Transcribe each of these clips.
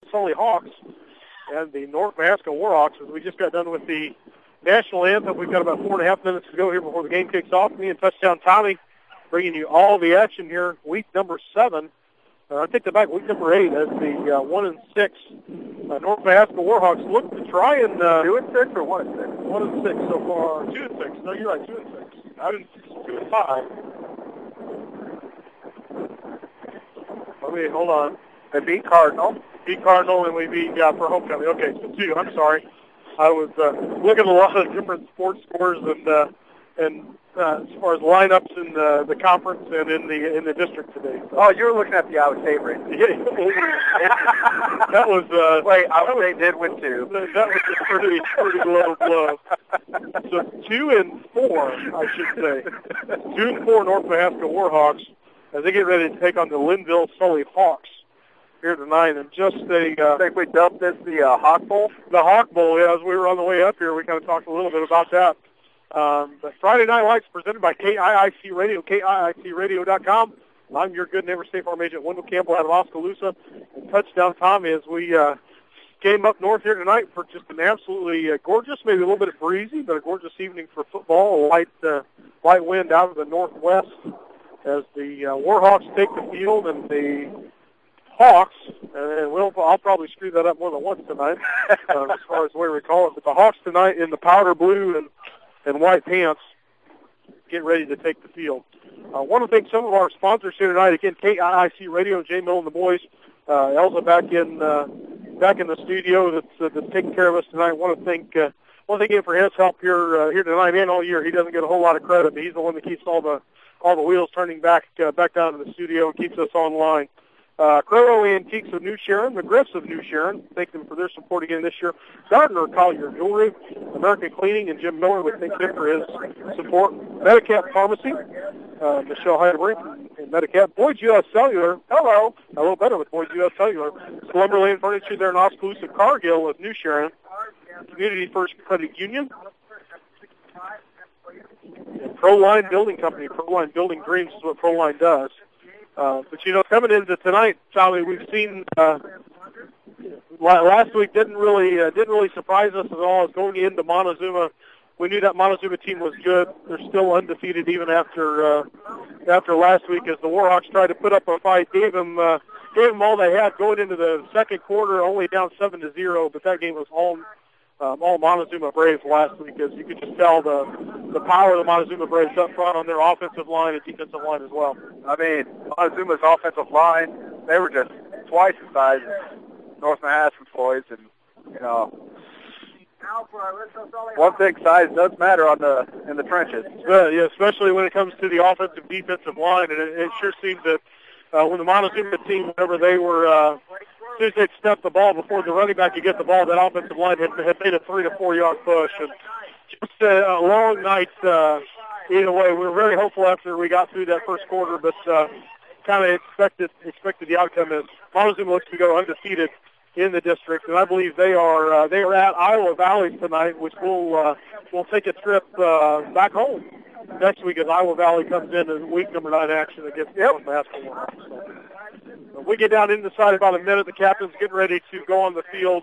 Sully Hawks and the North Mahaska Warhawks. As we just got done with the national anthem, we've got about 4.5 minutes to go here before the game kicks off. Me and Touchdown Tommy bringing you all the action here, week number 7. I take that back, week number 8, as the 1-6 North Mahaska Warhawks look to try and 2-6 or 1-6? 1-6 so far. 2-6. No, you're right. 2-6. 2-5. Let me hold on. They beat Cardinal. And we beat for homecoming. Okay, so 2. I'm sorry. I was looking at a lot of different sports scores and as far as lineups in the conference and in the district today. So. Oh, you were looking at the Iowa State race. That was wait, Iowa State did win 2. That was a pretty low blow. So 2-4, I should say. 2-4 North Mahaska Warhawks as they get ready to take on the Linville Sully Hawks here tonight. And just I think we dubbed this the Hawk Bowl. The Hawk Bowl. Yeah, as we were on the way up here, we kind of talked a little bit about that. The Friday Night Lights presented by KIIC Radio, KIICradio.com. I'm your good neighbor State Farm agent Wendell Campbell out of Oskaloosa. And Touchdown Tommy as we came up north here tonight for just an absolutely gorgeous, maybe a little bit breezy, but a gorgeous evening for football. A light wind out of the northwest as the Warhawks take the field, and the Hawks, and I'll probably screw that up more than once tonight as far as the way we call it, but the Hawks tonight in the powder blue and white pants get ready to take the field. I want to thank some of our sponsors here tonight. Again, KIIC Radio, Jay Mill and the boys. Elza back in the studio that's taking care of us tonight. I want to thank him for his help here tonight and all year. He doesn't get a whole lot of credit, but he's the one that keeps all the wheels turning back down to the studio and keeps us online. Crow Antiques of New Sharon, the Griffs of New Sharon, thank them for their support again this year. Gardner Collier Jewelry, American Cleaning, and Jim Miller, we thank him for his support. Medicap Pharmacy, Michelle Heidelberg, and Medicap. Boyd's U.S. Cellular, hello, a little better with Boyd's U.S. Cellular. Slumberland Furniture there in Oskaloosa, Cargill of New Sharon, Community First Credit Union, and Proline Building Company. Proline Building Dreams is what Proline does. But coming into tonight, Tommy, we've seen last week didn't really surprise us at all. As going into Montezuma, we knew that Montezuma team was good. They're still undefeated even after last week, as the Warhawks tried to put up a fight, gave them all they had going into the second quarter, only down 7-0. But that game was all Montezuma Braves last week, as you could just tell the power of the Montezuma Braves up front on their offensive line and defensive line as well. I mean, Montezuma's offensive line, they were just twice the size as North Mahaska's boys, and one thing, size does matter in the trenches. Yeah, especially when it comes to the offensive defensive line, and it sure seemed that when the Montezuma team, whenever they were as soon as they'd step the ball before the running back could get the ball, that offensive line had made a 3 to 4 yard push. And just a long night either way. We were very hopeful after we got through that first quarter, but kind of expected the outcome is Montezuma looks to go undefeated in the district, and I believe they are at Iowa Valley tonight, which will take a trip back home next week as Iowa Valley comes in week number 9 action against North Mahaska. So we get down inside about a minute. The captain's getting ready to go on the field.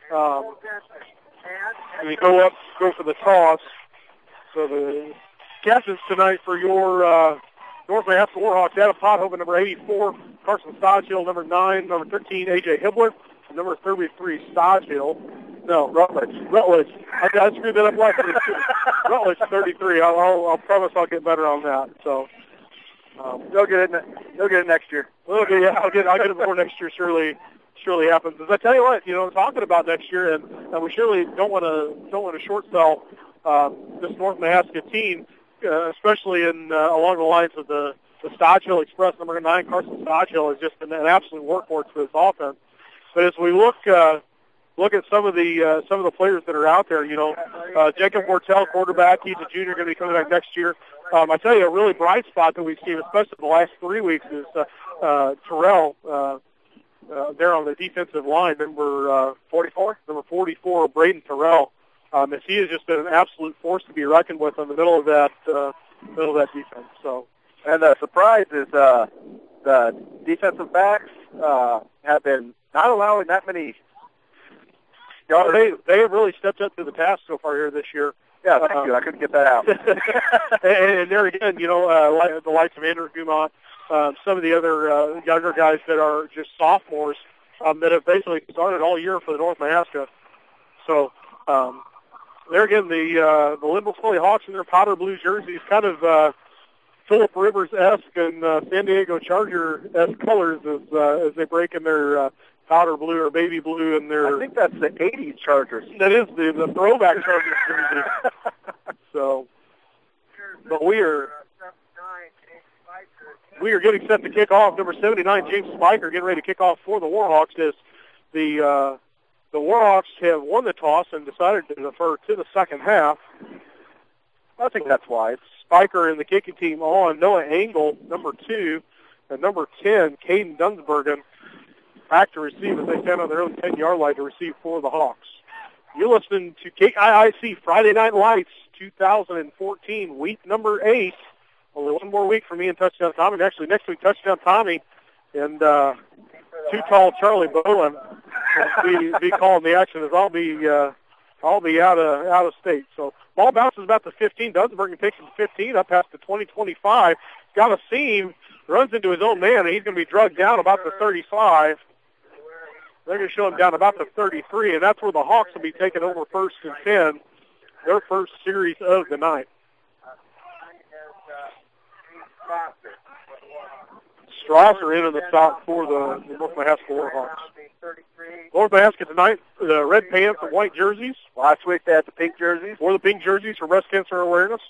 And we go for the toss. So the captains tonight for your North Mahaska Warhawks, Adam Pothoven, number 84, Carson Stodgehill, number 9, number 13, A.J. Hibbler, number 33, Rutledge. I screwed that up last week. Rutledge, 33. I'll promise I'll get better on that. So you'll get it next year. Okay, yeah, I'll get it before next year. Surely happens. As I tell you what, talking about next year, and we surely don't want to short sell this North Mahaska team, especially in along the lines of the Stodgehill Express. Number 9, Carson Stodgehill, has just been an absolute workhorse for this offense. But as we look at some of the players that are out there, Jacob Wortell, quarterback, he's a junior, going to be coming back next year. I tell you, a really bright spot that we've seen, especially the last 3 weeks, is Terrell there on the defensive line, number 44. Number 44, Braden Terrell. As he has just been an absolute force to be reckoned with in the middle of that defense. So, and the surprise is the defensive backs have been not allowing that many yards. They have really stepped up to the task so far here this year. Yeah, thank you. I couldn't get that out. and there again, the likes of Andrew Gumont, some of the other younger guys that are just sophomores that have basically started all year for the North Mahaska. So there again, the Linville Sully Hawks in their powder blue jerseys, kind of Phillip Rivers-esque and San Diego Charger-esque colors as they break in their powder blue or baby blue in their... I think that's the 80s Chargers. That is the throwback Chargers jersey. So, but we are getting set to kick off. Number 79, James Spiker, getting ready to kick off for the Warhawks as the Warhawks have won the toss and decided to defer to the second half. I think that's why. It's Spiker and the kicking team on. Noah Engel, number 2, and number 10, Caden Dunsbergen, back to receive as they stand on their own 10-yard line to receive for the Hawks. You're listening to KIIC Friday Night Lights 2014, week number 8. Only one more week for me and Touchdown Tommy. Actually, next week, Touchdown Tommy and Too Tall Charlie Bowen will be calling the action as I'll be out of state. So ball bounces about the 15. Dunsbergen takes it to 15, up past the 20-25. Got a seam, runs into his own man, and he's going to be drugged down about the 35. They're going to show him down about the 33, and that's where the Hawks will be taking over 1st and 10, their first series of the night. Strasser in the stop for the North Mahaska Warhawks. North Mahaska tonight, the red pants and white jerseys. Last week they had the pink jerseys. Or the pink jerseys for breast cancer awareness.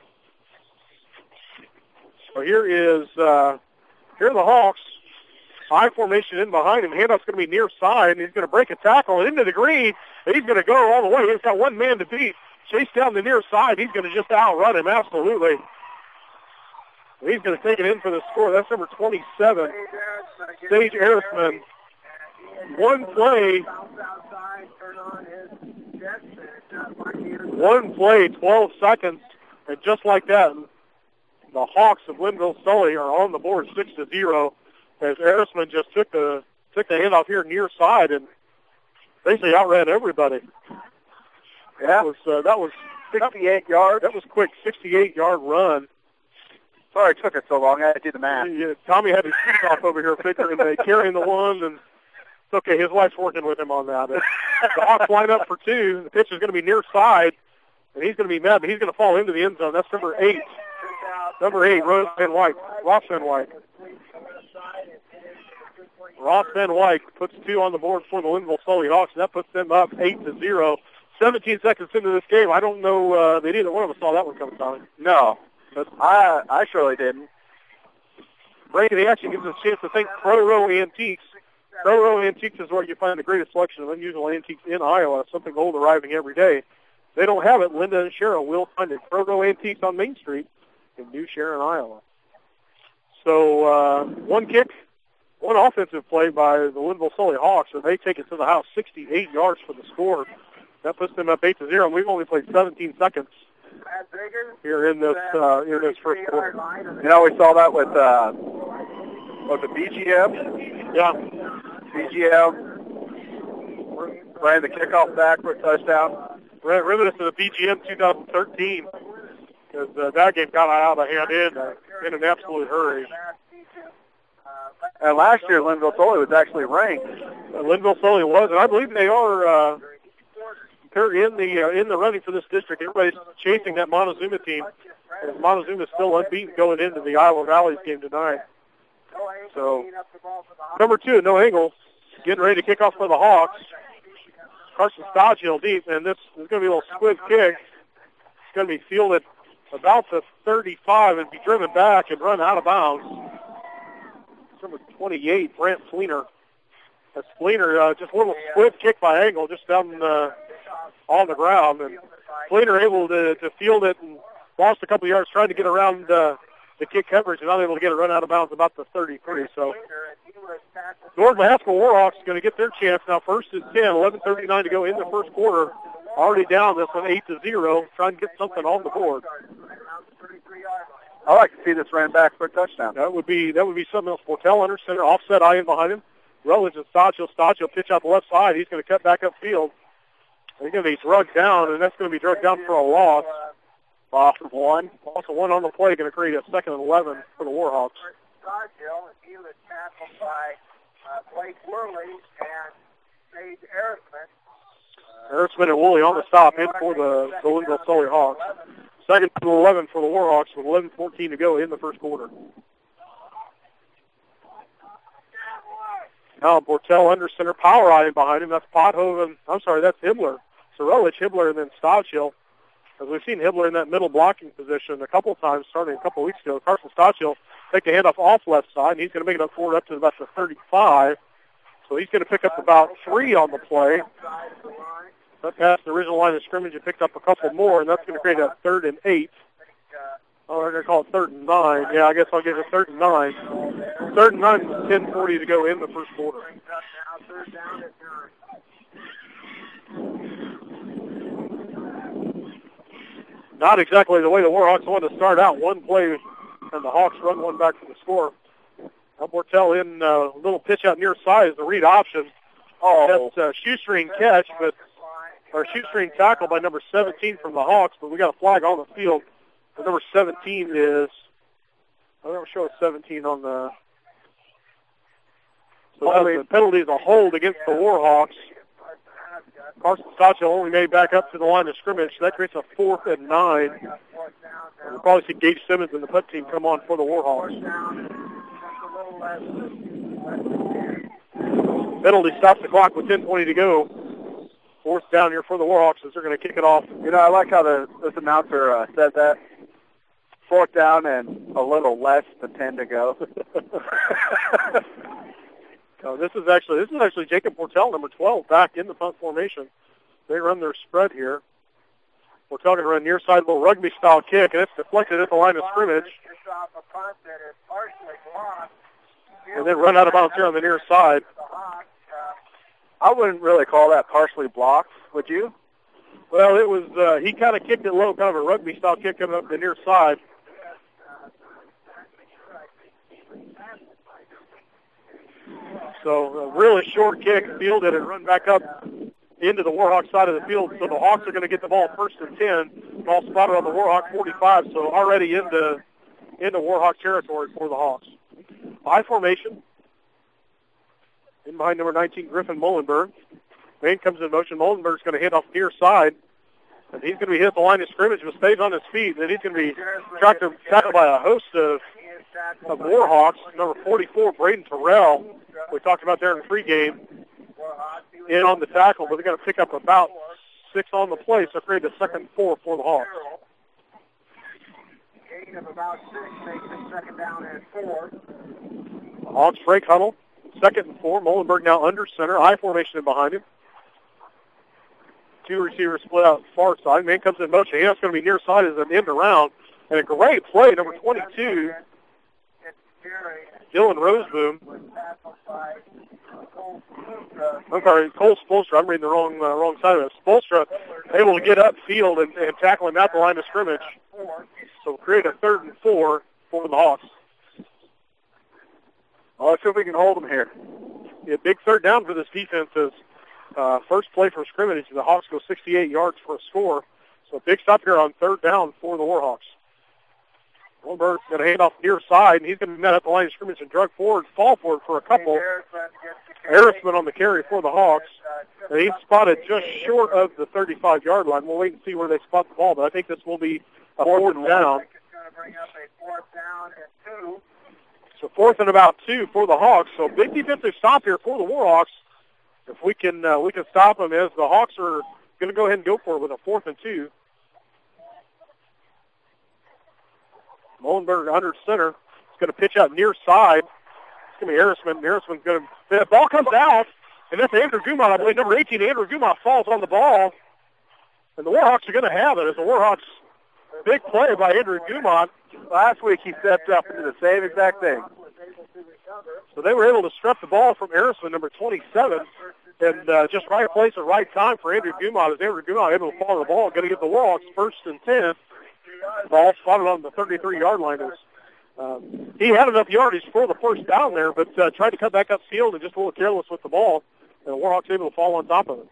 So here are the Hawks. High formation in behind him. Handoff's going to be near side, and he's going to break a tackle and into the green. And he's going to go all the way. He's got one man to beat. Chase down the near side. He's going to just outrun him, absolutely. He's going to take it in for the score. That's number 27, Sage Erisman. One play, 12 seconds, and just like that, the Hawks of Linville Sully are on the board 6-0 as Erisman just took the handoff here near side and basically outran everybody. Yeah, that was 68 yards. That was quick, 68-yard run. Sorry it took it so long. I had to do the math. Yeah, Tommy had his shoes off over here figuring carrying the one, and it's okay. His wife's working with him on that. The Hawks line up for 2. The pitch is going to be near side, and he's going to be mad, but he's going to fall into the end zone. That's number 8. Number 8, Ross Van Wyk. Ross Van Wyk puts 2 on the board for the Linville Sully Hawks, and that puts them up 8-0. 17 seconds into this game. I don't know that either one of us saw that one coming, Tommy. No. But I surely didn't. Break of the action gives us a chance to thank Pro Row Antiques. Pro Row Antiques is where you find the greatest selection of unusual antiques in Iowa, something gold arriving every day. They don't have it. Linda and Cheryl will find it. Pro Row Antiques on Main Street in New Sharon, Iowa. So one offensive play by the Linville Sully Hawks, and they take it to the house, 68 yards for the score. That puts them up 8-0, and we've only played 17 seconds here in this first quarter. You know, we saw that with the BGM. Yeah. BGM ran the kickoff back for a touchdown. Reminiscent of the BGM 2013, because that game got out of hand in an absolute hurry. And last year, Linville Sully was actually ranked. Linville Sully was, and I believe they are. They're in the running for this district. Everybody's chasing that Montezuma team. And Montezuma's still unbeaten going into the Iowa Valley's game tonight. So, number 2, Noah Engel, getting ready to kick off for the Hawks. Carson Stodgill deep, and this is going to be a little squib kick. It's going to be fielded about the 35 and be driven back and run out of bounds. Number 28, Brant Fleener. That's Fleener, just a little squib kick by Engel, just down on the ground, and Fleener able to field it and lost a couple yards trying to get around the kick coverage and not able to get it run out of bounds about the 33. So North Mahaska Warhawks going to get their chance now. 1st and 10, 11:39 to go in the first quarter. Already down this one 8-0, trying to get something on the board. I like to see this ran back for a touchdown. That would be something else. Portell under center, offset eye in behind him. Rutledge and Stodge. Stodge will pitch out the left side. He's going to cut back upfield. He's going to be drugged down, and that's going to be drugged down for a loss. Loss of one. Loss of one on the play, going to create a 2nd and 11 for the Warhawks. Stodgill, and he was tackled by Blake Worley and Sage Erisman. Erisman and Woolley on the stop in for the Linville Sully Hawks. 2nd and 11 for the Warhawks with 11:14 to go in the first quarter. Now Bortel under center, power riding behind him. That's Pothoven. That's Hibbler. So Rutledge, Hibbler, and then Stodgill. As we've seen Hibbler in that middle blocking position a couple of times starting a couple of weeks ago. Carson Stodgill take the handoff off left side, and he's going to make it up forward up to about the 35. So he's going to pick up about 3 on the play. That passed the original line of scrimmage and picked up a couple more, and that's going to create a 3rd and 8. Oh, they're going to call it 3rd and 9. Yeah, I guess I'll give it 3rd and 9. 3rd and 9 with 10:40 to go in the first quarter. Not exactly the way the Warhawks wanted to start out. One play, and the Hawks run one back for the score. Now Bortel in little pitch out near side is the read option. Oh, that's shoestring catch, or shoestring tackle by number 17 from the Hawks, but we got a flag on the field. The number 17 is, I'm not sure it's 17 on the, so the penalty is a hold against the Warhawks. Carson Stodgill only made back up to the line of scrimmage. So that creates a 4th and 9. We'll probably see Gage Simmons and the punt team come on for the Warhawks. Penalty stops the clock with 10:20 to go. 4th down here for the Warhawks as they're going to kick it off. You know, I like how this announcer said that. 4th down and a little less than 10 to go. This is actually Jacob Bortel, number 12, back in the punt formation. They run their spread here. Bortel going to run near side, little rugby-style kick, and it's deflected at the line of scrimmage. And then run out of bounds here on the near side. I wouldn't really call that partially blocked, would you? Well, it was, he kind of kicked it low, kind of a rugby-style kick coming up the near side. So a really short kick, fielded and run back up into the Warhawk side of the field. So the Hawks are going to get the ball 1st and 10. Ball spotted on the Warhawk 45, so already into Warhawk territory for the Hawks. I formation. In behind number 19, Griffin Mullenberg. Man comes in motion. Mullenberg's going to hit off near side. And he's going to be hit at the line of scrimmage, but stays on his feet. And then he's going to be tackled by a host of Warhawks. Number 44, Braden Terrell. We talked about there in the pregame. In on the tackle, but they're going to pick up about 6 on the play, so create a 2nd and 4 for the Hawks. Gain of about 6 makes it 2nd down and 4. The Hawks break huddle. 2nd and 4. Mullenberg now under center. I formation in behind him. 2 receivers split out far side. Man comes in motion. That's going to be near side as an end around. And a great play, number 22. Dylan Roseboom. I'm sorry, Cole Spolstra. I'm reading the wrong side of it. Spolstra able to get upfield and tackle him at the line of scrimmage. So create a 3rd and 4 for the Hawks. Well, let's see if we can hold them here. Yeah, big 3rd down for this defense is first play from scrimmage. The Hawks go 68 yards for a score. So big stop here on 3rd down for the Warhawks. Mullenberg's going to hand off near side, and he's going to be met at the line of scrimmage and fall forward for a couple. Harrisman on the carry for the Hawks. And he's spotted just short of the 35-yard line. We'll wait and see where they spot the ball, but I think this will be a 4th down. So 4th and about 2 for the Hawks. So big defensive stop here for the Warhawks. If we can stop them, as the Hawks are going to go ahead and go for it with a 4th and 2. Mullenberg under center. He's going to pitch out near side. It's going to be Harrisman. Harrisman's going to... The ball comes out, and that's Andrew Gumont. I believe number 18, Andrew Gumont, falls on the ball. And the Warhawks are going to have it. As the Warhawks, big play by Andrew Gumont. Last week he stepped up and did the same exact thing. So they were able to strip the ball from Harrisman, number 27, and just right place at right time for Andrew Gumont. As Andrew Gumont able to follow the ball, going to get the Warhawks 1st and 10. Ball spotted on the 33-yard line as He had enough yardage for the first down there, but tried to cut back upfield and just a little careless with the ball, and the Warhawks able to fall on top of it.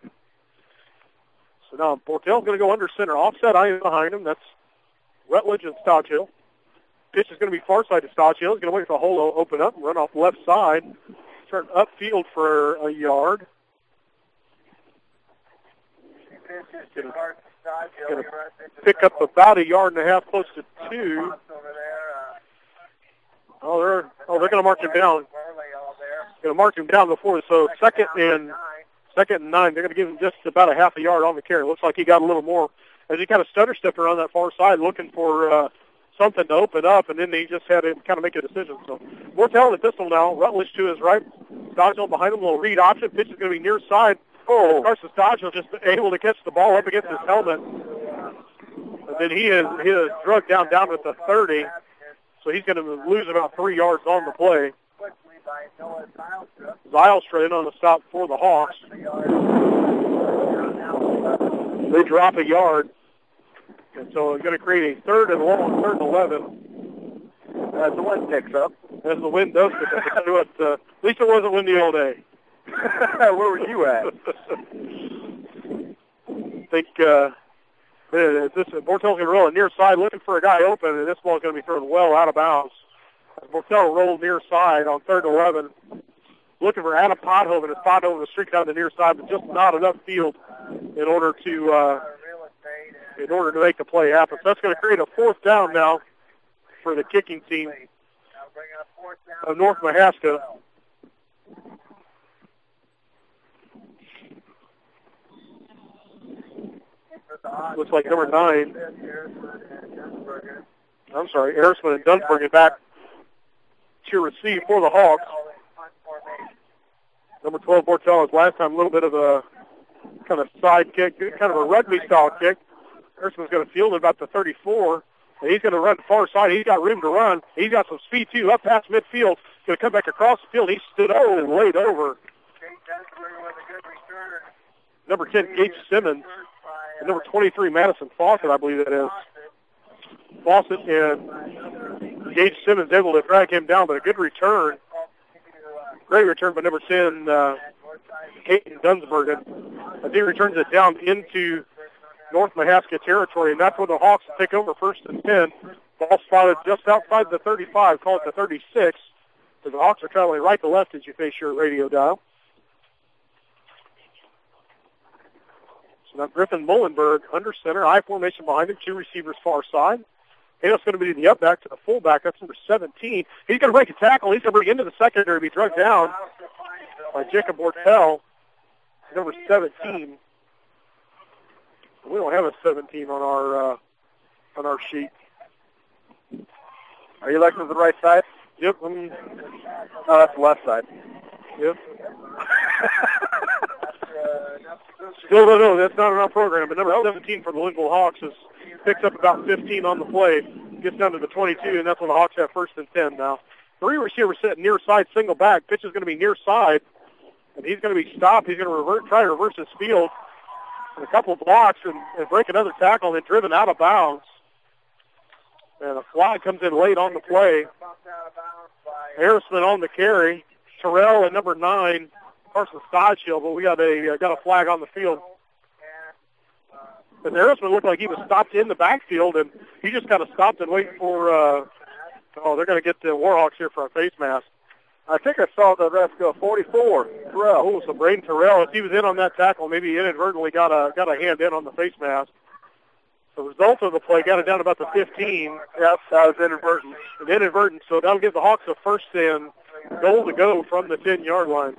So now Bortell's going to go under center. Offset eye behind him. That's Rutledge and Stodge-Hill. Pitch is going to be far side to Stodge-Hill. He's going to wait for the hole to open up and run off left side. Turn upfield for a yard. Going to pick up about a yard and a half, close to 2. They're going to mark him down. Going to mark him down before. So second and 9. They're going to give him just about a half a yard on the carry. Looks like he got a little more as he kind of stutter-stepped around that far side looking for something to open up, and then he just had to kind of make a decision. So Bortell the pistol now. Rutledge to his right. Stodge-Hill behind him. A little read option. Pitch is going to be near side. Carson Stodge-Hill just able to catch the ball up against his helmet. And then he is drugged down at the 30. So he's going to lose about 3 yards on the play. Zylstra in on the stop for the Hawks. They drop a yard. And so it's going to create a third and long, 3rd and 11. As the wind picks up. As the wind does pick up. At least it wasn't windy all day. Where were you at? I think Bortell's going to roll it near side, looking for a guy open, and this ball's going to be thrown well out of bounds. Bortell rolled near side on 3rd and 11, looking for Adam Pothoven. As Pothoven to streak down the near side, but just not enough field in order to make the play happen. So that's going to create a 4th down now for the kicking team of North Mahaska. Looks like number 9. I'm sorry, Erisman and Dunsbergen back to receive for the Hawks. Number 12, Bortell, last time a little bit of a kind of side kick, kind of a rugby-style kick. Erisman's going to field it about the 34. And he's going to run far side. He's got room to run. He's got some speed, too, up past midfield. He's going to come back across the field. He stood up and laid over. Number 10, Gage Simmons. And number 23, Madison Fawcett, I believe that is. Fawcett and Gage Simmons able to drag him down, but a good return. Great return by number 10, Caden Dunsbergen. As he returns it down into North Mahaska territory, and that's where the Hawks will take over 1st and 10. Ball spotted just outside the 35, call it the 36. So the Hawks are traveling right to left as you face your radio dial. So now Griffin Mullenberg under center, I formation behind him, 2 receivers far side. And that's going to be the up back to the fullback. That's number 17. He's going to break a tackle. He's going to bring into the secondary, be drugged down by Jacob Bortell, number 17. We don't have a 17 on our sheet. Are you looking to the right side? Yep. That's the left side. Yep. Still don't know. That's not on our program. But number 17 for the Linville Hawks picks up about 15 on the play, gets down to the 22, and that's when the Hawks have 1st and 10 now. 3 receivers set near side, single back. Pitch is going to be near side, and he's going to be stopped. He's going to try to reverse his field. And a couple of blocks and break another tackle and then driven out of bounds. And a flag comes in late on the play. Harrisman on the carry. Terrell and number 9, Carson Stodge-Hill, but we got a flag on the field. But Harrisman looked like he was stopped in the backfield, and he just kind of stopped and waited for, they're going to get the Warhawks here for a face mask. I think I saw the ref go 44. Terrell. Oh, so Braden Terrell, if he was in on that tackle, maybe he inadvertently got a hand in on the face mask. The result of the play got it down about the 15. Yep, that was inadvertent. Inadvertent, so that'll give the Hawks a 1st and goal to go from the 10-yard line.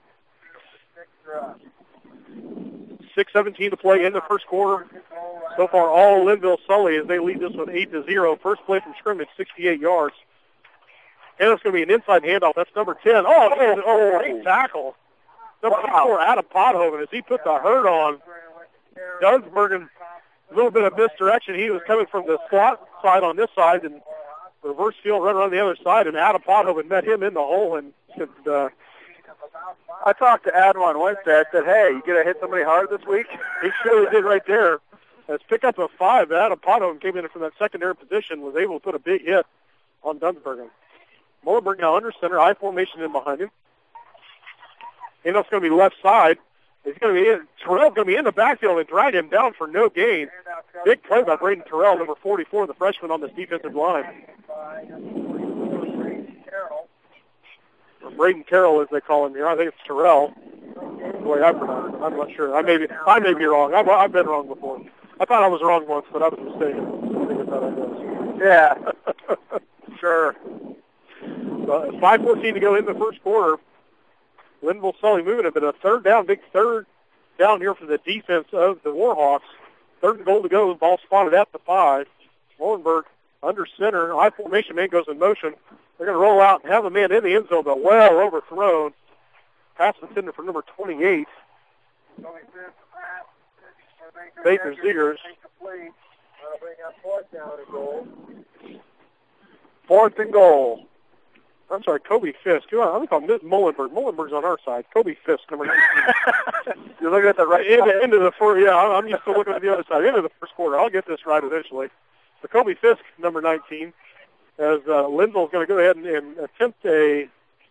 6:17 to play in the first quarter. So far, all Linville Sully as they lead this one 8-0. First play from scrimmage, 68 yards. And it's going to be an inside handoff. That's number 10. Great tackle. Number 4, Adam Pothoven, as he put the hurt on. Dunsbergen, a little bit of misdirection. He was coming from the slot side on this side and reverse field run around the other side, and Adam Pothoven met him in the hole. And I talked to Adam on Wednesday. I said, hey, you going to hit somebody hard this week? He surely did right there. As pick up a 5, Adam Pothoven came in from that secondary position, was able to put a big hit on Dunsbergen. Muhlenberg now under center, I formation in behind him. Handoff's going to be left side. He's going to be in. Terrell's going to be in the backfield and drag him down for no gain. Big play by Braden Terrell, number 44, the freshman on this defensive line. Or Braden Carroll, as they call him here. I think it's Terrell. The way I pronounce it. I'm not sure. I may be wrong. I've been wrong before. I thought I was wrong once, but I was mistaken. I think it's how that goes. Yeah. Sure. 5:14 to go in the first quarter. Linville Sully moving it, but a big third down here for the defense of the Warhawks. Third and goal to go. Ball spotted at the 5. Muhlenberg under center. I formation man goes in motion. They're going to roll out and have a man in the end zone, but well overthrown. Pass intended for number 28. Baker Zegers. Fourth and goal. I'm sorry, Kobe Fisk. I think I'm Muhlenberg. Muhlenberg's on our side. Kobe Fisk, number 19. You're looking at the right into the first. Yeah, I'm used to looking at the other side. Into the first quarter. I'll get this right eventually. So Kobe Fisk, number 19, as Linville's going to go ahead and attempt a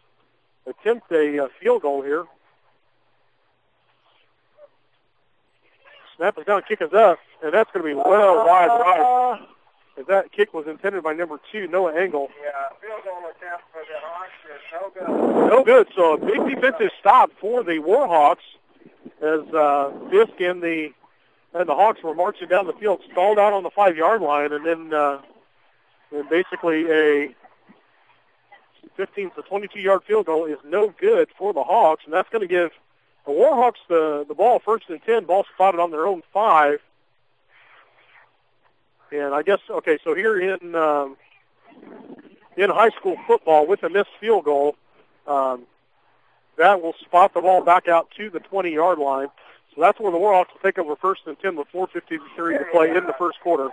field goal here. Snap is down, kick is up, and that's going to be well wide right. As that kick was intended by number 2, Noah Engel. Yeah, field goal attempt for the Hawks is no good. No good. So a big defensive stop for the Warhawks as Fisk and the Hawks were marching down the field, stalled out on the 5-yard line, and then basically a 15 to 22-yard field goal is no good for the Hawks, and that's going to give the Warhawks the ball first and 10, ball spotted on their own 5. And I guess, okay, so here in high school football with a missed field goal, that will spot the ball back out to the 20-yard line. So that's where the Warhawks will take over first and 10 with 4:53 to play in the first quarter.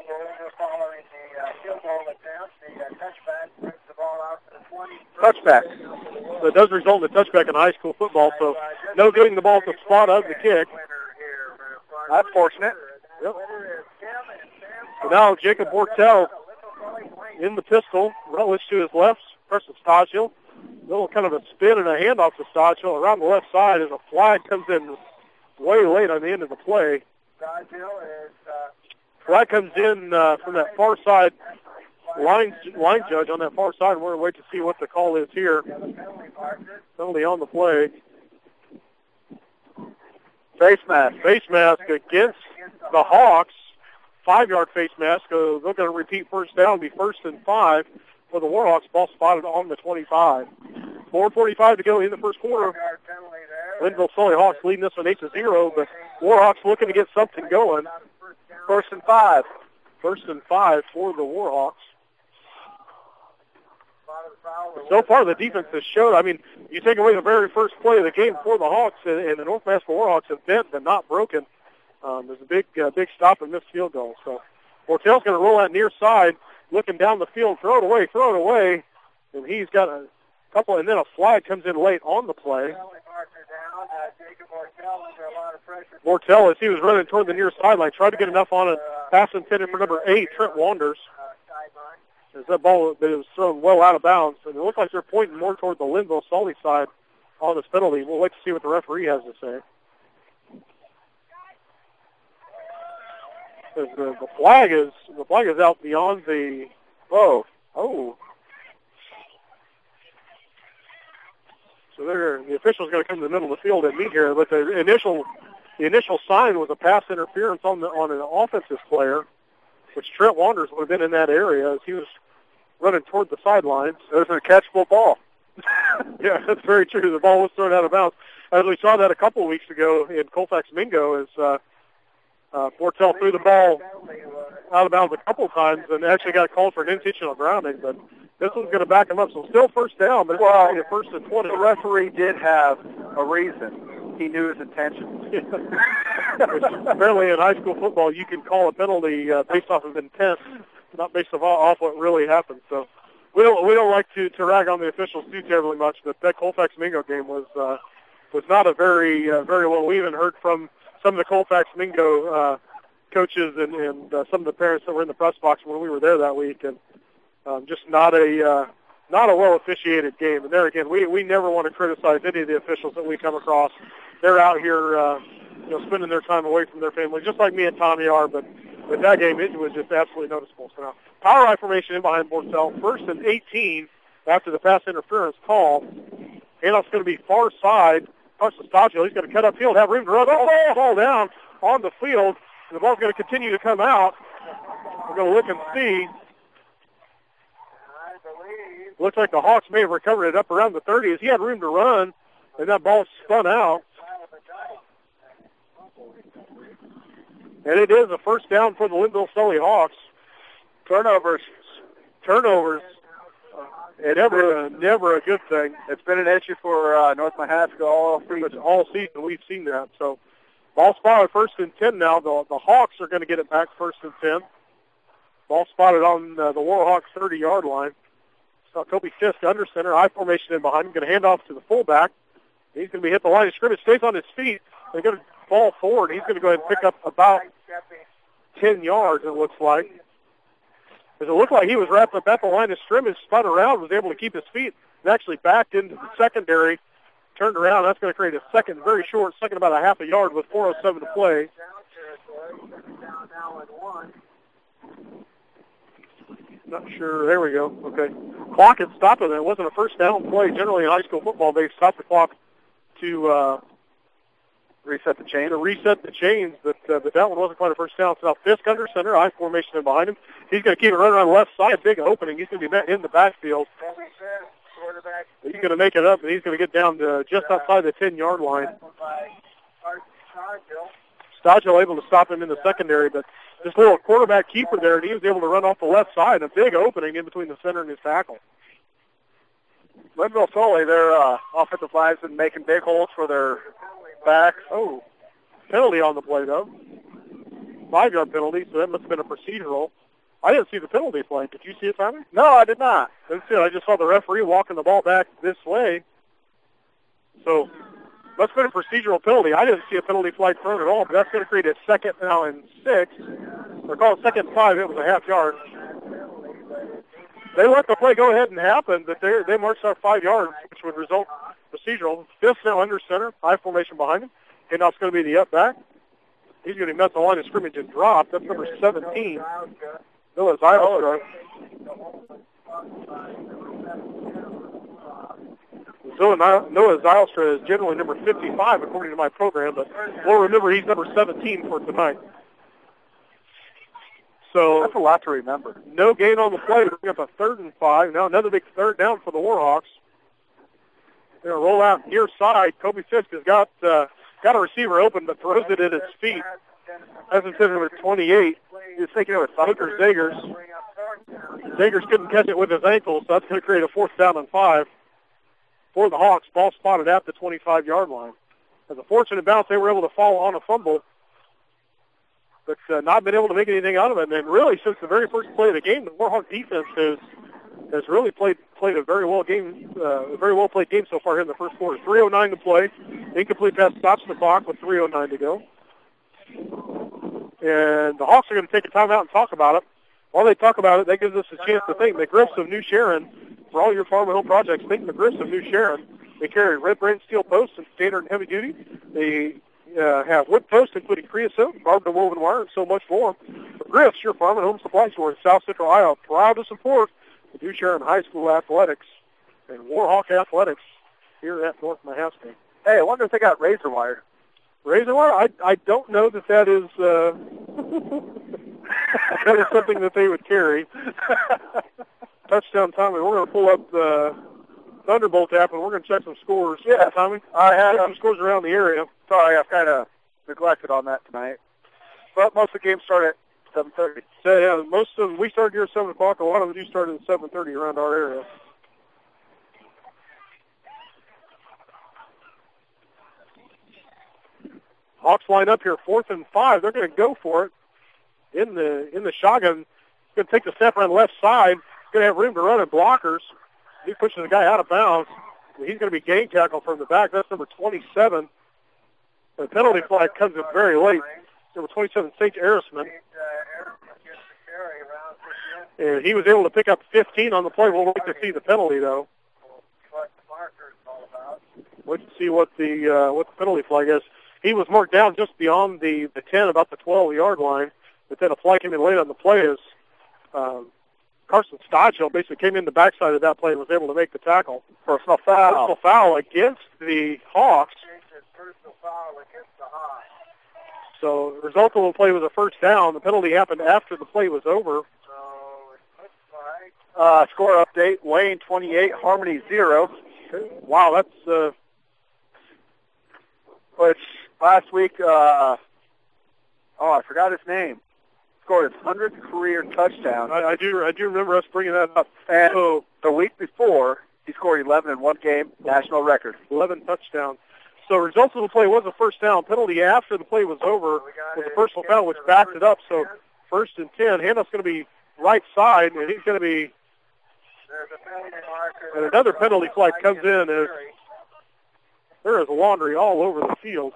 Touchback. So it does result in a touchback in high school football, so no getting the ball at the spot of the kick. That's fortunate. Yep. So now Jacob Bortel in the pistol. Rutledge to his left. Preston Stosshill. Little kind of a spin and a handoff to Stosshill around the left side as a flag comes in way late on the end of the play. Flag comes in from that far side line judge on that far side. We're going to wait to see what the call is here. Penalty on the play. Face mask. Face mask against the Hawks. 5-yard face mask. They're going to repeat first down, be first and 5 for the Warhawks. Ball spotted on the 25. 4:45 to go in the first quarter. Linville Sully Hawks leading this one 8-0, but Warhawks looking to get something going. First and 5. First and 5 for the Warhawks. So far, the defense has showed. I mean, you take away the very first play of the game for the Hawks, and the North Massville Warhawks have bent but not broken. There's a big stop and missed field goal. So Bortel's going to roll that near side, looking down the field, throw it away, and he's got a couple, and then a flag comes in late on the play. Bortel, as he was running toward the near sideline, tried to get enough on a pass intended for number 8, Trent Wanders. As that ball was thrown well out of bounds, and it looks like they're pointing more toward the Linville Sully side on this penalty. We'll wait to see what the referee has to say. The flag is out beyond the oh. So the official's going to come to the middle of the field and meet here, but the initial sign was a pass interference on an offensive player, which Trent Wanders would have been in that area as he was running toward the sidelines. It was a catchable ball. Yeah, that's very true. The ball was thrown out of bounds. As we saw that a couple of weeks ago in Colfax Mingo, as Bortel threw the ball out of bounds a couple of times and actually got called for an intentional grounding, but this one's going to back him up. So still first down, but it's first and 20. The referee did have a reason. He knew his intentions. Apparently in high school football, you can call a penalty based off of intent, not based off what really happened. So we don't like to rag on the officials too terribly much, but that Colfax Mingo game was not a very well. We even heard from some of the Colfax Mingo coaches and some of the parents that were in the press box when we were there that week, and Just not a well officiated game. And there again, we never want to criticize any of the officials that we come across. They're out here, spending their time away from their family, just like me and Tommy are. But with that game, it was just absolutely noticeable. So now, power I formation in behind Bortel, 1st and 18 after the pass interference call. Handoff's going to be far side. Punch to Stockdale. He's going to cut upfield, have room to run. Ball down on the field. The ball's going to continue to come out. We're going to look and see. Looks like the Hawks may have recovered it up around the 30 as he had room to run, and that ball spun out. And it is a first down for the Linville Sully Hawks. Turnovers. Never a good thing. It's been an issue for North Mahaska all season. We've seen that. So ball spotted 1st and 10 now. The Hawks are going to get it back 1st and 10. Ball spotted on the Warhawks 30-yard line. So Kobe Fisk under center. I formation in behind him. Going to hand off to the fullback. He's going to be hit the line of scrimmage. Stays on his feet. They're going to fall forward. He's going to go ahead and pick up about 10 yards, it looks like. It looked like he was wrapped up at the line of scrimmage, spun around, was able to keep his feet, and actually backed into the secondary, turned around. That's going to create a second, very short second, about a half a yard with 4:07 to play. Not sure. There we go. Okay. Clock had stopped it. It wasn't a first down play. Generally in high school football, they stop the clock to reset the chains, but that one wasn't quite a first down. So now Fisk under center, I formation in behind him. He's going to keep it running around the left side, big opening. He's going to be met in the backfield. He's going to make it up, and he's going to get down to just outside the 10-yard line. Stockdale able to stop him in the secondary, but this little quarterback keeper there, and he was able to run off the left side, a big opening in between the center and his tackle. Linville Sully, their offensive line's been making big holes for their backs. Oh, penalty on the play, though. 5-yard penalty, so that must have been a procedural. I didn't see the penalty flag. Did you see it, Tommy? No, I did not. Didn't see it. I just saw the referee walking the ball back this way. So must have been a procedural penalty. I didn't see a penalty flag thrown at all, but that's going to create a 2nd now and 6. They're called 2nd and 5. It was a half yard. They let the play go ahead and happen, but they marched out 5 yards, which would result procedural. Fisk now under center, high formation behind him. And now it's going to be the up back. He's going to met the line of scrimmage and drop. That's number 17. Noah Zylstra. Noah Zylstra is generally number 55 according to my program, but we'll remember he's number 17 for tonight. So that's a lot to remember. No gain on the play. Bring up a 3rd and 5. Now another big third down for the Warhawks. They're going to roll out near side. Kobe Fisk has got a receiver open, but throws it at his feet. That's intended number 28. He's thinking of Hooker Zagers. Zagers couldn't catch it with his ankle, so that's going to create a 4th down and 5 for the Hawks. Ball spotted at the 25-yard line. As a fortunate bounce, they were able to fall on a fumble, but not been able to make anything out of it. And really, since the very first play of the game, the Warhawk defense has really played a very well played game so far here in the first quarter. 3:09 to play. Incomplete pass stops the clock with 3:09 to go. And the Hawks are going to take a timeout and talk about it. While they talk about it, that gives us a chance to thank McGriffs of New Sharon for all your farm and home projects. Thank McGriffs of New Sharon. They carry red braid steel posts and standard and heavy duty. They have wood posts, including creosote, barbed and woven wire, and so much more. McGriffs, your farm and home supply store in South Central Iowa, proud to support the New Sharon High School athletics and Warhawk athletics here at North Mahaska. Hey, I wonder if they got razor wire. Razor wire? I don't know that is that is something that they would carry. Touchdown, Tommy. We're going to pull up the Thunderbolt app, and we're going to check some scores. Yeah, Tommy. I had some scores around the area. Sorry, I've kind of neglected on that tonight. But most of the games start at 7:30. So, yeah, most of them, we start here at 7 o'clock. A lot of them do start at 7:30 around our area. Hawks line up here, 4th and 5. They're going to go for it in the shotgun. Going to take the step around the left side. Going to have room to run and blockers. He pushes the guy out of bounds. He's going to be gang tackled from the back. That's number 27. The penalty flag comes up very late. Number 27, St. Arisman. And he was able to pick up 15 on the play. We'll wait to see the penalty, though. What the marker is all about. Wait to see what the penalty flag is. He was marked down just beyond the 10, about the 12-yard line. But then a flag came in late on the play as Carson Stodgill basically came in the backside of that play and was able to make the tackle. Personal foul. Personal foul against the Hawks. Personal foul against the Hawks. So the result of the play was a first down. The penalty happened after the play was over. So it looks like Score update, Wayne 28, Harmony 0. Wow, that's which last week, I forgot his name. Scored his 100th career touchdown. I do remember us bringing that up. And the week before, he scored 11 in one game, national record. 11 touchdowns. So results of the play was a first down. Penalty after the play was over was a personal foul, which backed it up. So first and 10. Handoff's going to be right side, and he's going to be. there's a penalty marker. And another penalty flag comes in as there is laundry all over the field.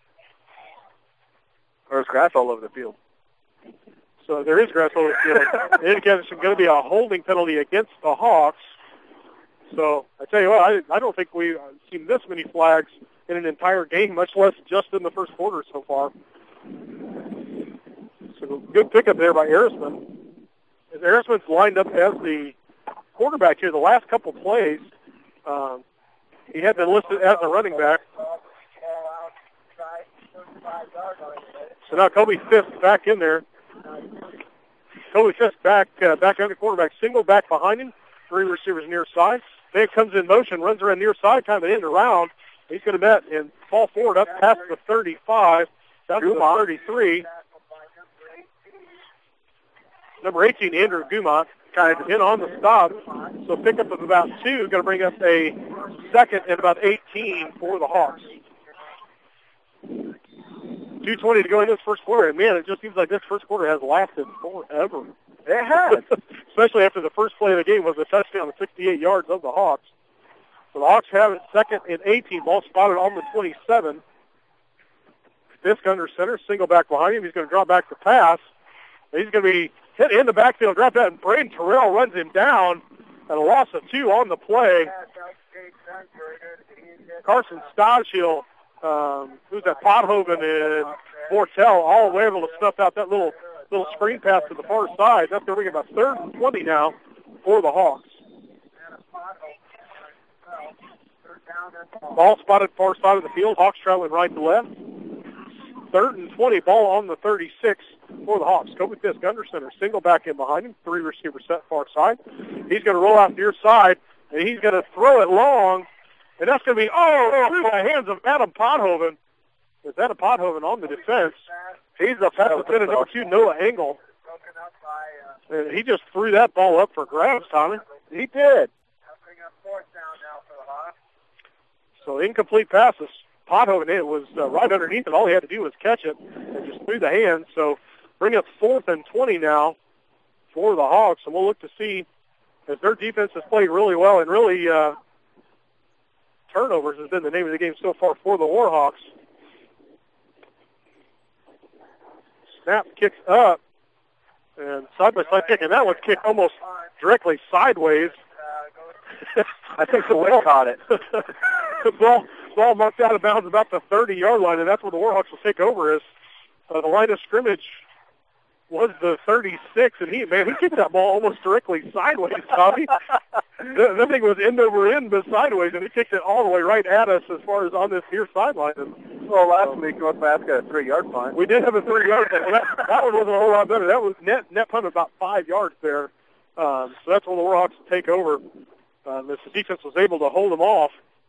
There's grass all over the field. So there is grass over the field. It indicates it's going to be a holding penalty against the Hawks. So I tell you what, I don't think we've seen this many flags in an entire game, much less just in the first quarter so far. So good pickup there by Arisman. As Arisman's lined up as the quarterback here the last couple plays, he had been listed as a running back. So now Kobe Fisk back in there. Kobe Fisk back under quarterback, single back behind him, 3 receivers near side. Then comes in motion, runs around near side, kind of an end around. He's going to net and fall forward up past the 35, down to the 33. Number 18, Andrew Gumont, kind of in on the stop. So pickup of about 2, going to bring up a second and about 18 for the Hawks. 2:20 to go in this first quarter. And, man, it just seems like this first quarter has lasted forever. It has. Especially after the first play of the game was a touchdown of 68 yards of the Hawks. So the Hawks have it second and 18. Ball spotted on the 27. Fisk under center, single back behind him. He's going to draw back the pass. He's going to be hit in the backfield, drop that, and Braden Terrell runs him down at a loss of 2 on the play. Carson Stodgill, who's that, Pothoven and Mortel, all the way able to snuff out that little screen pass to the far side. That's going to bring about 3rd and 20 now for the Hawks. Ball spotted far side of the field. Hawks traveling right to left. 3rd and 20, ball on the 36 for the Hawks. Kobe Fisk under center, single back in behind him, 3 receivers set far side. He's going to roll out near side, and he's going to throw it long, and that's going to be, through the hands of Adam Pothoven. Is Adam Pothoven on the defense? He's up at the number 2, Noah Engel. And he just threw that ball up for grabs, Tommy. He did. So incomplete passes. Pothoven, it was right underneath it. All he had to do was catch it and just threw the hands. So bring up 4th and 20 now for the Hawks. And we'll look to see as their defense has played really well and really turnovers has been the name of the game so far for the Warhawks. Snap kicks up and side-by-side kick, and that one's kicked almost directly sideways. I think the wind caught it. Ball marked out of bounds about the 30-yard line, and that's where the Warhawks will take over. As the line of scrimmage was the 36, and he kicked that ball almost directly sideways, Tommy. That thing was end over end, but sideways, and he kicked it all the way right at us as far as on this here sideline. And, well, last week North Mass got a 3-yard punt. We did have a 3-yard punt. That one wasn't a whole lot better. That was net punt about 5 yards there. So that's when the Warhawks will take over. The defense was able to hold them off.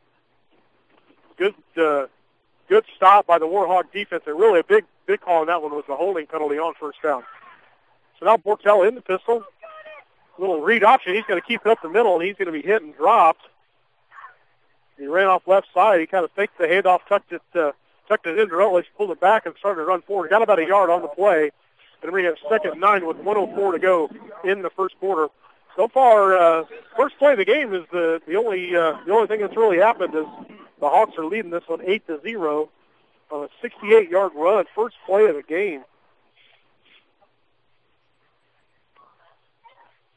Good stop by the Warhawk defense, and really a big call on that one was the holding penalty on first down. So now Bortel in the pistol. Little read option. He's going to keep it up the middle, and he's going to be hit and dropped. He ran off left side. He kind of faked the handoff, tucked it in to Rutledge, pulled it back, and started to run forward. Got about a yard on the play. And we have 2nd and 9 with 1:04 to go in the first quarter. So far, first play of the game is the only thing that's really happened is the Hawks are leading this one 8-0 on a 68-yard run. First play of the game.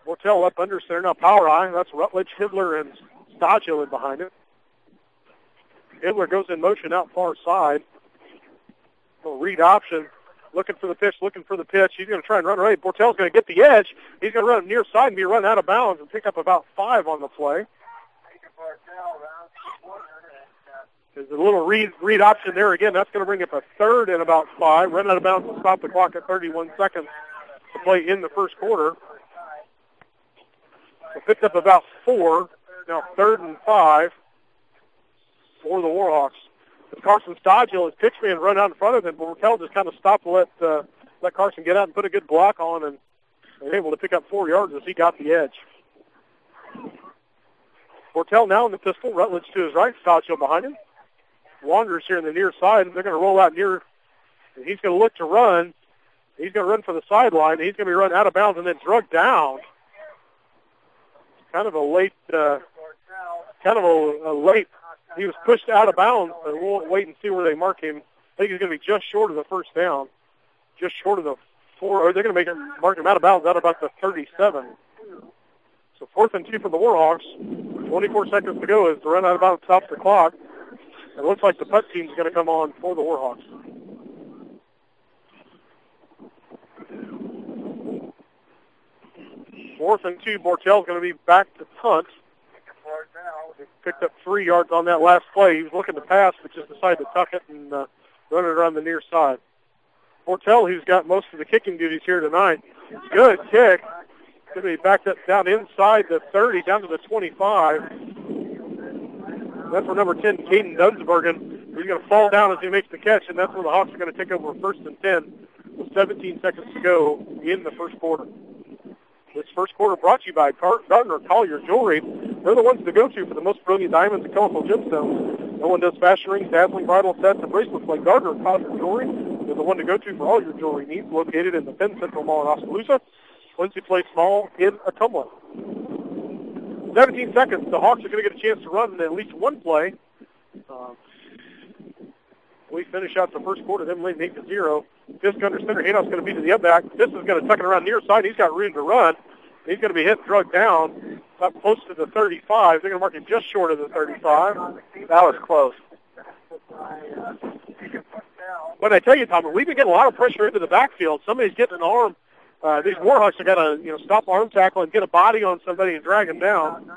Bortel up under center. Now power eye. That's Rutledge, Hidler, and Staggio in behind it. Hidler goes in motion out far side. Little read option. Looking for the pitch, He's going to try and run away. Bortel's going to get the edge. He's going to run near side and be run out of bounds and pick up about 5 on the play. There's a little read option there again. That's going to bring up a third and about 5. Run out of bounds and stop the clock at 31 seconds to play in the first quarter. So picked up about 4. Now 3rd and 5 for the Warhawks. Carson Stodgill, his pitchman, run out in front of him, but Bortel just kind of stopped to let Carson get out and put a good block on, and able to pick up 4 yards as he got the edge. Bortel now in the pistol, Rutledge to his right, Stodgill behind him. Wanderers here in the near side, and they're going to roll out near, and he's going to look to run. He's going to run for the sideline, and he's going to be run out of bounds and then drugged down. Kind of a late, he was pushed out of bounds, but we'll wait and see where they mark him. I think he's going to be just short of the first down, just short of the 4, or they're going to mark him out of bounds out about the 37. So 4th and 2 for the Warhawks. 24 seconds to go as the run out of bounds stops the clock. It looks like the putt team's going to come on for the Warhawks. Fourth and 2, Bortel's going to be back to punt. He picked up 3 yards on that last play. He was looking to pass, but just decided to tuck it and run it around the near side. Bortel, who's got most of the kicking duties here tonight, good kick. Going to be backed up down inside the 30, down to the 25. That's for number 10, Caden Dunsbergen. He's going to fall down as he makes the catch, and that's where the Hawks are going to take over 1st and 10 with 17 seconds to go in the first quarter. This first quarter brought to you by Gardner Collier Jewelry. They're the ones to go to for the most brilliant diamonds and colorful gemstones. No one does fashion rings, dazzling bridal sets, and bracelets like Gardner Collier Jewelry. They're the one to go to for all your jewelry needs, located in the Penn Central Mall in Oskaloosa. Lindsay Place Mall in Ottumwa. 17 seconds. The Hawks are going to get a chance to run at least one play. We finish out the first quarter, them leading 8-0. Fisk under center. Handoff's going to be to the up back. Fisk is going to tuck it around near side. He's got room to run. He's going to be hit and drugged down up close to the 35. They're going to mark him just short of the 35. That was close. But I tell you, Tom, we've been getting a lot of pressure into the backfield. Somebody's getting an arm. These Warhawks have got to, stop arm tackle and get a body on somebody and drag him down.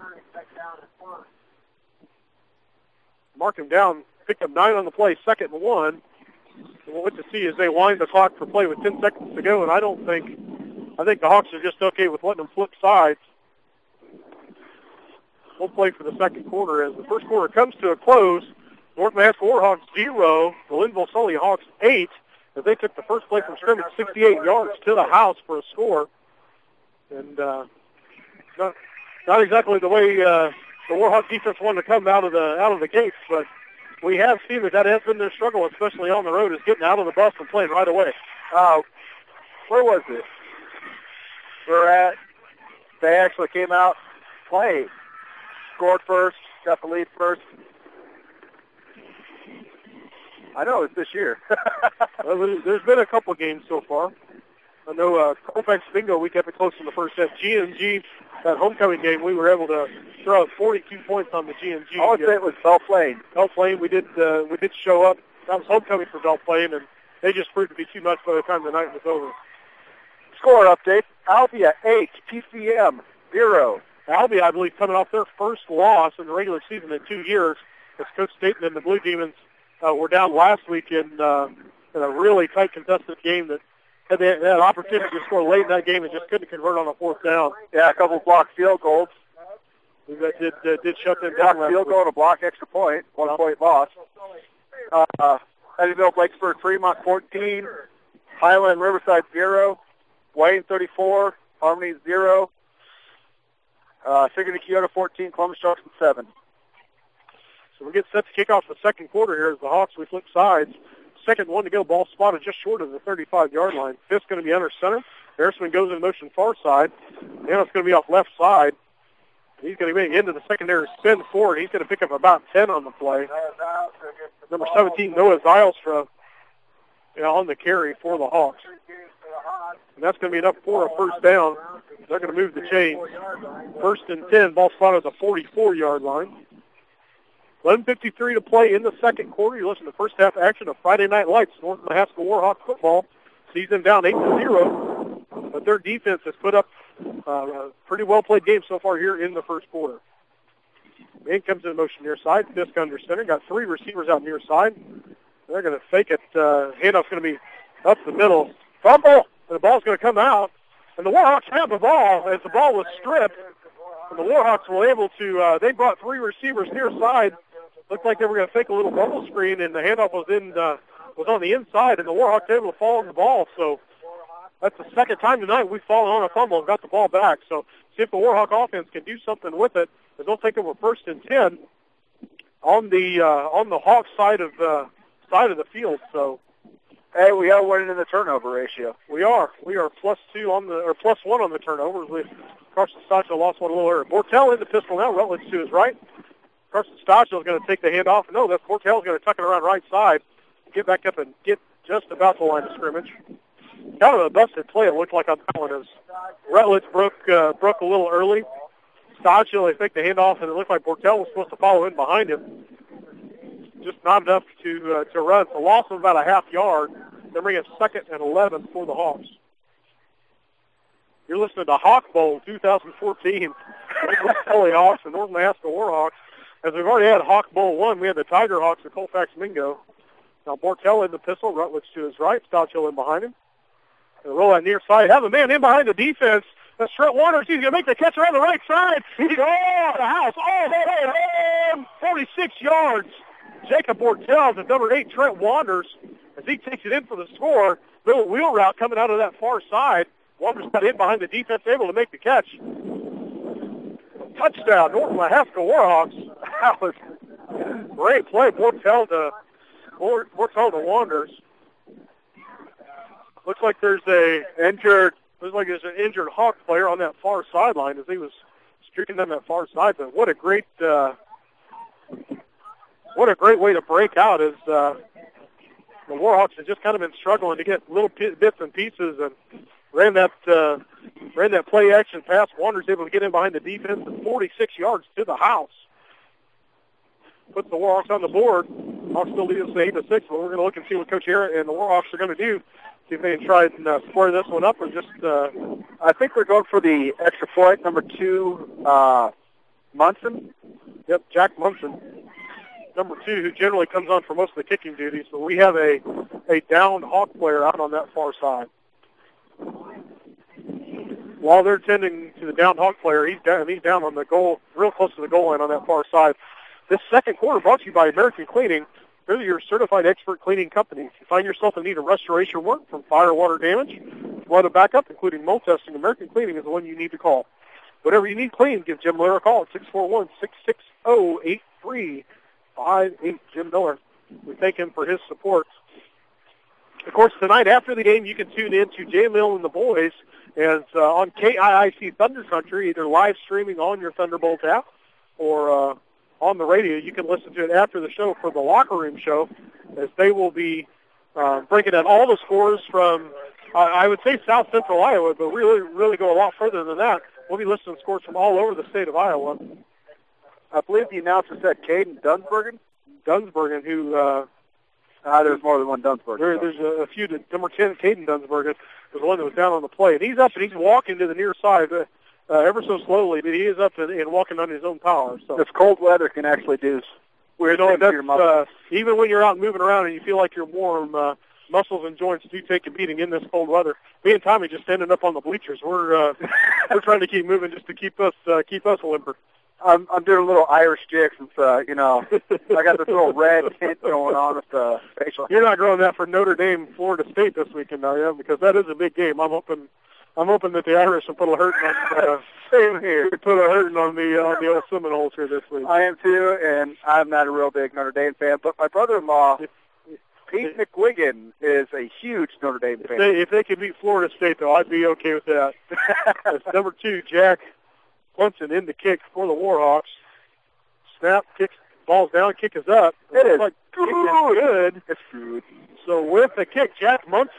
Mark him down. Picked up 9 on the play, 2nd and 1. And we'll wait to see as they wind the clock for play with 10 seconds to go. And I think the Hawks are just okay with letting them flip sides. We'll play for the second quarter as the first quarter comes to a close. North Mahaska Warhawks 0, the Linville Sully Hawks 8. As they took the first play from scrimmage 68 yards to the house for a score. And not exactly the way the Warhawks defense wanted to come out of the gates, but we have seen that has been their struggle, especially on the road, is getting out of the bus and playing right away. Where was it? They actually came out, played, scored first, got the lead first. I know it's this year. Well, there's been a couple games so far. I know Colfax Bingo, we kept it close in the first half. G&G, that homecoming game, we were able to throw out 42 points on the G&G. I would say it was Belle Plaine. Belle Plaine, we did show up. That was homecoming for Belle Plaine, and they just proved to be too much by the time the night was over. Score update, Albia 8, TCM 0. Albia, I believe, coming off their first loss in the regular season in 2 years. As Coach Staten and the Blue Demons were down last week in a really tight contested game that had an opportunity to score late in that game and just couldn't convert on a 4th down. Yeah, a couple of blocked field goals. That did shut them down. Blocked field goal and a block extra point, 1 point loss. Eddyville, Blacksburg, Fremont 14, Highland, Riverside 0, Wayne 34, Harmony 0, Sigourney Kyoto 14, Columbus Junction 7. So we get set to kick off the second quarter here as the Hawks, we flip sides. 2nd and 1 to go. Ball spotted just short of the 35-yard line. Fisk going to be under center. Harrison goes in motion far side. It's going to be off left side. He's going to be into the secondary spin forward. He's going to pick up about 10 on the play. Number 17, Noah Zylstra, on the carry for the Hawks. and that's going to be enough for a first down. They're going to move the chains. 1st and 10, ball spotted at the 44-yard line. 11:53 to play in the second quarter. You listen to first half action of Friday Night Lights, North Mahaska Warhawk football. Sees them down 8-0, but their defense has put up a pretty well-played game so far here in the first quarter. Man comes in motion near side, Fisk under center. Got 3 receivers out near side. They're going to fake it. Handoff's going to be up the middle. Fumble, and the ball's going to come out. And the Warhawks have the ball as the ball was stripped. And the Warhawks were able to, they brought 3 receivers near side. Looked like they were going to fake a little bubble screen, and the handoff was on the inside, and the Warhawks were able to fall on the ball. So that's the second time tonight we've fallen on a fumble and got the ball back. So see if the Warhawk offense can do something with it, as they'll take over 1st and 10 on the Hawks side of the field. So hey, we are winning in the turnover ratio. We are +1 on the turnovers. Carson Stockdale lost one a little earlier. Bortel in the pistol now. Rutledge to his right. Carson Stockdale is going to take the handoff. No, that's Bortel is going to tuck it around right side, get back up and get just about the line of scrimmage. Kind of a busted play, it looked like on that one, as Rutledge broke a little early. Stockdale, they faked the handoff, and it looked like Bortel was supposed to follow in behind him. Just not enough to run. It's a loss of about a half yard. They're bringing 2nd and 11 for the Hawks. You're listening to Hawk Bowl 2014. Kelly Hawks and North Mahaska Warhawks. As we've already had Hawk Bowl 1, we had the Tiger Hawks and Colfax Mingo. Now Bortel in the pistol, Rutledge to his right, Stockdale in behind him. And roll out near side. Have a man in behind the defense. That's Trent Waters. He's going to make the catch around the right side. He's the house. 46 yards. Jacob Bortel to number 8, Trent Waters, as he takes it in for the score. Little wheel route coming out of that far side. Waters got in behind the defense, able to make the catch. Touchdown, North Mahaska Warhawks. That was great play. Bortel to Wanderers. Looks like there's an injured Hawk player on that far sideline as he was streaking down that far side. But what a great way to break out as the Warhawks have just kind of been struggling to get little bits and pieces, and ran that play action pass. Wanderers able to get in behind the defense and 46 yards to the house. Puts the Warhawks on the board. Hawks still lead us 8-6, but we're going to look and see what Coach Aaron and the Warhawks are going to do. See if they can try and square this one up, or just. I think we're going for the extra point, number 2, Munson. Yep, Jack Munson, number 2, who generally comes on for most of the kicking duties. But we have a downed Hawk player out on that far side. While they're tending to the downed Hawk player, he's down on the goal, real close to the goal line on that far side. This second quarter brought to you by American Cleaning. They're your certified expert cleaning company. If you find yourself in need of restoration work from fire, water damage, flood or backup, including mold testing, American Cleaning is the one you need to call. Whatever you need cleaned, give Jim Miller a call at 641-660-8358. Jim Miller. We thank him for his support. Of course, tonight after the game, you can tune in to Jay Mill and the boys as on KIIC Thunder Country, either live streaming on your Thunderbolt app or on the radio. You can listen to it after the show for the Locker Room Show, as they will be breaking down all the scores from, I would say, South Central Iowa, but really go a lot further than that. We'll be listening to scores from all over the state of Iowa. I believe the announcer said Caden Dunsbergen, who... there's more than one Dunsbergen. There's a few. Number 10, Caden Dunsbergen, was the one that was down on the play. And he's up and he's walking to the near side ever so slowly, but he is up and walking on his own power. So this cold weather can actually do weird things to your muscles. Even when you're out moving around and you feel like you're warm, muscles and joints do take a beating in this cold weather. Me and Tommy just standing up on the bleachers. We're trying to keep moving just to keep us limber. I'm doing a little Irish jig since, I got this little red tint going on with the facial. You're not growing that for Notre Dame, Florida State this weekend, are you? Because that is a big game. I'm hoping that the Irish will put a hurting on Same here. Put a hurting on the old Seminoles here this week. I am too, and I'm not a real big Notre Dame fan, but my brother-in-law, Pete McWiggin, is a huge Notre Dame fan. If they could beat Florida State, though, I'd be okay with that. That's number 2, Jack Clemson in the kick for the Warhawks. Snap, kicks, ball's down, kick is up. It is like good. It's good. So with the kick, Jack Munson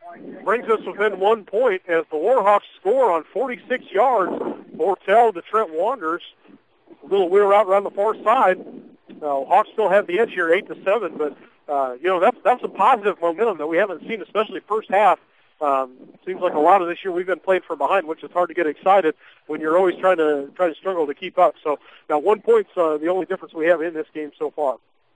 brings us within 1 point as the Warhawks score on 46 yards. Ortel to Trent Wanderers. A little wheel route around the far side. Hawks still have the edge here, 8-7, but that's a positive momentum that we haven't seen, especially first half. Seems like a lot of this year we've been playing from behind, which is hard to get excited when you're always trying to struggle to keep up. So now 1 point's the only difference we have in this game so far.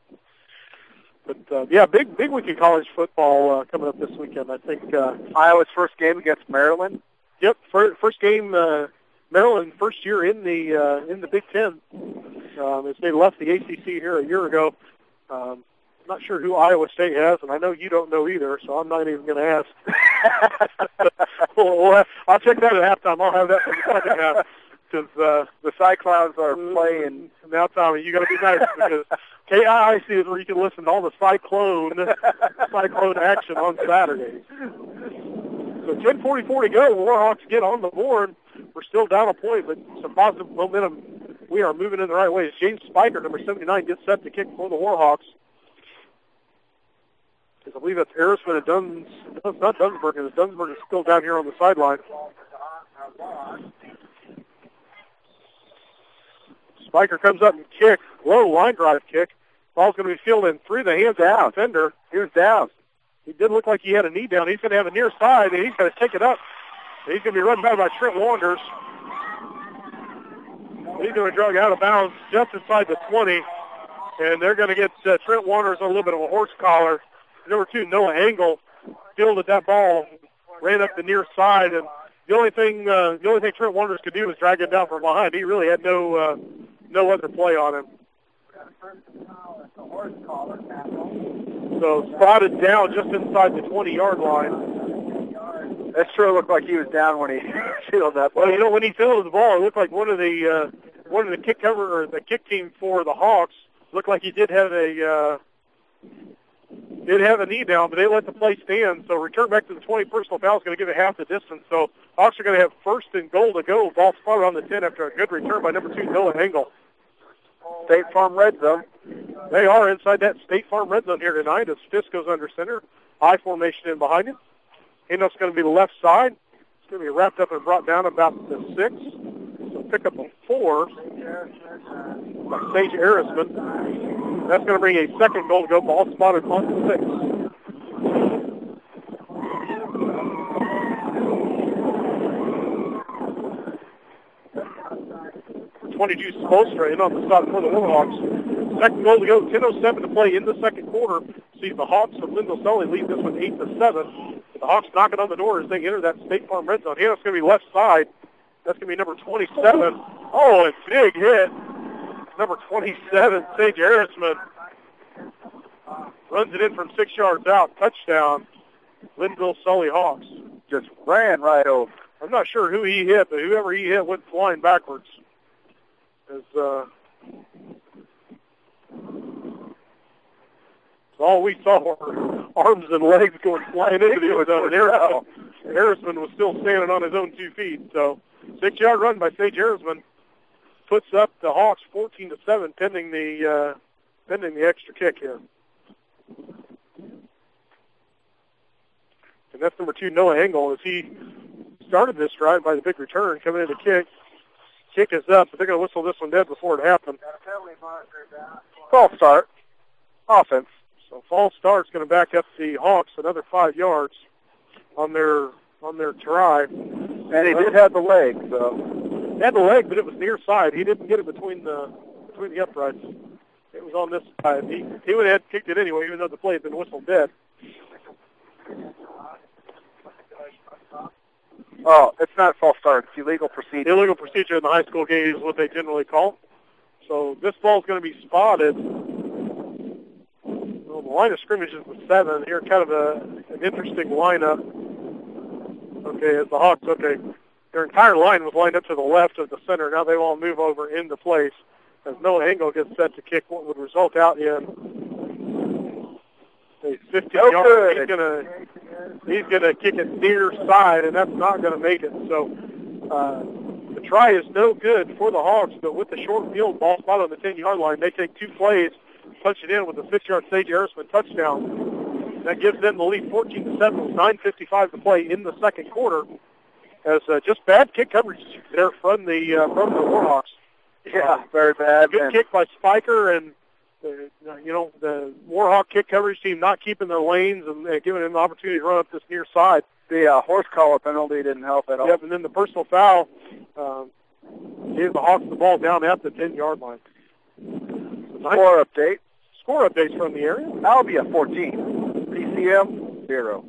But big week of college football coming up this weekend. I think Iowa's first game against Maryland. Yep, first game. Maryland first year in the Big Ten. As they left the ACC here a year ago. Not sure who Iowa State has, and I know you don't know either, so I'm not even going to ask. I'll check that at halftime. I'll have that for the second half because the Cyclones are playing. Now, Tommy, you got to be nice because KIIC is where you can listen to all the Cyclone action on Saturday. So 10:44 to go. Warhawks get on the board. We're still down a point, but some positive momentum. We are moving in the right way. James Spiker, number 79, gets set to kick for the Warhawks. I believe that's Harrisman and it's not Dunsburg, because Dunsburg is still down here on the sideline. Spiker comes up and kicks, low line drive kick. Ball's going to be fielded through the hands of the defender. He was down. He did look like he had a knee down. He's going to have a near side, and he's going to take it up. He's going to be run back by Trent Wanderers. He's going to drag out of bounds just inside the 20, and they're going to get Trent Wanderers on a little bit of a horse collar. Number 2, Noah Engel, fielded that ball, ran up the near side, and the only thing Trent Wanderers could do was drag him down from behind. He really had no other play on him. So spotted down just inside the 20-yard line. That sure looked like he was down when he fielded that ball. Well, when he fielded the ball, it looked like one of the kick cover or the kick team for the Hawks looked like he did have a knee down, but they let the play stand. So return back to the 20. Personal foul is going to give it half the distance. So Hawks are going to have first and goal to go. Ball spotted on the 10 after a good return by number 2, Noah Engel. State Farm red zone. They are inside that State Farm red zone here tonight as Fisk goes under center. I formation in behind him. Handoff's going to be the left side. It's going to be wrapped up and brought down about the 6. So pick up a 4 by Sage Harrisman. That's going to bring a second goal to go. Ball spotted on the 6. 22 Spolstra in on the stop for the Warhawks. Second goal to go, 10:07 to play in the second quarter. See the Hawks of Lyndall Sully lead this one 8-7. The Hawks knocking on the door as they enter that State Farm red zone. Here it's going to be left side. That's going to be number 27. Oh, a big hit. Number 27, Sage Harrisman. Runs it in from 6 yards out. Touchdown, Lyndall Sully Hawks. Just ran right over. I'm not sure who he hit, but whoever he hit went flying backwards. That's all we saw were arms and legs going flying into the end zone. Harrisman was still standing on his own 2 feet. So 6-yard run by Sage Harrisman puts up the Hawks 14-7, pending the extra kick here. And that's number 2, Noah Engel, as he started this drive by the big return, coming in to kick. Kick is up, but they're going to whistle this one dead before it happens. False start. Offense. So false start's going to back up the Hawks another 5 yards on their try. And he did have the leg, so. He had the leg, but it was near side. He didn't get it between the uprights. It was on this side. He would have kicked it anyway, even though the play had been whistled dead. Oh, it's not false start. It's illegal procedure. Illegal procedure in the high school game is what they generally call. So this ball's going to be spotted. Well, the line of scrimmage is the 7. Here, kind of an interesting lineup. Okay, as the Hawks, their entire line was lined up to the left of the center. Now they all move over into place as Noah Engel gets set to kick what would result out in a 50-yard. He's gonna kick it near side, and that's not gonna make it. So the try is no good for the Hawks, but with the short field, ball spot on the 10-yard line, they take 2 plays, punch it in with a 6-yard Sage Harrisman touchdown. That gives them the lead 14-7 with 9:55 to play in the second quarter. As just bad kick coverage there from the Warhawks. Yeah, very bad. Good kick by Spiker, and the Warhawk kick coverage team not keeping their lanes and giving them the opportunity to run up this near side. The horse collar penalty didn't help at all. Yep, and then the personal foul gave the Hawks the ball down at the 10-yard line. Score updates from the area. Albia 14, PCM 0.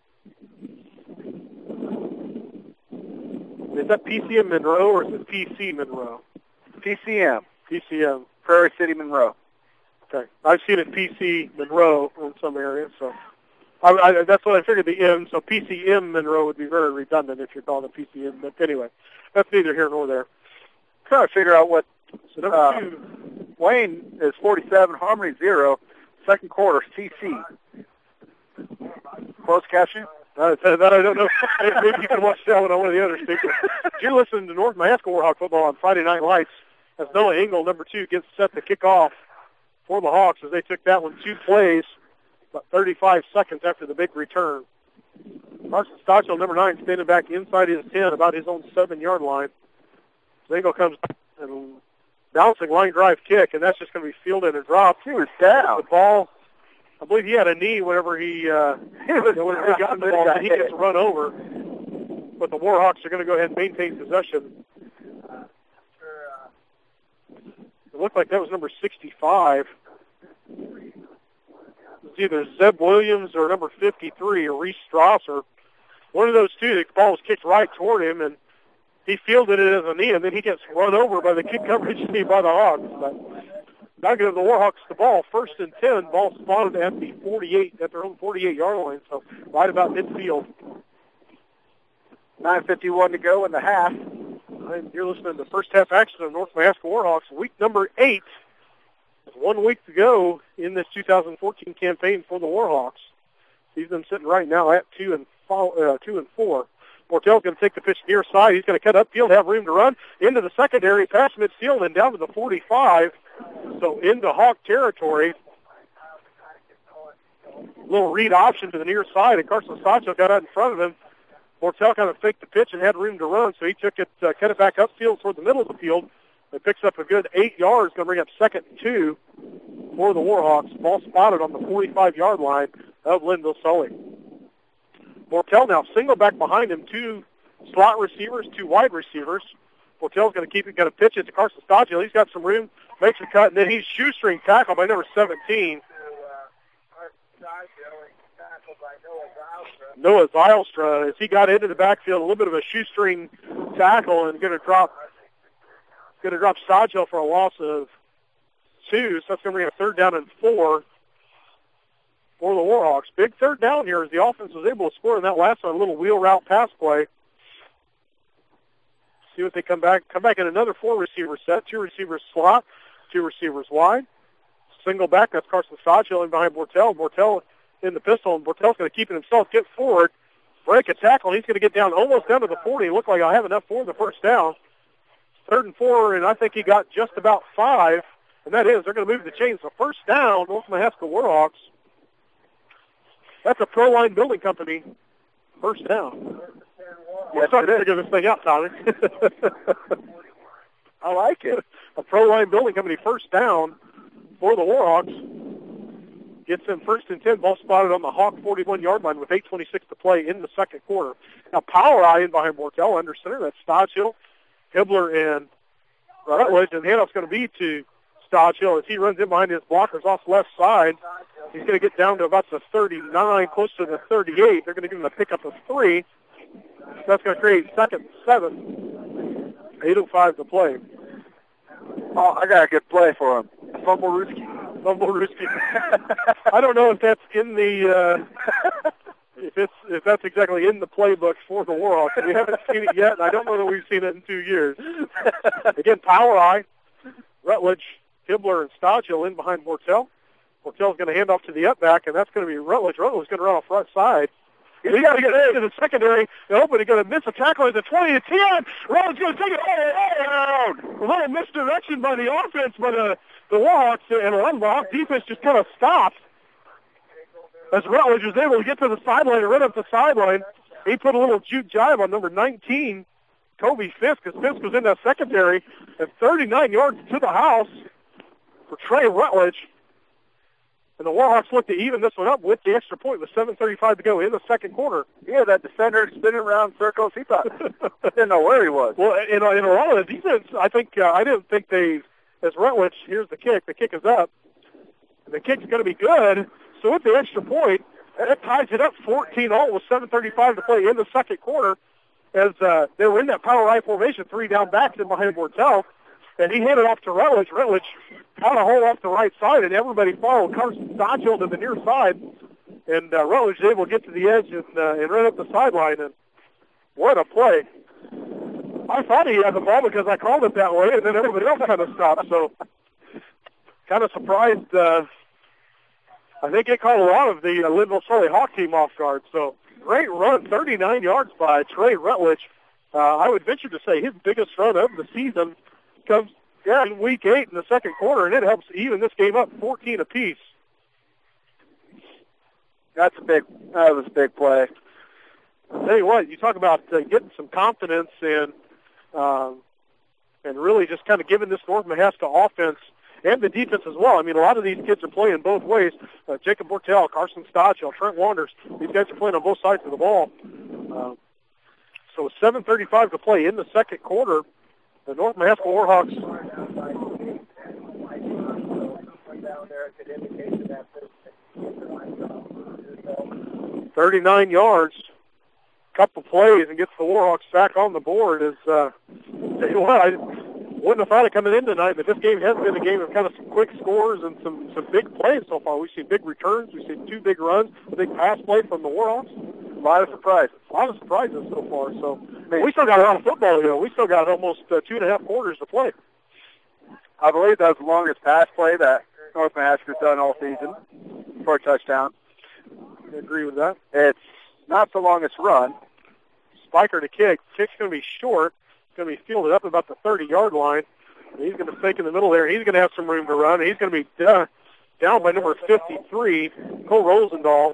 Is that PCM Monroe or is it PC Monroe? PCM. Prairie City Monroe. Okay. I've seen it PC Monroe in some areas, so that's what I figured the M. So PCM Monroe would be very redundant if you're calling it PCM. But anyway, that's neither here nor there. Trying to figure out what. So number 2. Wayne is 47, Harmony 0. Second quarter, CC. Closed caption? That I don't know. Maybe you can watch that one on one of the other speakers. You're listening to North Mahaska Warhawk football on Friday Night Lights as Noah Engel, number 2, gets set to kick off for the Hawks as they took that one 2 plays, about 35 seconds after the big return. Carson Stachel, number 9, standing back inside his 10, about his own 7-yard line. So Engel comes and bouncing line drive kick, and that's just going to be fielded and dropped. He was down. The ball, I believe he had a knee whenever he got the ball, and he gets run over. But the Warhawks are going to go ahead and maintain possession. It looked like that was number 65. It's either Zeb Williams or number 53 or Reese Strasser. One of those two, the ball was kicked right toward him, and he fielded it as a knee, and then he gets run over by the kick coverage team by the Hawks. But now give the Warhawks the ball. 1st and 10, ball spotted at the 48, at their own 48-yard line, so right about midfield. 9:51 to go in the half. And you're listening to the first half action of North Mahaska Warhawks, week number 8. 1 week to go in this 2014 campaign for the Warhawks. He's been sitting right now at 2 and 4. Mortell's going to take the pitch near side. He's going to cut upfield, have room to run into the secondary, past midfield, and down to the 45. So into Hawk territory. Little read option to the near side, and Carson Stachel got out in front of him. Mortell kind of faked the pitch and had room to run, so he took it, cut it back upfield toward the middle of the field. It picks up a good 8 yards, going to bring up 2nd and 2 for the Warhawks. Ball spotted on the 45-yard line of Linville Sully. Mortell now single back behind him, 2 slot receivers, 2 wide receivers. Mortell's going to keep it, going to pitch it to Carson Stachel. He's got some room, makes a cut, and then he's shoestring tackle by number 17. Noah Zylstra, as he got into the backfield, a little bit of a shoestring tackle, and going to drop Stachel for a loss of 2. So that's going to bring a 3rd down and 4 for the Warhawks. Big 3rd down here as the offense was able to score in that last one, a little wheel route pass play. See what they come back in another 4-receiver set, 2 receivers slot, 2 receivers wide. Single back, that's Carson Stachel in behind Mortell. Mortell in the pistol, and Mortell's going to keep it himself, get forward, break a tackle, and he's going to get down almost down to the 40. Looked like I have enough for the 1st down. 3rd and 4, and I think he got just about 5, and that is, they're going to move the chains. So 1st down, North Mahaska Warhawks. That's a Proline Building Company 1st down. We're starting to figure this thing out, Tommy. I like it. A Proline Building Company 1st down for the Warhawks. Gets them 1st and 10, ball spotted on the Hawk 41-yard line with 8:26 to play in the second quarter. Now Power Eye in behind Mortell under center. That's Stachel, Hibbler, and Rutledge, and the handoff's going to be to Stachel as he runs in behind his blockers off left side. He's going to get down to about the 39, close to the 38. They're going to give him a pickup of 3. That's going to create 2nd and 7. 8:05 to play. Oh, I got a good play for him. Fumble-Ruski. I don't know if that's in the if that's exactly in the playbook for the Warhawks. We haven't seen it yet, and I don't know that we've seen it in 2 years. Again, Power Eye, Rutledge, Hibbler, and Stachel in behind Mortell. Mortell's going to hand off to the up back, and that's going to be Rutledge. Rutledge's going to run off right side. He's got to get into the secondary. They're hoping he's going to miss a tackle at the 20 to 10. Rutledge's going to take it all around. A little misdirection by the offense, but the Warhawks and the Hawk defense just kind of stopped. as Rutledge was able to get to the sideline and run up the sideline. He put a little juke jive on number 19, Kobe Fisk, because Fisk was in that secondary, and 39 yards to the house for Trey Rutledge. And the Warhawks looked to even this one up with the extra point with 7:35 to go in the second quarter. Yeah, that defender spinning around circles. He thought, didn't know where he was. Well, in a lot of the defense, I didn't think they, as Rutledge, here's the kick. The kick is up. And the kick's going to be good. So with the extra point, that ties it up 14-all with 7:35 to play in the second quarter as they were in that power right formation, 3 down backs in behind Mortel. And he handed off to Rutledge. Rutledge had a hole off the right side, and everybody followed Carson Stodgill to the near side. And Rutledge was able to get to the edge and run up the sideline. And what a play. I thought he had the ball because I called it that way, and then everybody else kind of stopped. So kind of surprised. I think it caught a lot of the Linville Sully Hawk team off guard. So great run, 39 yards by Trey Rutledge. I would venture to say his biggest run of the season comes in week 8 in the second quarter, and it helps even this game up 14 apiece. That was a big play. I'll tell you what, you talk about getting some confidence and really just kind of giving this North Mahaska offense and the defense as well. I mean, a lot of these kids are playing both ways. Jacob Mortel, Carson Stodgill, Trent Wanders, these guys are playing on both sides of the ball. So 7:35 to play in the second quarter. The North Mahaska Warhawks 39 yards, couple plays, and gets the Warhawks back on the board. I wouldn't have thought it coming in tonight, but this game has been a game of kind of some quick scores and some big plays so far. We've seen big returns. We've seen 2 big runs, a big pass play from the Warhawks. A lot of surprises so far. So we still got a lot of football to go. We still got almost 2.5 quarters to play. I believe that was the longest pass play that North Mahaska's done all season for a touchdown. I agree with that. It's not the longest run. Spiker to kick. Kick's going to be short. It's going to be fielded up about the 30-yard line. And he's going to fake in the middle there. He's going to have some room to run. He's going to be down by number 53, Cole Rosendahl.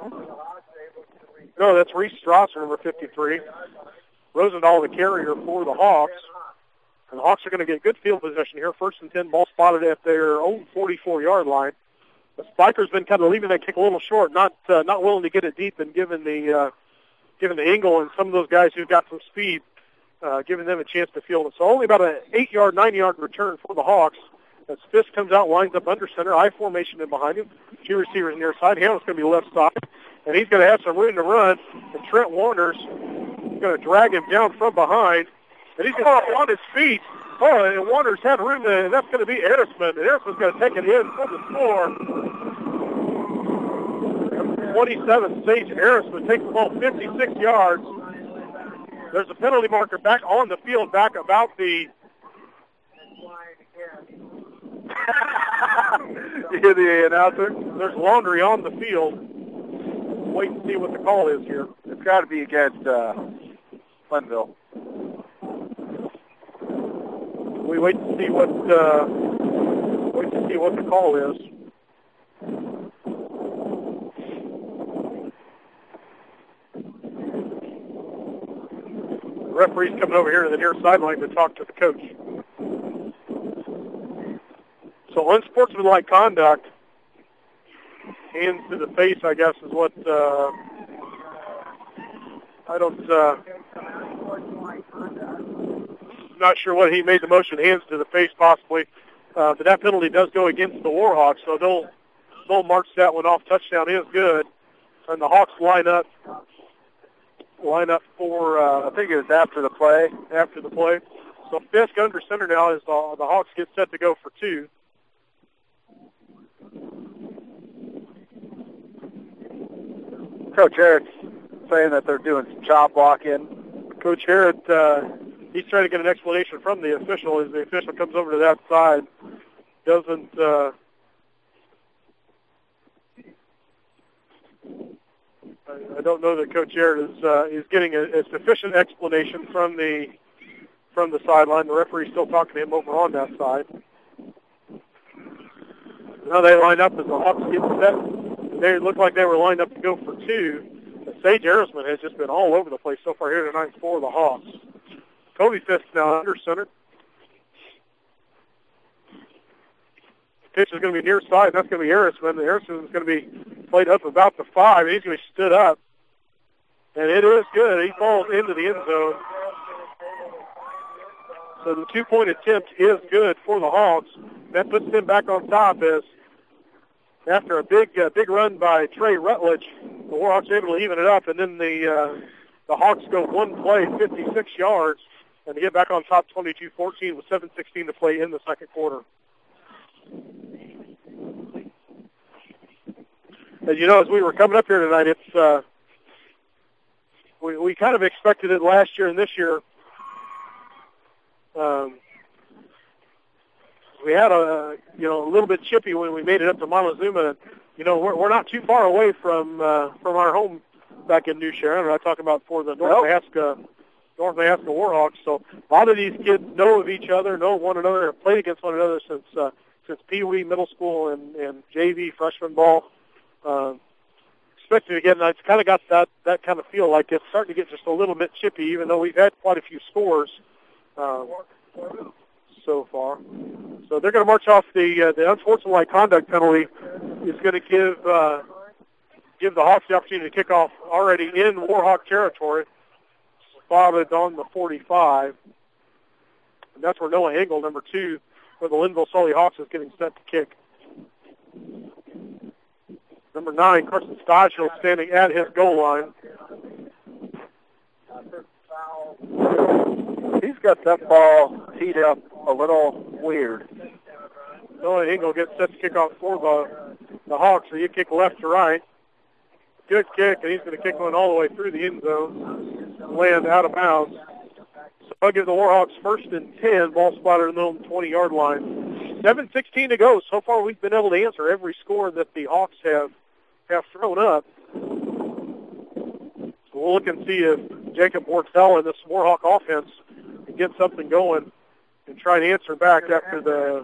No, that's Reese Strasser, number 53. Rosendahl, the carrier for the Hawks. And the Hawks are going to get good field position here. 1st and 10, ball spotted at their own 44-yard line. The Spiker's been kind of leaving that kick a little short, not willing to get it deep, and giving the Engel and some of those guys who've got some speed, giving them a chance to field it. So only about an 8-yard, 9-yard return for the Hawks. As Fisk comes out, lines up under center, I formation in behind him. 2 receivers near side. Hamlin's going to be left side, and he's going to have some room to run. And Trent Wanders is going to drag him down from behind, and he's going to fall on his feet. Oh, and Wanders had room, and that's going to be Erisman. And Erisman's going to take it in from the score. 27, Sage Erisman takes the ball 56 yards. There's a penalty marker back on the field, back about the... You hear the announcer? There's laundry on the field. Wait and see what the call is here. It's got to be against Linville. We wait to see what the call is. The referee's coming over here to the near sideline to talk to the coach. So unsportsmanlike conduct, hands to the face, I guess, is what not sure what he made the motion, hands to the face possibly. But that penalty does go against the Warhawks, so they'll march that one off. Touchdown is good. And the Hawks line up for, I think it was after the play. So Fisk under center now as the Hawks get set to go for 2. Coach Harrett's saying that they're doing some chop blocking. Coach Harrett, he's trying to get an explanation from the official as the official comes over to that side. Doesn't I don't know that Coach Harrett is getting a sufficient explanation from the sideline. The referee's still talking to him over on that side. Now they line up as the Hawks get set they looked like they were lined up to go for two. Sage Arisman has just been all over the place so far here tonight for the Hawks. Cody Fisk now under center. Pitch is going to be near side. That's going to be Arisman. Arisman is going to be played up about the 5. He's going to be stood up. And it is good. He falls into the end zone. So the 2-point attempt is good for the Hawks. That puts them back on top as after a big run by Trey Rutledge, the Warhawks are able to even it up, and then the Hawks go one play, 56 yards, and they get back on top 22-14 with 7:16 to play in the second quarter. As you know, as we were coming up here tonight, it's we kind of expected it last year and this year. We had a little bit chippy when we made it up to Montezuma. We're not too far away from our home back in New Sharon. I'm talking about for the North Nebraska Warhawks. So a lot of these kids know of each other, know one another, have played against one another since Pee Wee, middle school, and JV freshman ball. Expected again, it's kind of got that kind of feel like it's starting to get just a little bit chippy, even though we've had quite a few scores so far. So they're going to march off the unsportsmanlike conduct penalty. Is going to give the Hawks the opportunity to kick off already in Warhawk territory, spotted on the 45. And that's where Noah Engel, number 2, for the Linville Sully Hawks, is getting set to kick. Number 9, Carson Stodgill, standing at his goal line. He's got that ball teed up a little weird. Noah Engel gets set to kick off for the Hawks, so you kick left to right. Good kick, and he's going to kick one all the way through the end zone, land out of bounds. So I'll give the Warhawks 1st and 10, ball spotted in the 20-yard line. 7:16 to go. So far we've been able to answer every score that the Hawks have thrown up. So we'll look and see if Jacob Bortel and this Warhawk offense can get something going and try to answer back after the...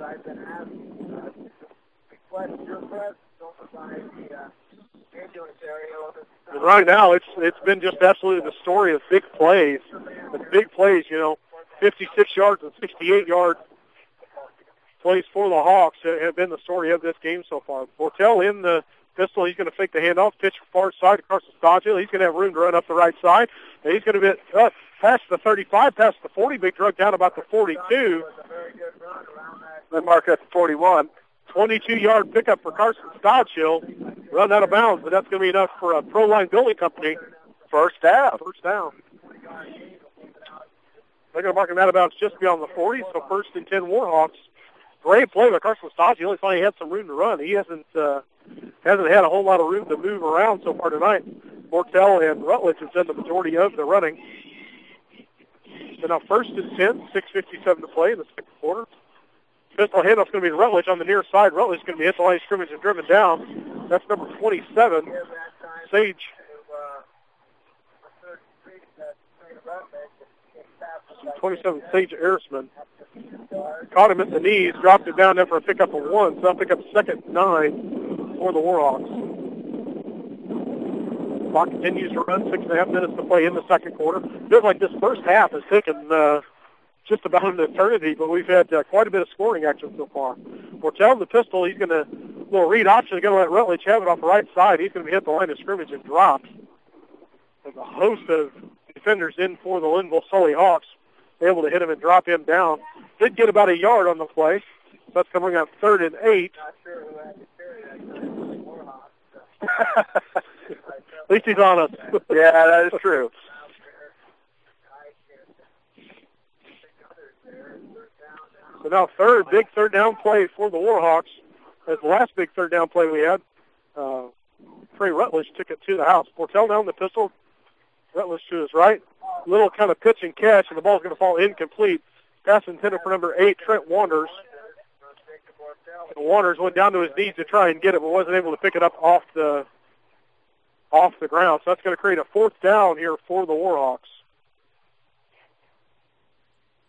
And right now, it's been just absolutely the story of big plays. The big plays, 56 yards and 68-yard plays for the Hawks have been the story of this game so far. Bortel in the pistol. He's going to fake the handoff, pitch far side to Carson Stodgill. He's going to have room to run up the right side. And he's going to be past the 35, past the 40, big drug down about the 42. Then mark at the 41. 22-yard pickup for Carson Stodgill. Run out of bounds, but that's going to be enough for a Proline Building Company. First down. They're going to mark him out of bounds just beyond the 40, so 1st and 10 Warhawks. Great play by Carson Stodgill. Only thought he had some room to run. He hasn't had a whole lot of room to move around so far tonight. Bortel and Rutledge have done the majority of the running. So now 1st and 10, 6:57 to play in the second quarter. Pistol handoff's going to be Rutledge on the near side. Rutledge is going to be hit the line of scrimmage and driven down. That's number 27, Sage. 27, Sage Arisman. Caught him at the knees, dropped it down there for a pickup of 1. So that'll pick up 2nd and 9 for the Warhawks. Clock continues to run, 6.5 minutes to play in the second quarter. Feels like this first half has taken just about an eternity, but we've had quite a bit of scoring action so far. Bortel, the pistol, he's going to, little read option, going to let Rutledge have it off the right side. He's going to be hit the line of scrimmage and dropped. There's a host of defenders in for the Linville Sully Hawks, able to hit him and drop him down. Did get about a yard on the play. That's coming up 3rd and 8. At least he's honest. Yeah, that is true. So now big third down play for the Warhawks. That's the last big third down play we had. Trey Rutledge took it to the house. Bortel down the pistol. Rutledge to his right. Little kind of pitch and catch, and the ball's going to fall incomplete. Pass intended for number 8, Trent Wanders. And Wanders went down to his knees to try and get it, but wasn't able to pick it up off the ground. So that's going to create a 4th down here for the Warhawks.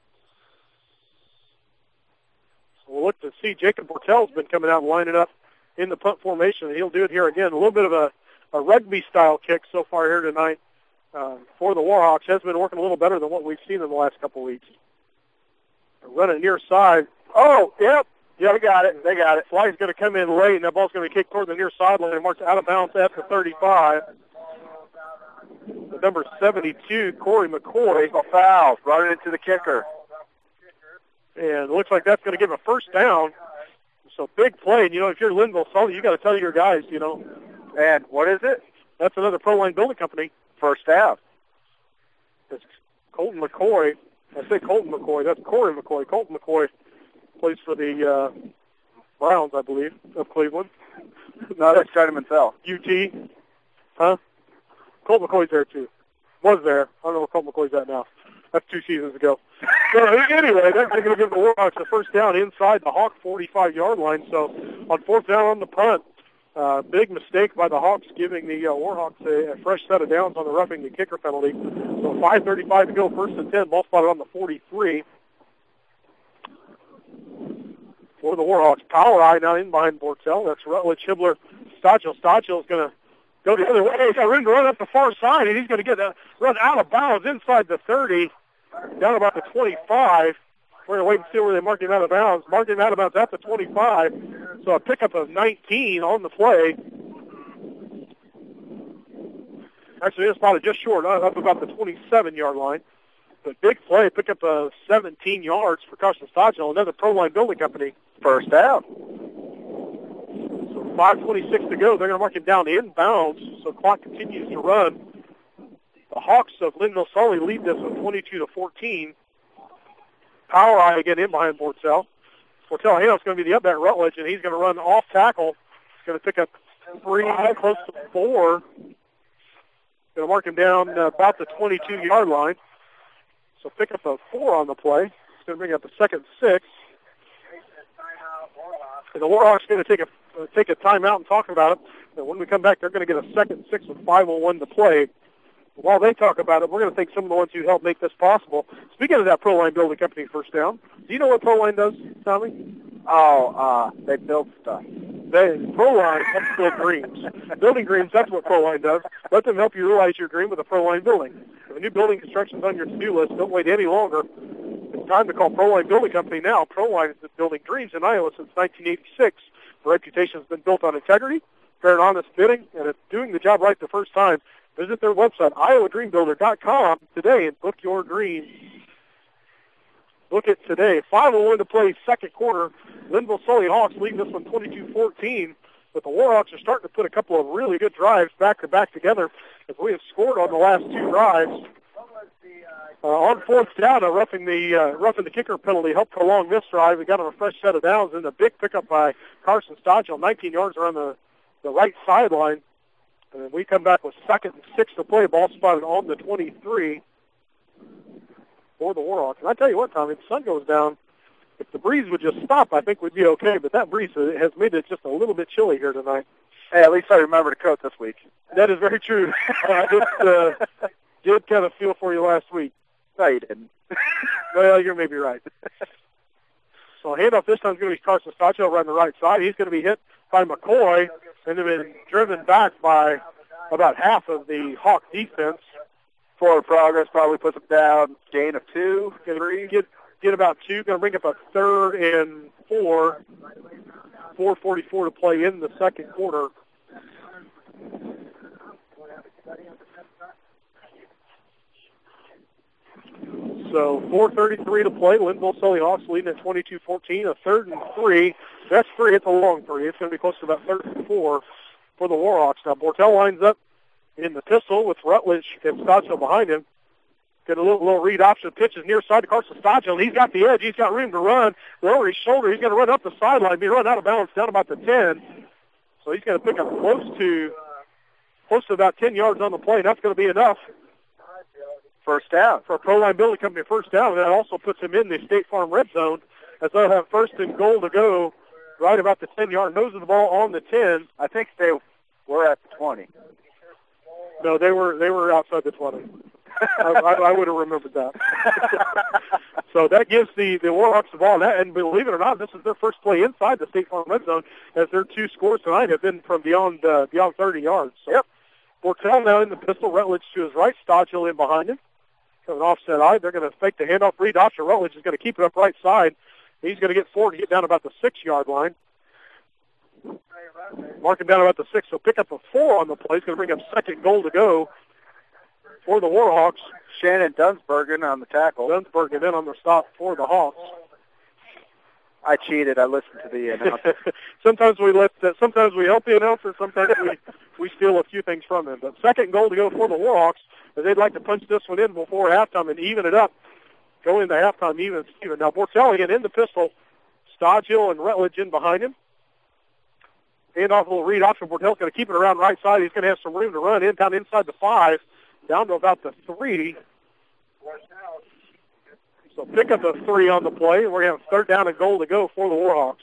So we'll look to see. Jacob Bortel's been coming out and lining up in the punt formation, and he'll do it here again. A little bit of a rugby-style kick so far here tonight for the Warhawks. Has been working a little better than what we've seen in the last couple weeks. Running near side. Oh, yep. Yeah, they got it. They got it. Fly's going to come in late, and that ball's going to be kicked toward the near sideline and marched out of bounds at the 35. The number 72, Corey McCoy. A foul, running into the kicker. And it looks like that's going to give a first down. So big play. And, if you're Linville Sully, you got to tell your guys, And what is it? That's another Proline Building Company. First down. It's Colton McCoy. I say Colton McCoy. That's Corey McCoy. Colton McCoy plays for the Browns, I believe, of Cleveland. No, that's Johnny Mansell. UT. Huh? Colt McCoy's there, too. Was there. I don't know where Colt McCoy's at now. That's 2 seasons ago. So anyway, they're going to give the Warhawks a first down inside the Hawk 45-yard line. So on fourth down on the punt, big mistake by the Hawks, giving the Warhawks a fresh set of downs on the roughing the kicker penalty. So 5:35 to go, first and 10, ball spotted on the 43. For the Warhawks, Power Eye now in behind Bortel. That's Rutledge, Hibbler, Stachel. Stachel's going to go the other way. He's got room to run up the far side, and he's going to get a run out of bounds inside the 30, down about the 25. We're going to wait and see where they mark him out of bounds. Mark him out of bounds at the 25. So a pickup of 19 on the play. Actually, it's spotted just short, up about the 27-yard line. But big play, pickup of 17 yards for Carson Stachel, another Proline Building Company. First down. So 5:26 to go. They're going to mark him down inbounds. So clock continues to run. The Hawks of Linville Sully lead this with 22-14. Power Eye again in behind Bortel. Bortel Hale's going to be the up at Rutledge, and he's going to run off tackle. He's going to pick up 3, close to 4. Going to mark him down about the 22-yard line. So pick up a 4 on the play. It's going to bring up the second 6. And the Warhawks are going to take a timeout and talk about it. And when we come back, they're going to get a second 6 with 5:01 to play. While they talk about it, we're going to thank some of the ones who helped make this possible. Speaking of that Proline Building Company first down, do you know what Proline does, Tommy? They build stuff. Proline helps build dreams. Building dreams, that's what Proline does. Let them help you realize your dream with a Proline building. If a new building construction is on your to-do list, don't wait any longer. It's time to call Proline Building Company now. Proline has been building dreams in Iowa since 1986. The reputation has been built on integrity, fair and honest bidding, and it's doing the job right the first time. Visit their website, iowadreambuilder.com, today and book your dream. Book it today. 5:01 to play, second quarter. Linville Sully Hawks leading this one 22-14. But the Warhawks are starting to put a couple of really good drives back-to-back together as we have scored on the last 2 drives. On fourth down, roughing the kicker penalty helped prolong this drive. We got on a fresh set of downs, and a big pickup by Carson Stachel, 19 yards around the right sideline. And we come back with second and 6 to play. Ball spotted on the 23 for the Warhawks. And I tell you what, Tommy, if the sun goes down, if the breeze would just stop, I think we'd be okay. But that breeze has made it just a little bit chilly here tonight. Hey, at least I remember to coat this week. That is very true. I just did kind of feel for you last week. No, you didn't. Well, you're maybe right. So handoff this time is going to be Carson Stachel right on the right side. He's going to be hit by McCoy and have been driven back by about half of the Hawk defense. Forward progress probably puts them down. Gain of 2, 3. Get about 2. Going to bring up a 3rd and 4. 4:44 to play in the second quarter. So 4:33 to play. Linville Sully Hawks leading at 22-14. A 3rd and 3. That's 3. It's a long 3. It's going to be close to about 3rd and 4 for the Warhawks. Now Bortel lines up in the pistol with Rutledge and Stachel behind him. Get a little read option pitches near side to Carson Stachel. He's got the edge. He's got room to run. Lower his shoulder. He's going to run up the sideline. Be run out of bounds down about the 10. So he's going to pick up close to about 10 yards on the play. That's going to be enough. First down. For a Proline Building Company first down. And that also puts him in the State Farm red zone as they'll have first and goal to go right about the 10-yard nose of the ball on the 10. I think they were at the 20. No, they were outside the 20. I would have remembered that. So that gives the Warhawks the ball. And believe it or not, this is their first play inside the State Farm red zone, as their 2 scores tonight have been from beyond 30 yards. So, yep. Bortel now in the pistol. Rutledge to his right. Stodgill in behind him. Coming offset eye. They're going to fake the handoff read option. Rutledge is going to keep it up right side. He's going to get forward and get down about the 6-yard line. Mark him down about the 6. So pick up a 4 on the play. He's going to bring up second goal to go for the Warhawks. Shannon Dunsbergen on the tackle. Dunsbergen in on the stop for the Hawks. I cheated. I listened to the announcer. Sometimes we help the announcer. Sometimes we steal a few things from him. But second goal to go for the Warhawks, as they'd like to punch this one in before halftime and even it up. Go into halftime even. Now Bortel again in the pistol. Stodgill and Rutledge in behind him. Hand off a little read option. Bortel's going to keep it around right side. He's going to have some room to run in down inside the 5, down to about the 3. So pick up a 3 on the play. We're going to have third down and goal to go for the Warhawks.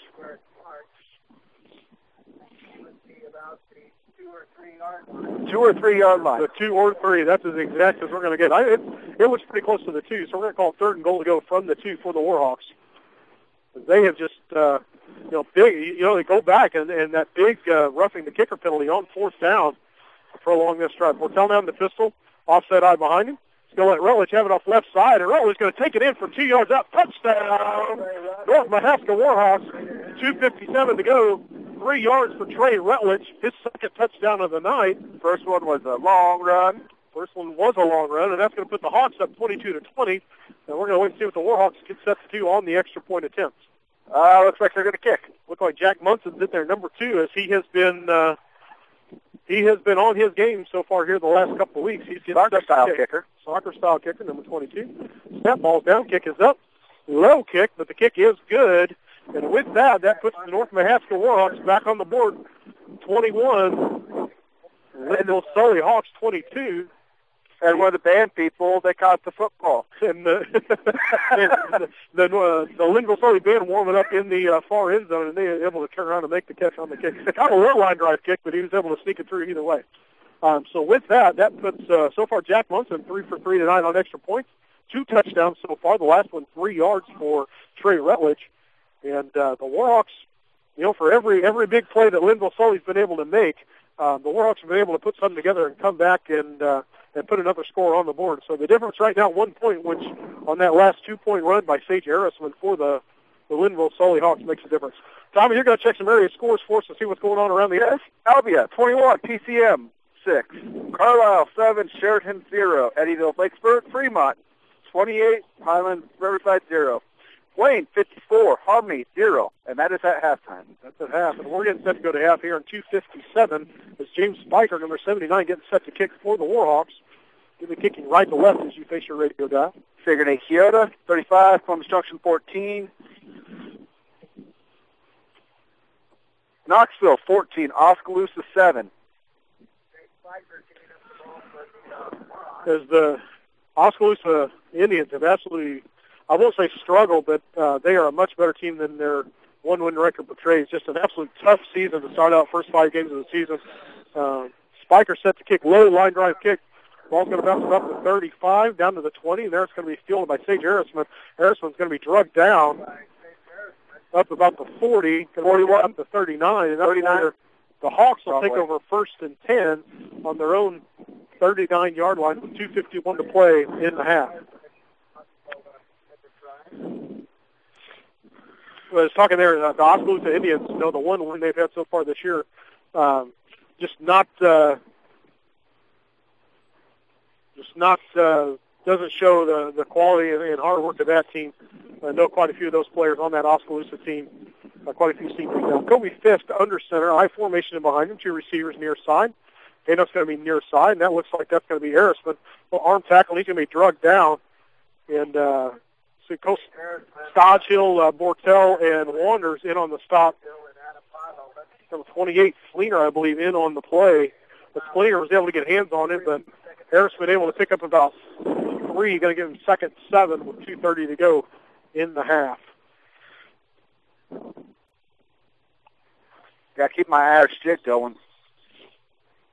2 or 3 yard line. The 2 or 3. That's as exact as we're going to get. It was pretty close to the 2, so we're going to call third and goal to go from the 2 for the Warhawks. They have just, they go back and that big roughing the kicker penalty on 4th down to prolong this drive. Bortel now in the pistol, offset eye behind him. He's going to let Rutledge have it off left side, and Rutledge is going to take it in for 2 yards out. Touchdown! North Mahaska Warhawks, 2:57 to go. 3 yards for Trey Rutledge, his second touchdown of the night. First one was a long run. And that's going to put the Hawks up 22-20. And we're going to wait and see what the Warhawks get set to do on the extra point attempts. Looks like they're going to kick. Looks like Jack Munson's in there, number 2, as he has been on his game so far here the last couple of weeks. He's soccer-style kicker. Soccer-style kicker, number 22. Snap ball's down, kick is up. Low kick, but the kick is good. And with that puts the North Mahaska Warhawks back on the board, 21. Linville Sully Hawks, 22. And one of the band people, they caught the football. And the Linville Sully band warming up in the far end zone, and they were able to turn around and make the catch on the kick. Kind of a low line drive kick, but he was able to sneak it through either way. So with that puts, so far, Jack Munson 3 for 3 tonight on extra points. 2 touchdowns so far. The last one 3 yards for Trey Rutledge. And the Warhawks, for every big play that Linville Sully's been able to make, the Warhawks have been able to put something together and come back and put another score on the board. So the difference right now, 1 point, which on that last 2-point run by Sage Harrisman for the Linville Sully Hawks makes a difference. Tommy, you're going to check some area scores for us to see what's going on around the edge. Albia, 21, PCM, 6. Carlisle, 7, Sheraton, 0. Eddyville, Lakesburg, Fremont, 28, Highland, Riverside, 0. Wayne, 54, Harmony, 0. And that is at halftime. That's at half. And we're getting set to go to half here in 2:57 as James Spiker, number 79, getting set to kick for the Warhawks. You'll be kicking right to left as you face your radio dial. Figured Kyoto, 35, Columbus Junction, 14. Knoxville, 14, Oskaloosa, 7. As the Oskaloosa Indians have absolutely, I won't say struggle, but they are a much better team than their one-win record portrays. Just an absolute tough season to start out first 5 games of the season. Spiker set to kick low, line drive kick. Ball's going to bounce up to 35, down to the 20, and there it's going to be fielded by Sage Harrisman. Harrisman's going to be drugged down up about the 40, 41 up to 39, and that's where the Hawks will take over 1st and 10 on their own 39-yard line with 2:51 to play in the half. I was talking there, the Oskaloosa Indians, the one win they've had so far this year, just not doesn't show the quality and hard work of that team. I know quite a few of those players on that Oskaloosa team, quite a few seniors now. Kobe Fisk under center, I formation in behind him, 2 receivers near side. Handoff's going to be near side, and that looks like that's going to be Harrisman. Well, arm tackle, he's going to be drugged down. And so Coach Stodgill, Bortel, and Wanders in on the stop. Number 28, Fleener, I believe, in on the play. But Fleener was able to get hands on it, but Harrisman able to pick up about 3. Going to give him 2nd 7 with 2:30 to go in the half. Got to keep my Irish jig going.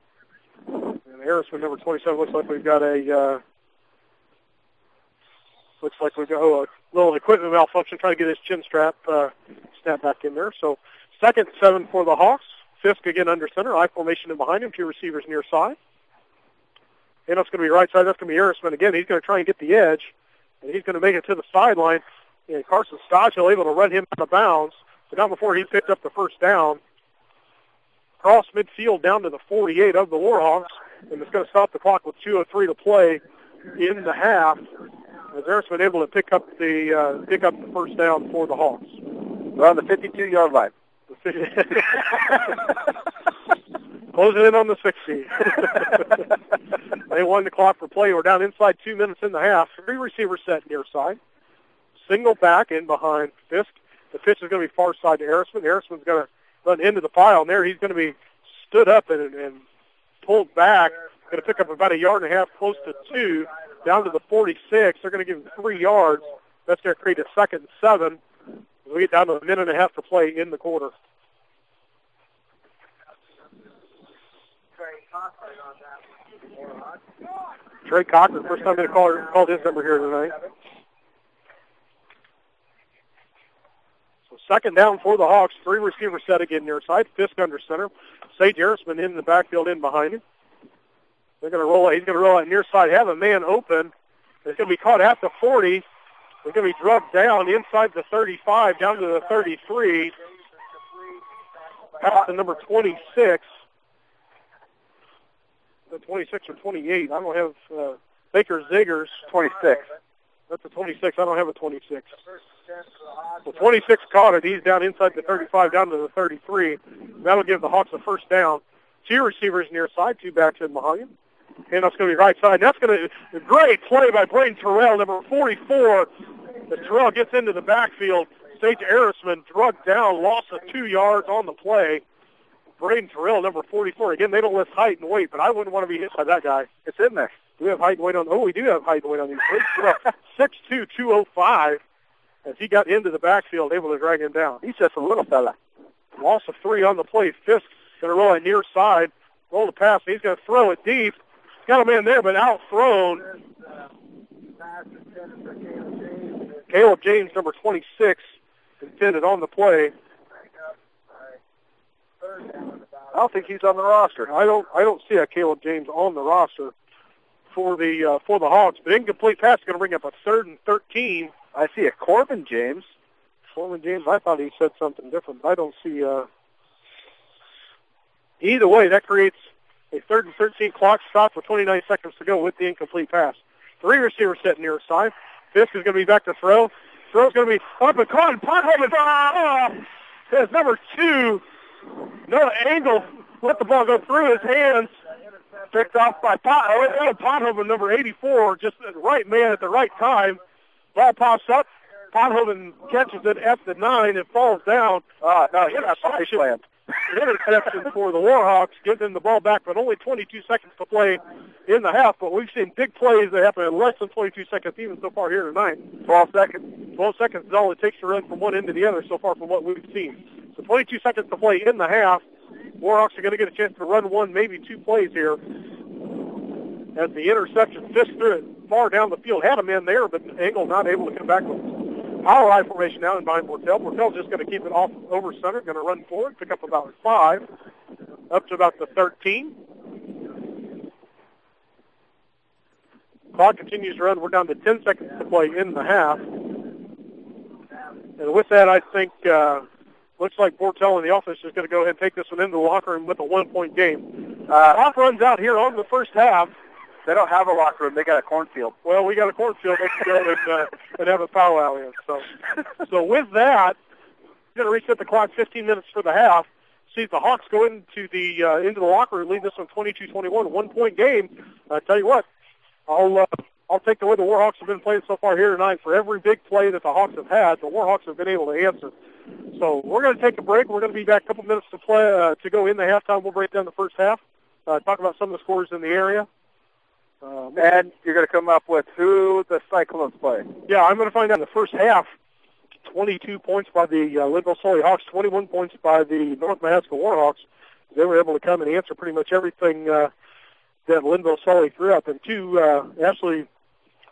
And Harrisman, number 27, looks like we've got a Looks like we've got a little equipment malfunction trying to get his chin strap snapped back in there. So 2nd 7 for the Hawks. Fisk again under center. I formation in behind him. 2 receivers near side. And that's going to be right side. That's going to be Arisman again. He's going to try and get the edge. And he's going to make it to the sideline. And Carson Stochel able to run him out of bounds. But not before he picked up the first down. Cross midfield down to the 48 of the Warhawks. And it's going to stop the clock with 2:03 to play in the half. As Arisman able to pick up the first down for the Hawks. We're on the 52-yard line. Closing in on the 60. They won the clock for play. We're down inside 2 minutes in the half. 3 receivers set near side. Single back in behind Fisk. The pitch is going to be far side to Arisman. Arisman's going to run into the pile, and there he's going to be stood up and pulled back. Going to pick up about 1.5 yards, close to 2, down to the 46. They're going to give him 3 yards. That's going to create a 2nd and 7. We get down to 1.5 minutes to play in the quarter. Trey Cochran, first time they called his number here tonight. So 2nd down for the Hawks. 3 receivers set again near side. Fisk under center. Sage Arisman in the backfield in behind him. They're going to roll. He's going to roll out near side. Have a man open. It's going to be caught at the 40. They're going to be drugged down inside the 35, down to the 33. Past the number 26. The 26 or 28. I don't have Baker Ziggers. 26. That's a 26. I don't have a 26. Well, 26 caught it. He's down inside the 35, down to the 33. That'll give the Hawks a first down. 2 receivers near side, 2 backs in behind him. And that's going to be right side. That's going to be a great play by Braden Terrell, number 44. The Terrell gets into the backfield. Sage Arisman drugged down, loss of 2 yards on the play. Braden Terrell, number 44. Again, they don't list height and weight, but I wouldn't want to be hit by that guy. It's in there. Do we have height and weight on? Oh, we do have height and weight on these. 6'2", 205. As he got into the backfield, able to drag him down. He's just a little fella. Loss of 3 on the play. Fisk going to roll it near side. Roll the pass. He's going to throw it deep. Got a man there, but out-thrown. Caleb James, number 26, intended on the play. I don't think he's on the roster. I don't see a Caleb James on the roster for the Hawks. But incomplete pass is going to bring up a 3rd and 13. I see a Corbin James. Corbin James, I thought he said something different. I don't see. Either way, that creates a 3rd and 13 clock stop with 29 seconds to go with the incomplete pass. 3 receivers set near side. Fisk is going to be back to throw. Throw's going to be up and caught. Pothoven has number 2. No angle. Let the ball go through his hands. Picked off by Pothoven, number 84. Just the right man at the right time. Ball pops up. Pothoven catches it at the 9 and falls down. No, he's not slammed. Interception for the Warhawks, give them the ball back, but only 22 seconds to play in the half. But we've seen big plays that happen in less than 22 seconds, even so far here tonight. 12 seconds. 12 seconds is all it takes to run from one end to the other so far from what we've seen. So 22 seconds to play in the half. Warhawks are going to get a chance to run 1, maybe 2 plays here. As the interception, Fisk threw it far down the field. Had him in there, but Engel not able to come back with power I formation now in behind Bortel. Bortel's just going to keep it off over center, going to run forward, pick up about 5, up to about the 13. Clock continues to run. We're down to 10 seconds to play in the half. And with that, I think looks like Bortel in the office is going to go ahead and take this one into the locker room with a 1-point game. Clock runs out here on the first half. They don't have a locker room. They got a cornfield. Well, we got a cornfield. They can go and have a powwow in. So with that, we're going to reset the clock 15 minutes for the half. See if the Hawks go into the locker room, lead this one 22-21, 1-point game. I tell you what, I'll take the way the Warhawks have been playing so far here tonight. For every big play that the Hawks have had, the Warhawks have been able to answer. So we're going to take a break. We're going to be back a couple minutes to play to go in the halftime. We'll break down the first half, talk about some of the scores in the area. And you're going to come up with who the Cyclones play. Yeah, I'm going to find out in the first half. 22 points by the Linville-Sully Hawks, 21 points by the North Mahaska Warhawks. They were able to come and answer pretty much everything that Linville-Sully threw out. And 2 absolutely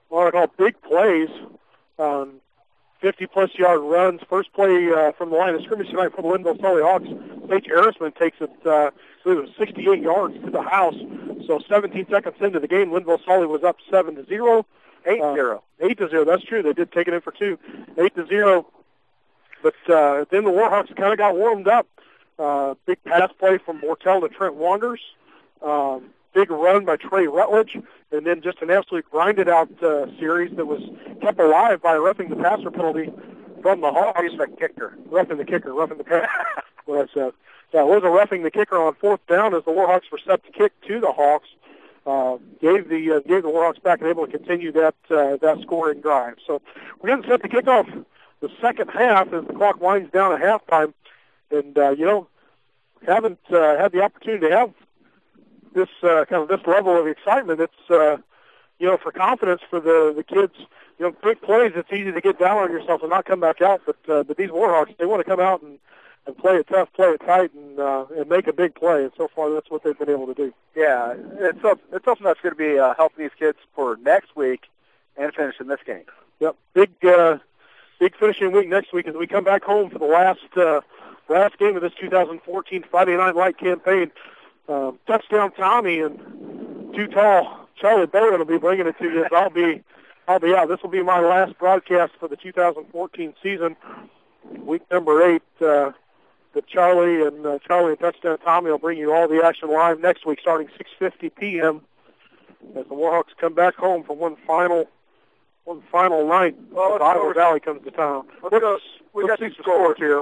what I call big plays, 50-plus yard runs. First play from the line of scrimmage tonight for the Linville Sully Hawks. Paige Harrisman takes it, it was 68 yards to the house. So 17 seconds into the game, Linville Sully was up 7-0. 8-0. 8-0, that's true. They did take it in for 2. 8-0. But then the Warhawks kind of got warmed up. Big pass play from Mortel to Trent Wanders. Big run by Trey Rutledge. And then just an absolute grinded-out series that was kept alive by a roughing the passer penalty from the Hawks. Roughing the kicker. Well, that was a roughing the kicker on 4th down as the Warhawks were set to kick to the Hawks. Gave the Warhawks back and able to continue that scoring drive. So we're going to set the kickoff the second half as the clock winds down at halftime. And, haven't had the opportunity to have this this level of excitement. It's, for confidence for the kids. Big plays, it's easy to get down on yourself and not come back out. But these Warhawks, they want to come out and play it tough, play it tight, and make a big play. And so far, that's what they've been able to do. Yeah, it's something that's going to be helping these kids for next week and finishing this game. Yep, big finishing week next week as we come back home for the last game of this 2014 Friday Night Light campaign. Touchdown Tommy and Too Tall Charlie Bowen will be bringing it to you. So I'll be out. This will be my last broadcast for the 2014 season. Week number 8, that Charlie and Touchdown Tommy will bring you all the action live next week starting 6:50 p.m. as the Warhawks come back home for one final night. Well, Iowa Valley comes to town. We got some scores here.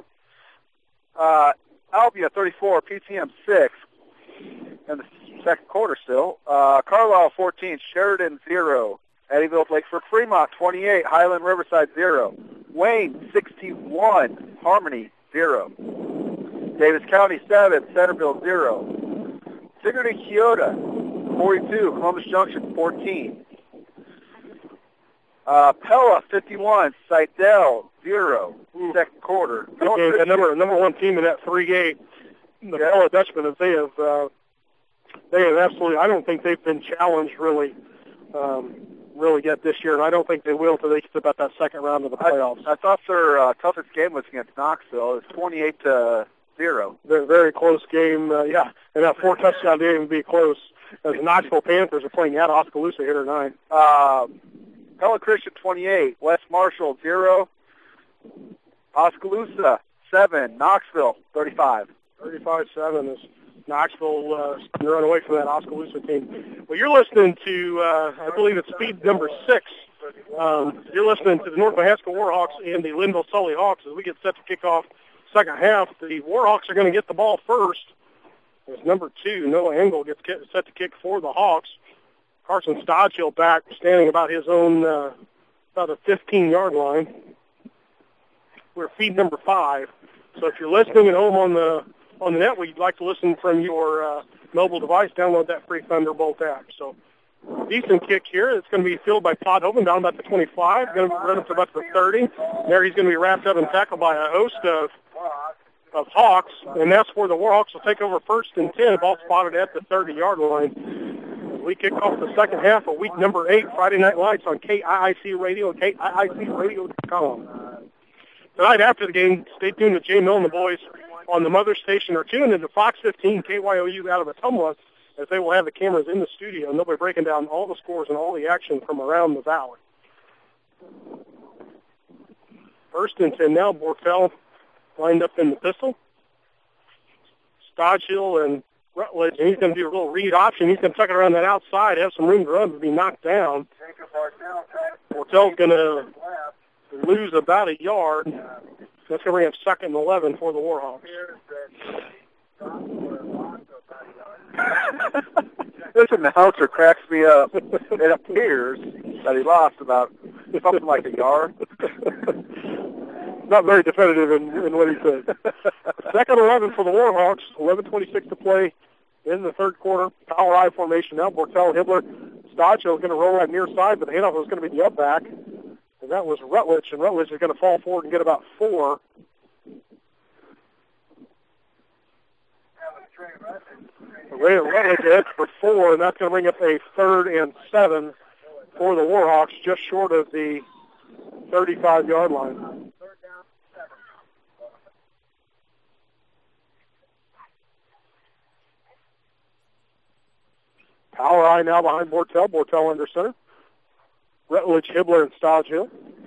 Albia 34, PCM 6 in the second quarter still. Carlisle 14, Sheridan 0. Eddyville, Lakeford, Fremont 28, Highland Riverside 0. Wayne 61, Harmony 0. Davis County 7, Centerville 0. Sigourney Kyoto 42, Columbus Junction 14. Pella 51, Seidel 0. Second quarter. Okay, the number one team in that 3A, the Pella Dutchmen, they have absolutely. I don't think they've been challenged really yet this year, and I don't think they will until they get to about that second round of the playoffs. I thought their toughest game was against Knoxville. It was 28-0. They're a very close game, and that 4-touchdown game would be close. As the Knoxville Panthers are playing at Oskaloosa here tonight. Pella Christian 28, West Marshall 0. Oskaloosa 7, Knoxville 35. 35-7 is Knoxville run away from that Oskaloosa team. Well, you're listening to, I believe it's speed number 6. You're listening to the North Mahaska Warhawks and the Linville Sully Hawks as we get set to kick off second half. The Warhawks are going to get the ball first. As number 2, Noah Engel gets set to kick for the Hawks. Carson Stodgill back, standing about his own, about a 15-yard line. We're feed number 5. So if you're listening at home on the net, we'd like to listen from your mobile device. Download that free Thunderbolt app. So decent kick here. It's going to be fielded by Todd Hoban down about the 25. Going to run up to about the 30. There he's going to be wrapped up and tackled by a host of Hawks, and that's where the Warhawks will take over first and 10, ball spotted at the 30-yard line. We kick off the second half of week number 8, Friday Night Lights on KIIC Radio and KIICradio.com. Tonight after the game, stay tuned with Jay Mill and the boys on the mother station, or tune into Fox 15 KYOU out of Ottumwa, as they will have the cameras in the studio, and they'll be breaking down all the scores and all the action from around the valley. First and 10 now, Bortel lined up in the pistol. Stodgill and Rutledge, and he's going to do a little read option. He's going to tuck it around that outside, have some room to run, but be knocked down. Bortel's going to lose about a yard. That's going to bring up second and 11 for the Warhawks. This announcer cracks me up. It appears that he lost about something like a yard. Not very definitive in what he said. Second 11 for the Warhawks. 11:26 to play in the third quarter. Power I formation now. Bortel, Hibbler, Stodgill is going to roll right near side, but the handoff was going to be the up back. And that was Rutledge, and Rutledge is going to fall forward and get about 4. Rutledge heads for 4, and that's going to bring up a 3rd and 7 for the Warhawks, just short of the 35-yard line. Power I now behind Bortel. Bortel under center. Rutledge, Hibbler, and Stodge Hill.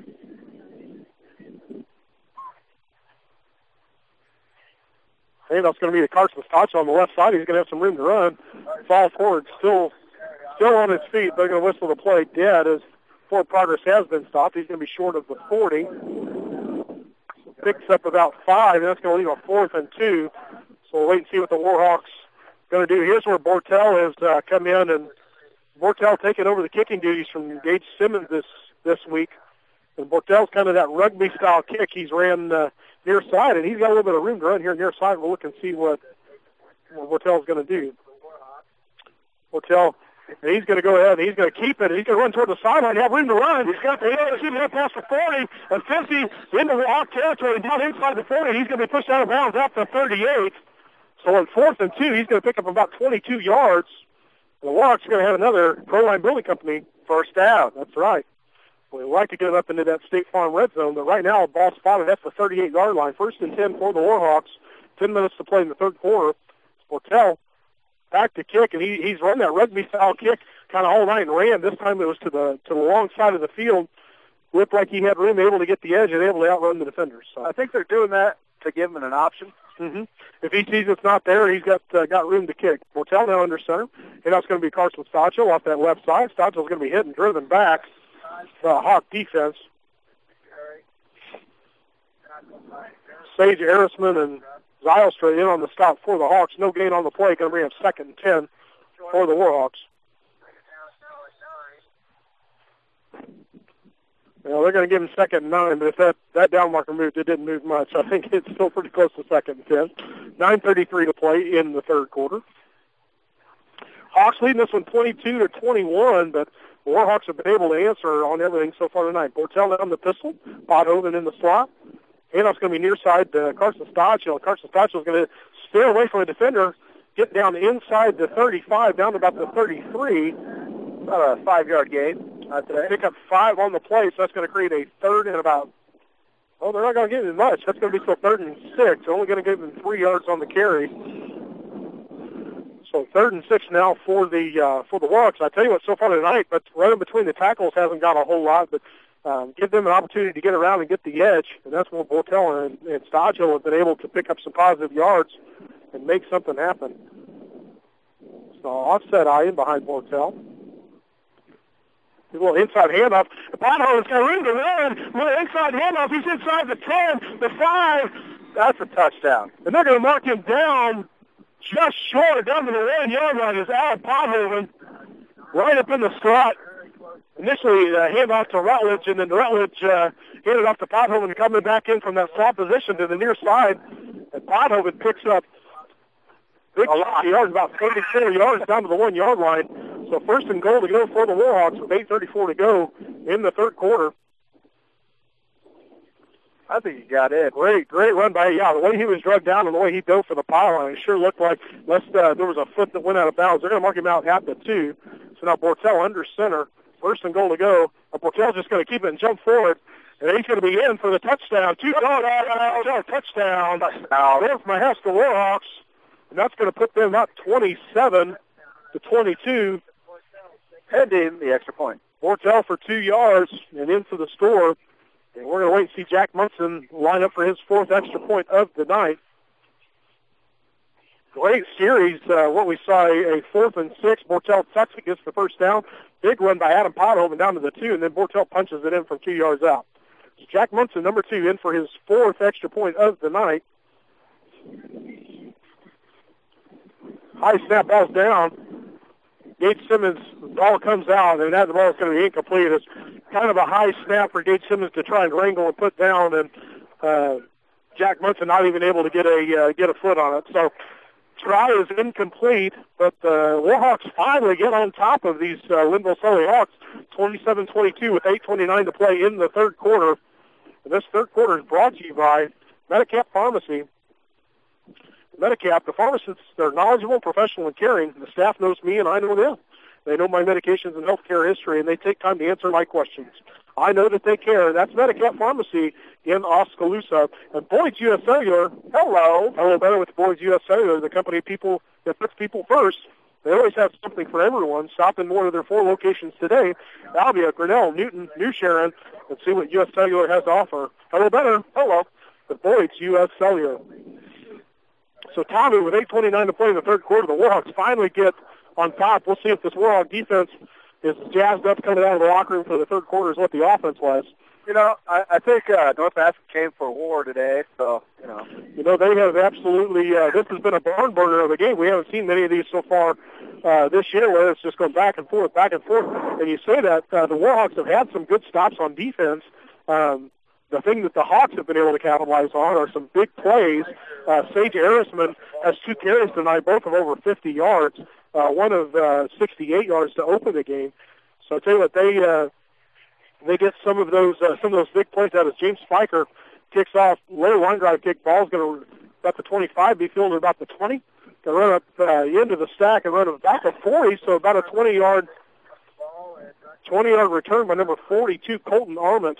Handoff's going to be to Carson Stodge on the left side. He's going to have some room to run. Fall forward, still on his feet. They're going to whistle the play dead as forward progress has been stopped. He's going to be short of the 40. Picks up about 5, and that's going to leave a 4th and 2. So we'll wait and see what the Warhawks going to do. Here's where Bortel has come in, and Bortel taking over the kicking duties from Gage Simmons this week. And Bortel's kind of that rugby-style kick. He's ran near side, and he's got a little bit of room to run here near side. We'll look and see what Bortel's going to do. Bortel, he's going to go ahead, and he's going to keep it. He's going to run toward the sideline, have room to run. He's got the head past the 40 and 50 into the Hawk territory, down inside the 40. He's going to be pushed out of bounds at the 38. So on 4th and 2, he's going to pick up about 22 yards. The Warhawks are going to have another Proline Building Company first down. That's right. We'd like to get up into that State Farm red zone, but right now, ball spotted at the 38-yard line. 1st and 10 for the Warhawks. 10 minutes to play in the third quarter. Bortel back to kick, and he's run that rugby-style kick kind of all night and ran. This time it was to the long side of the field. Looked like he had room, able to get the edge and able to outrun the defenders. So I think they're doing that to give him an option. Mm-hmm. If he sees it's not there, he's got room to kick. Bortel now under center. And that's going to be Carson Stodgel off that left side. Stodgel's going to be hit and driven back. Hawk defense. Sage Arisman and Zylstra in on the stop for the Hawks. No gain on the play. Going to bring up 2nd and 10 for the Warhawks. Well, they're going to give him 2nd and 9, but if that down marker moved, it didn't move much. I think it's still pretty close to 2nd and 10. 9:33 to play in the third quarter. Hawks leading this one 22-21, but the Warhawks have been able to answer on everything so far tonight. Bortel on the pistol, Podhoven in the slot. Handoff's going to be near side to Carson Stodgel. Carson Stodgel is going to steer away from a defender, get down inside the 35, down to about the 33. About a 5-yard gain. Pick up 5 on the play, so that's going to create a 3rd and about, they're not going to give him much. That's going to be still 3rd and 6. They're only going to give him 3 yards on the carry. So 3rd and 6 now for the Warhawks. I tell you what, so far tonight, but running between the tackles hasn't got a whole lot, but give them an opportunity to get around and get the edge, and that's where Bortel and Stodgel have been able to pick up some positive yards and make something happen. So offset eye in behind Bortel. A little inside handoff. Podhoven's got room to run. Little inside handoff. He's inside the 10, the 5. That's a touchdown. And they're going to mark him down just short, down to the 1-yard line. Is Al Podhoven right up in the slot. Initially, handoff to Rutledge, and then Rutledge handed off to Podhoven coming back in from that slot position to the near side. And Podhoven picks up a lot of yards, about 34 yards down to the 1-yard line. So 1st and goal to go for the Warhawks with 8:34 to go in the third quarter. I think he got it. Great run by, the way he was drugged down and the way he dove for the pylon, it sure looked like there was a foot that went out of bounds. They're going to mark him out at the 2. So now Bortel under center, 1st and goal to go. Bortel's just going to keep it and jump forward, and he's going to be in for the touchdown. Touchdown. There from Mahaska Warhawks, and that's going to put them up 27-22. Heading the extra point. Bortel for 2 yards and in for the score. And we're going to wait and see Jack Munson line up for his 4th extra point of the night. Great series. What we saw, a 4th and 6. Bortel tucks it, gets the first down. Big run by Adam Podhoven down to the 2, and then Bortel punches it in from 2 yards out. So Jack Munson, number 2, in for his 4th extra point of the night. High snap, ball's down. Gage Simmons, the ball comes out, and that the ball is going to be incomplete. It's kind of a high snap for Gage Simmons to try and wrangle and put down, and Jack Munson not even able to get a foot on it. So try is incomplete, but the Warhawks finally get on top of these Linville Sully Hawks, 27-22 with 8:29 to play in the third quarter. And this third quarter is brought to you by Medicap Pharmacy. Medicap, the pharmacists, they're knowledgeable, professional, and caring. The staff knows me, and I know them. They know my medications and healthcare history, and they take time to answer my questions. I know that they care. That's Medicat Pharmacy in Oskaloosa. And Boyd's U.S. Cellular, hello better with Boyd's U.S. Cellular, the company people that puts people first. They always have something for everyone. Stop in one of their 4 locations today, Albia, Grinnell, Newton, New Sharon, and see what U.S. Cellular has to offer. Hello better, with Boyd's U.S. Cellular. So Tommy, with 8:29 to play in the third quarter, the Warhawks finally get on top. We'll see if this Warhawk defense is jazzed up coming out of the locker room for the third quarter is what the offense was. You know, I think North Aspen came for war today, so, You know, they have absolutely, this has been a barn burner of a game. We haven't seen many of these so far this year where it's just going back and forth. And you say that the Warhawks have had some good stops on defense. The thing that the Hawks have been able to capitalize on are some big plays. Sage Arisman has 2 carries tonight, both of over 50 yards, one of 68 yards to open the game. So I tell you what, they get some of those big plays out as James Spiker kicks off, low line drive kick, ball's going to about the 25, be fielded about the 20. Going to run up into the stack and run about the 40, so about a 20-yard return by number 42, Colton Arment,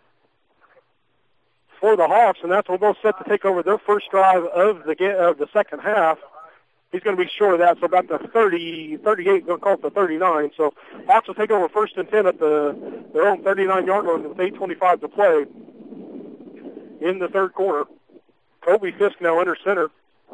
for the Hawks, and that's what they'll set to take over their first drive of the second half. He's going to be short of that, so about the 30, 38, going to call it the 39. So Hawks will take over first and 10 at their own 39-yard line with 8:25 to play in the third quarter. Kobe Fisk now under center.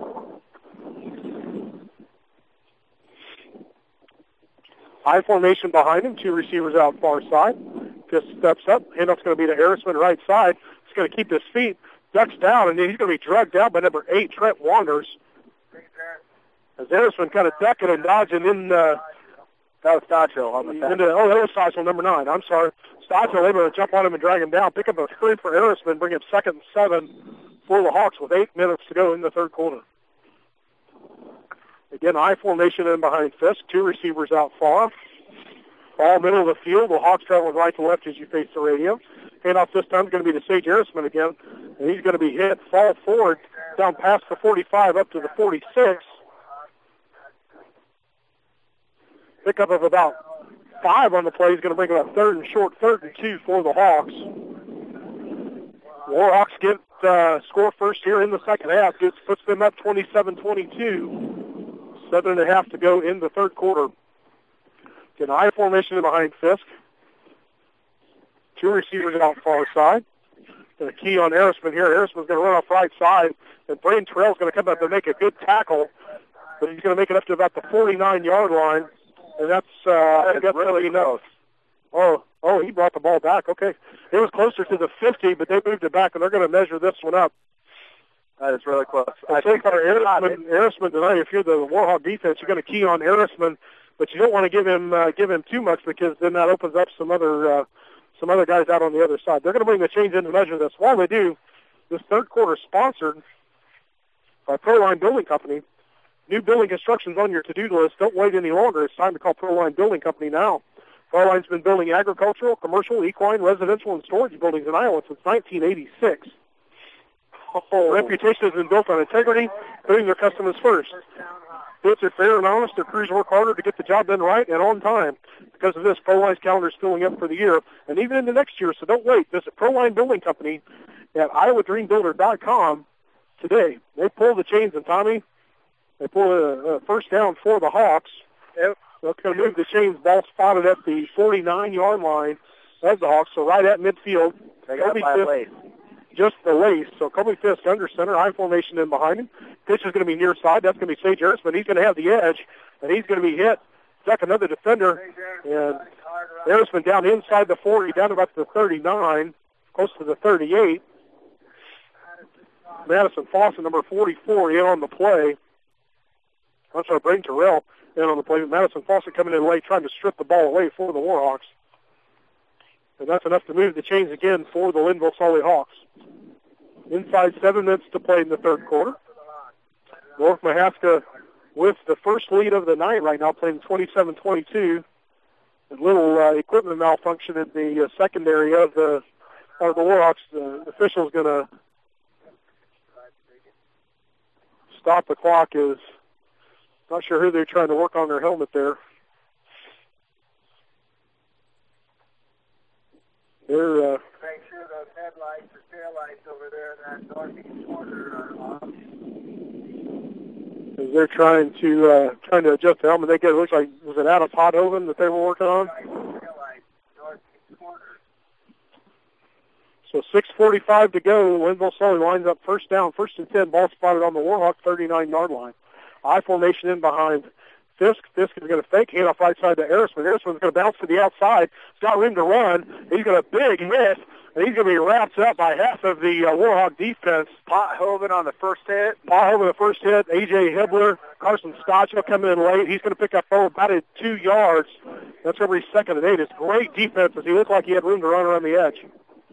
High formation behind him, 2 receivers out far side. Fisk steps up. Handoff's going to be to Harrisman right side. He's going to keep his feet, ducks down, and then he's going to be drugged down by number 8, Trent Wanders. As Harrisman kind of ducking and dodging in. That was Stacho on the back. That was Stacho, number 9. I'm sorry. Stacho able to jump on him and drag him down. Pick up a screen for Harrisman, bring him 2nd and 7 for the Hawks with 8 minutes to go in the third quarter. Again, I formation in behind Fisk. 2 receivers out far. Ball middle of the field. The Hawks traveling right to left as you face the radio. Handoff this time is going to be to Sage Harrisman again. And he's going to be hit, fall forward, down past the 45 up to the 46. Pickup of about 5 on the play. He's going to bring about 3rd and short, 3rd and 2 for the Hawks. Warhawks get score first here in the second half. Just puts them up 27-22. 7.5 to go in the third quarter. Get an I formation behind Fisk. 2 receivers out far side. And a key on Harrisman here. Harrisman's going to run off right side. And Blaine Terrell's going to come up and make a good tackle. But he's going to make it up to about the 49-yard line. And that's really enough. Oh, he brought the ball back. Okay. It was closer to the 50, but they moved it back, and they're going to measure this one up. That is really close. I think our Harrisman tonight, if you're the Warhawk defense, you're going to key on Harrisman, but you don't want to give him too much because then that opens up some other guys out on the other side. They're going to bring the chains in to measure this. While they do, this third quarter is sponsored by Proline Building Company. New building construction's on your to-do list. Don't wait any longer. It's time to call Proline Building Company now. Proline's been building agricultural, commercial, equine, residential, and storage buildings in Iowa since 1986. Reputation has been built on integrity, putting their customers first. Bids are fair and honest. Their crews work harder to get the job done right and on time. Because of this, Proline's calendar is filling up for the year and even into next year, so don't wait. Visit Proline Building Company at IowaDreamBuilder.com today. They pull the chains, and Tommy, they pull a first down for the Hawks. They're going to move the chains. Ball spotted at the 49-yard line of the Hawks, so right at midfield. They got by a lace. Just the lace. So Kobe Fisk under center, high formation in behind him. Pitch is going to be near side. That's going to be Sage Harrisman. He's going to have the edge, and he's going to be hit. Duck another defender, and Harrisman down inside the 40, down about the 39, close to the 38. Madison Fawcett, number 44, in on the play. I'm sorry, Braden Terrell in on the play. Madison Fawcett coming in late, trying to strip the ball away for the Warhawks. And that's enough to move the chains again for the Linville Sully Hawks. Inside 7 minutes to play in the third quarter. North Mahaska with the first lead of the night right now, playing 27-22. A little equipment malfunction in the secondary of the Warhawks. The official's going to stop the clock. Is not sure who they're trying to work on their helmet there. They're Make sure those headlights or taillights over there in that northeast corner are off. as they're trying to adjust the helmet. It looks like, was it out of Pothoven that they were working on? Taillights, northeast corner. So 6:45 to go. Linville Sully lines up first down, 1st and 10. Ball spotted on the Warhawk 39-yard line. I formation in behind Fisk. Fisk is going to fake handoff right side to Erisman. Erisman's going to bounce to the outside. He's got room to run. He's got a big miss, and he's going to be wrapped up by half of the Warhawk defense. Pothoven on the first hit. Pothoven the first hit. A.J. Hibbler, Carson Stotchel coming in late. He's going to pick up about 2 yards. That's going to be 2nd and 8. It's great defense as he looked like he had room to run around the edge.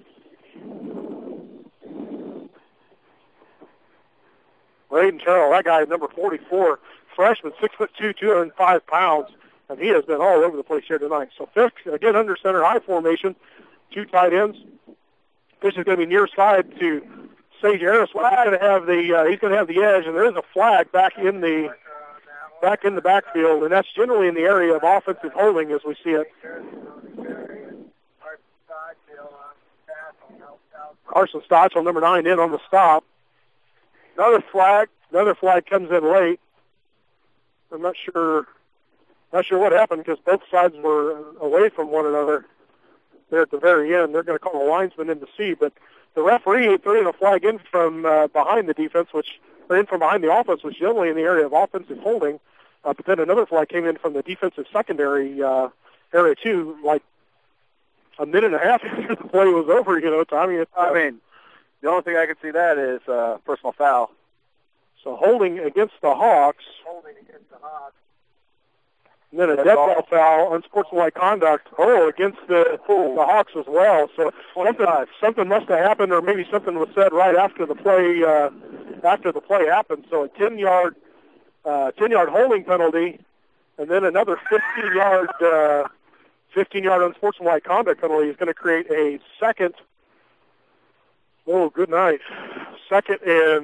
Braden Terrell, that guy is number 44, freshman, 6'2", 205 pounds, and he has been all over the place here tonight. So Fisk, again, under center, high formation, 2 tight ends. This is going to be near side to Sage Harris. He's going to have the edge, and there is a flag back in the backfield, and that's generally in the area of offensive holding as we see it. Carson Stotchel, number 9, in on the stop. Another flag comes in late. I'm not sure what happened because both sides were away from one another there at the very end. They're going to call a linesman in to see, but the referee threw a flag in from behind the defense, in from behind the offense, which generally in the area of offensive holding. But then another flag came in from the defensive secondary area too, like a minute and a half after the play was over. Tommy. The only thing I can see that is personal foul. So holding against the Hawks. And then a dead ball foul, unsportsmanlike conduct. Against the Hawks as well. So something must have happened, or maybe something was said right after the play. After the play happened, so a 10-yard holding penalty, and then another 15-yard unsportsmanlike conduct penalty is going to create a second. Oh, good night. Second and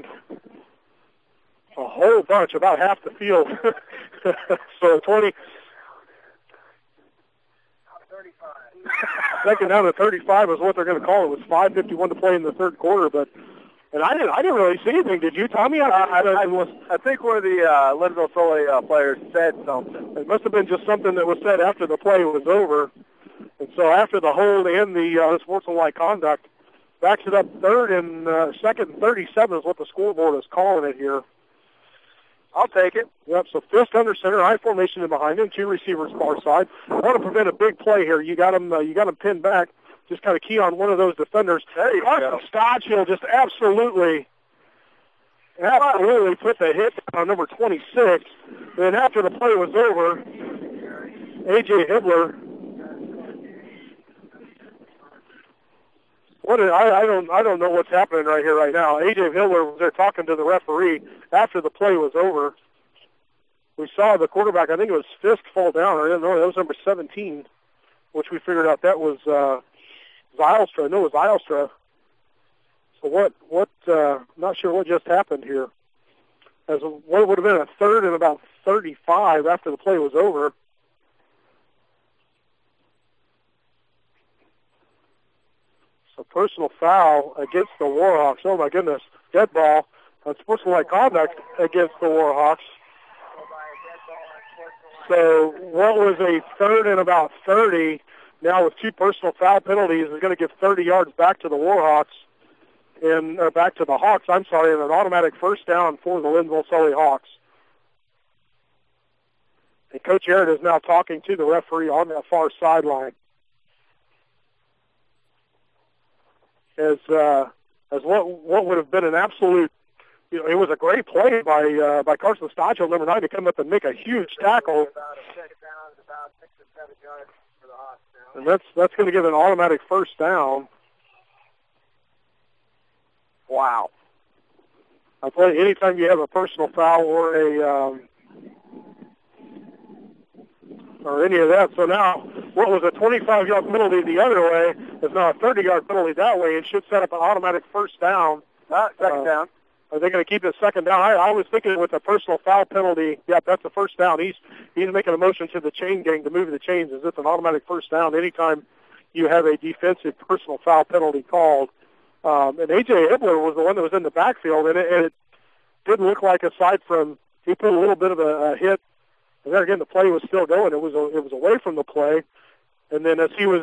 a whole bunch, about half the field. So 20. 35. Second down to 35 is what they're going to call it. It was 5:51 to play in the third quarter, and I didn't really see anything. Did you, Tommy? I think one of the Linville Sully players said something. It must have been just something that was said after the play was over. And so after the hold and the unsportsmanlike conduct, backs it up second and 37 is what the scoreboard is calling it here. I'll take it. Yep, so Fisk under center, high formation in behind him, 2 receivers far side. I want to prevent a big play here. You got him pinned back. Just kind of key on one of those defenders. Carson Stotchel just absolutely put the hit on number 26. Then after the play was over, A.J. Hibbler. I don't know what's happening right here right now. A.J. Hibbler was there talking to the referee after the play was over. We saw the quarterback, I think it was Fisk, fall down. I didn't know that was number 17, which we figured out that was Zylstra. No, it was Zylstra. So not sure what just happened here. As what would have been a third and about 35 after the play was over. A personal foul against the Warhawks. Oh, my goodness. Dead ball. Unsportsmanlike conduct against the Warhawks. So what was a third and about 30, now with 2 personal foul penalties, is going to give 30 yards back to the Warhawks, back to the Hawks, and an automatic first down for the Linville Sully Hawks. And Coach Aaron is now talking to the referee on that far sideline. As what would have been an absolute, it was a great play by Carson Stotchel, number 9, to come up and make a huge tackle. And that's going to give an automatic first down. Wow. I tell you, anytime you have a personal foul or any of that. So now, what was a 25-yard penalty the other way is now a 30-yard penalty that way. It should set up an automatic first down. Second down. Are they going to keep it second down? I was thinking with a personal foul penalty, that's a first down. He's making a motion to the chain gang to move the chains. Is this an automatic first down? Anytime you have a defensive personal foul penalty called. And A.J. Hibbler was the one that was in the backfield, and it didn't look like, aside from he put a little bit of a hit, and then again the play was still going. It was away from the play, and then as he was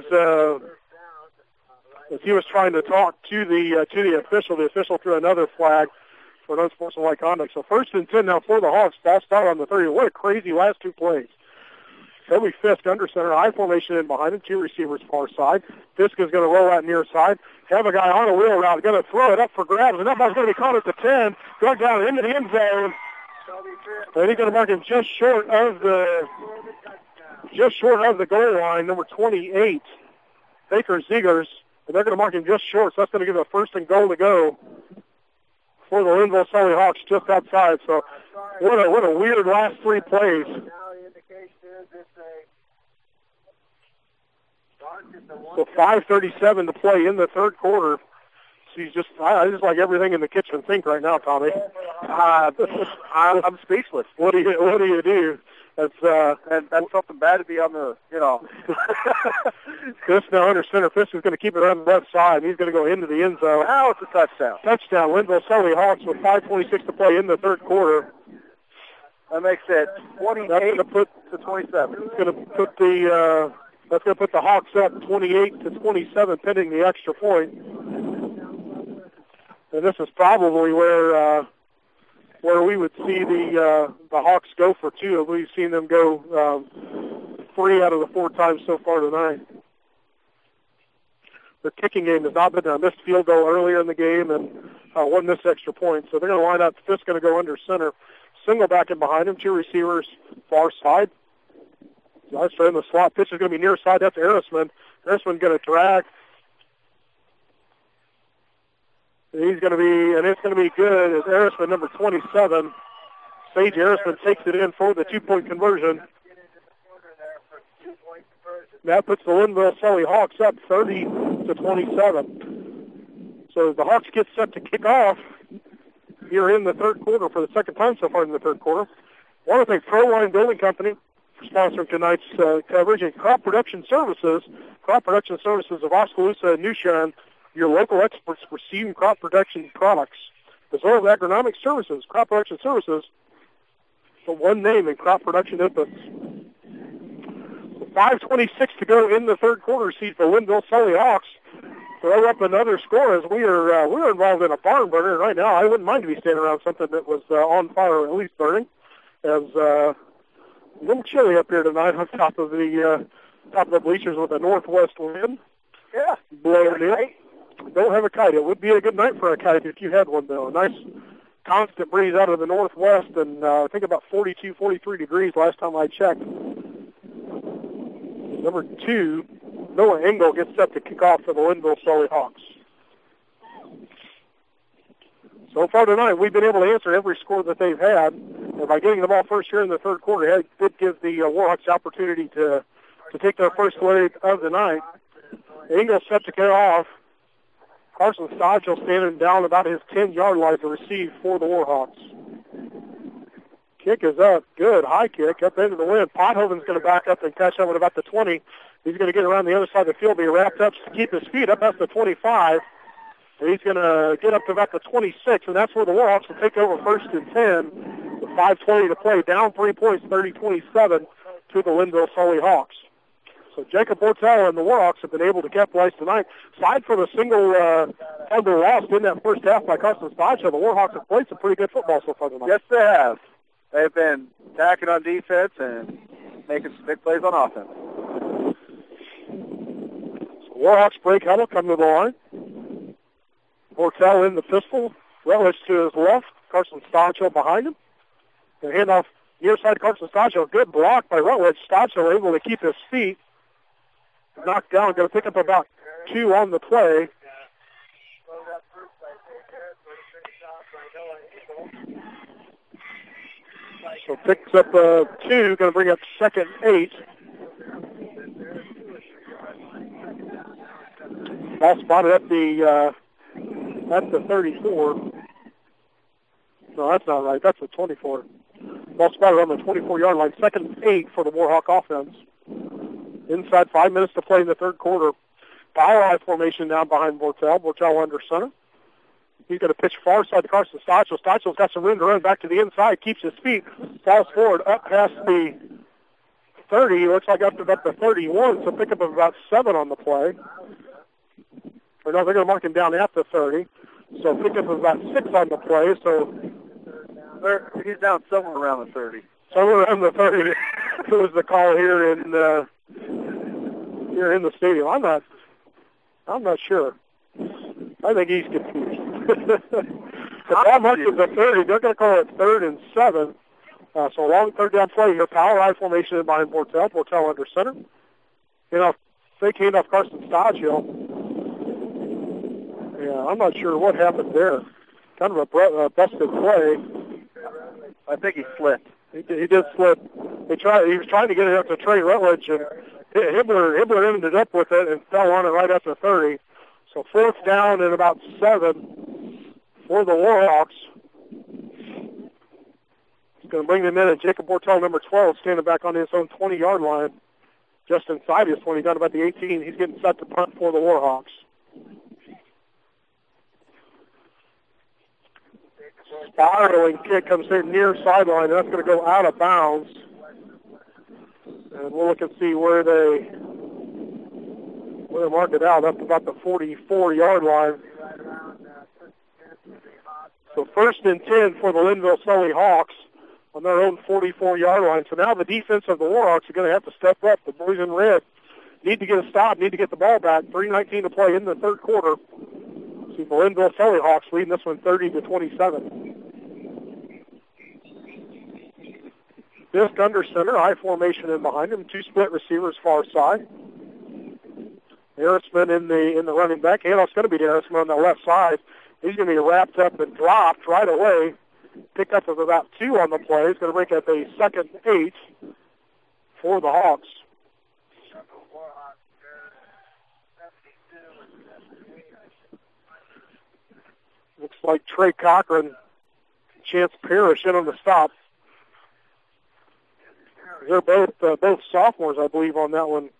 trying to talk to the official threw another flag for an unsportsmanlike conduct. So 1st and 10 now for the Hawks. Ball start on the 30. What a crazy last two plays. Toby Fisk under center, I formation in behind him, 2 receivers far side. Fisk is going to roll out near side. Have a guy on a wheel route, going to throw it up for grabs, and that ball's going to be caught at the 10, going down into the end zone. And he's going to mark him just short of the goal line, number 28, Baker Zegers. And they're going to mark him just short, so that's going to give a 1st and goal to go for the Linville Sully Hawks just outside. So what a weird last 3 plays. So 5:37 to play in the third quarter. I just like everything in the kitchen sink right now, Tommy. I'm speechless. What do you do? That's something bad to be on the, Fisk now under center. Fisk is going to keep it on the left side. He's going to go into the end zone. Now it's a touchdown. Touchdown. Linville Sully Hawks with 5:26 to play in the third quarter. That makes it 28 to 27. It's going to put that's going to put the Hawks up 28-27, pending the extra point. And this is probably where we would see the Hawks go for 2. We've seen them go 3 out of the 4 times so far tonight. The kicking game has not been done. Missed field goal earlier in the game and one missed extra point. So they're going to line up. Fisk going to go under center. Single back in behind him. 2 receivers far side. Nice in the slot. Pitch is going to be near side. That's Arisman. Arisman going to drag. And it's going to be good as Arisman, number 27. Sage Arisman takes it in for the 2-point conversion. That puts the Linville Sully Hawks up 30-27. So the Hawks get set to kick off here in the third quarter for the second time so far in the third quarter. I want to thank Proline Building Company for sponsoring tonight's coverage, and Crop Production Services of Oskaloosa and New Sharon, your local experts for seed and crop production products, as well as agronomic services. Crop Production Services, the one name in crop production inputs. 5:26 to go in the third quarter. Seed for Linville Sully Hawks. Throw up another score as we're involved in a barn burner right now. I wouldn't mind to be standing around something that was on fire or at least burning. As a little chilly up here tonight on top of the bleachers with a northwest wind. Yeah, blowing in. Don't have a kite. It would be a good night for a kite if you had one, though. A nice constant breeze out of the northwest, and I think about 42, 43 degrees last time I checked. Number 2, Noah Engel gets set to kick off for the Linville Sully Hawks. So far tonight, we've been able to answer every score that they've had, and by getting the ball first here in the third quarter, it did give the Warhawks the opportunity to take their first lead of the night. Engel set to kick off. Carson Stodgel standing down about his 10-yard line to receive for the Warhawks. Kick is up. Good. High kick up into the wind. Pothoven's going to back up and catch up at about the 20. He's going to get around the other side of the field, be wrapped up to keep his feet up past the 25. And he's going to get up to about the 26, and that's where the Warhawks will take over 1st and 10 with 5:20 to play. Down 3 points, 30-27 to the Linville Sully Hawks. So Jacob Bortel and the Warhawks have been able to capitalize tonight. Aside from a single fumble lost in that first half by Carson Stodgel, the Warhawks have played some pretty good football so far tonight. Yes, they have. They've been attacking on defense and making some big plays on offense. So Warhawks break huddle, come to the line. Bortel in the pistol. Rutledge to his left. Carson Stodgel behind him. And handoff near side Carson Stodgel. Good block by Rutledge. Stodgel able to keep his feet. Knocked down. Going to pick up about 2 on the play. So picks up 2. Going to bring up 2nd 8. Ball spotted at the 34. No, that's not right. That's the 24. Ball spotted on the 24-yard line. 2nd 8 for the Warhawk offense. Inside 5 minutes to play in the third quarter. power I formation down behind Bortel. Bortel under center. He's going to pitch far side to Carson Stachel. Stachel's got some room to run back to the inside, keeps his feet, falls forward up past the 30. Looks like up to about the 31, so pickup of about 7 on the play. Or no, they're going to mark him down at the 30. So pickup of about 6 on the play. So he's down somewhere around the 30. Somewhere around the 30 was the call here in the stadium. I'm not sure. I think he's confused. The ball marked at the 30. They're going to call it 3rd and 7. So long third down play here. Power I formation in behind Bortel. Bortel under center. Fake handoff Carson Stodgill. Yeah, I'm not sure what happened there. Kind of a busted play. I think he slipped. He did slip. He was trying to get it up to Trey Rutledge, and Hibbler ended up with it and fell on it right at the 30. So 4th down and about 7 for the Warhawks. He's going to bring them in, and Jacob Bortel, number 12, standing back on his own 20-yard line, just inside his 20, down about the 18. He's getting set to punt for the Warhawks. Spiraling kick comes in near sideline, and that's going to go out of bounds. And we'll look and see where they mark it out, up about the 44-yard line. So 1st and 10 for the Linville-Sully Hawks on their own 44-yard line. So now the defense of the Warhawks are going to have to step up. The boys in red need to get a stop, need to get the ball back. 3:19 to play in the third quarter. See the Linville-Sully Hawks leading this one 30-27. Fisk under center, I formation in behind him. 2 split receivers far side. Harrisman in the running back. Handoff's going to be to Harrisman on the left side. He's going to be wrapped up and dropped right away. Picked up of about 2 on the play. He's going to break up a 2nd and 8 for the Hawks. Looks like Trey Cochran, Chance Parrish in on the stop. They're both sophomores, I believe, on that one.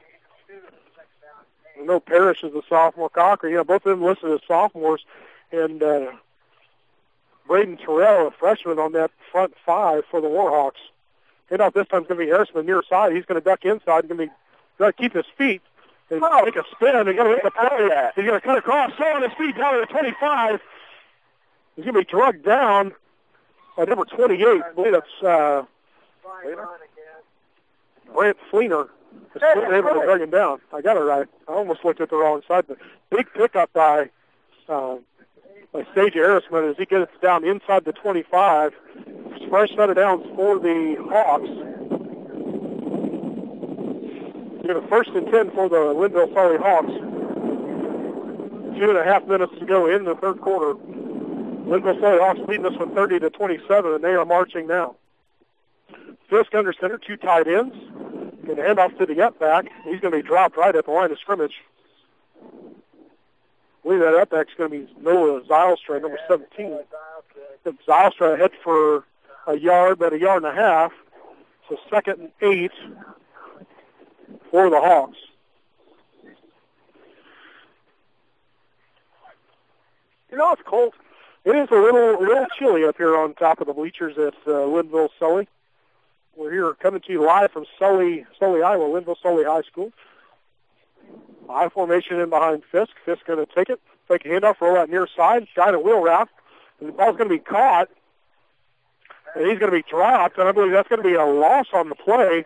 I know Parrish is a sophomore. Cochran, both of them listed as sophomores. And Braden Terrell, a freshman, on that front 5 for the Warhawks. Handoff this time is going to be Harrisman near side. He's going to duck inside. He's going to keep his feet and make a spin. He's going to make a play. He's going to cut across, slow on his feet down to the 25. He's going to be drugged down by number 28. I believe that's Brant Fleener. Able to drag him down. I got it right. I almost looked at the wrong side. But big pickup by Sage Harrisman as he gets down inside the 25. Fresh set of downs for the Hawks. Get a 1st and 10 for the Linville-Sully Hawks. 2.5 minutes to go in the third quarter. Linville-Sully Hawks leading this one 30-27, and they are marching now. Fisk under center, 2 tight ends. Going to hand off to the up back. He's going to be dropped right at the line of scrimmage. I believe that up back's going to be Noah Zylstra, number 17. Zylstra head for a yard, but a yard and a half. So 2nd and 8 for the Hawks. It's cold. It is a little chilly up here on top of the bleachers at Linville-Sully. We're here coming to you live from Sully, Iowa, Linville-Sully High School. I formation in behind Fisk. Fisk going to take it, fake a handoff, roll out near side, guide a wheel route, and the ball's going to be caught, and he's going to be dropped, and I believe that's going to be a loss on the play.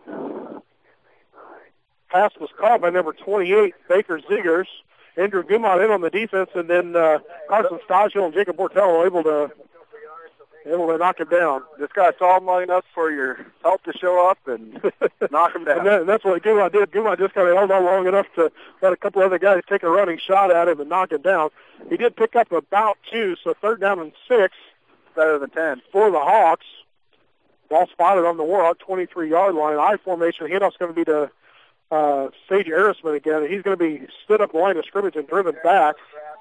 Pass was caught by number 28, Baker Ziggers. Andrew Gumont in on the defense, and then Carson Stodgill and Jacob Bortel were able to knock him down. This guy saw him long enough for your help to show up and knock him down. And that's what Gumont did. Gumont just kind of held on long enough to let a couple other guys take a running shot at him and knock him down. He did pick up about 2, so 3rd down and 6. Better than 10. For the Hawks. Ball spotted on the Warhawk 23-yard line. I formation. Handoff's going to be to Sage Harrisman again. He's going to be stood up the line of scrimmage and driven back.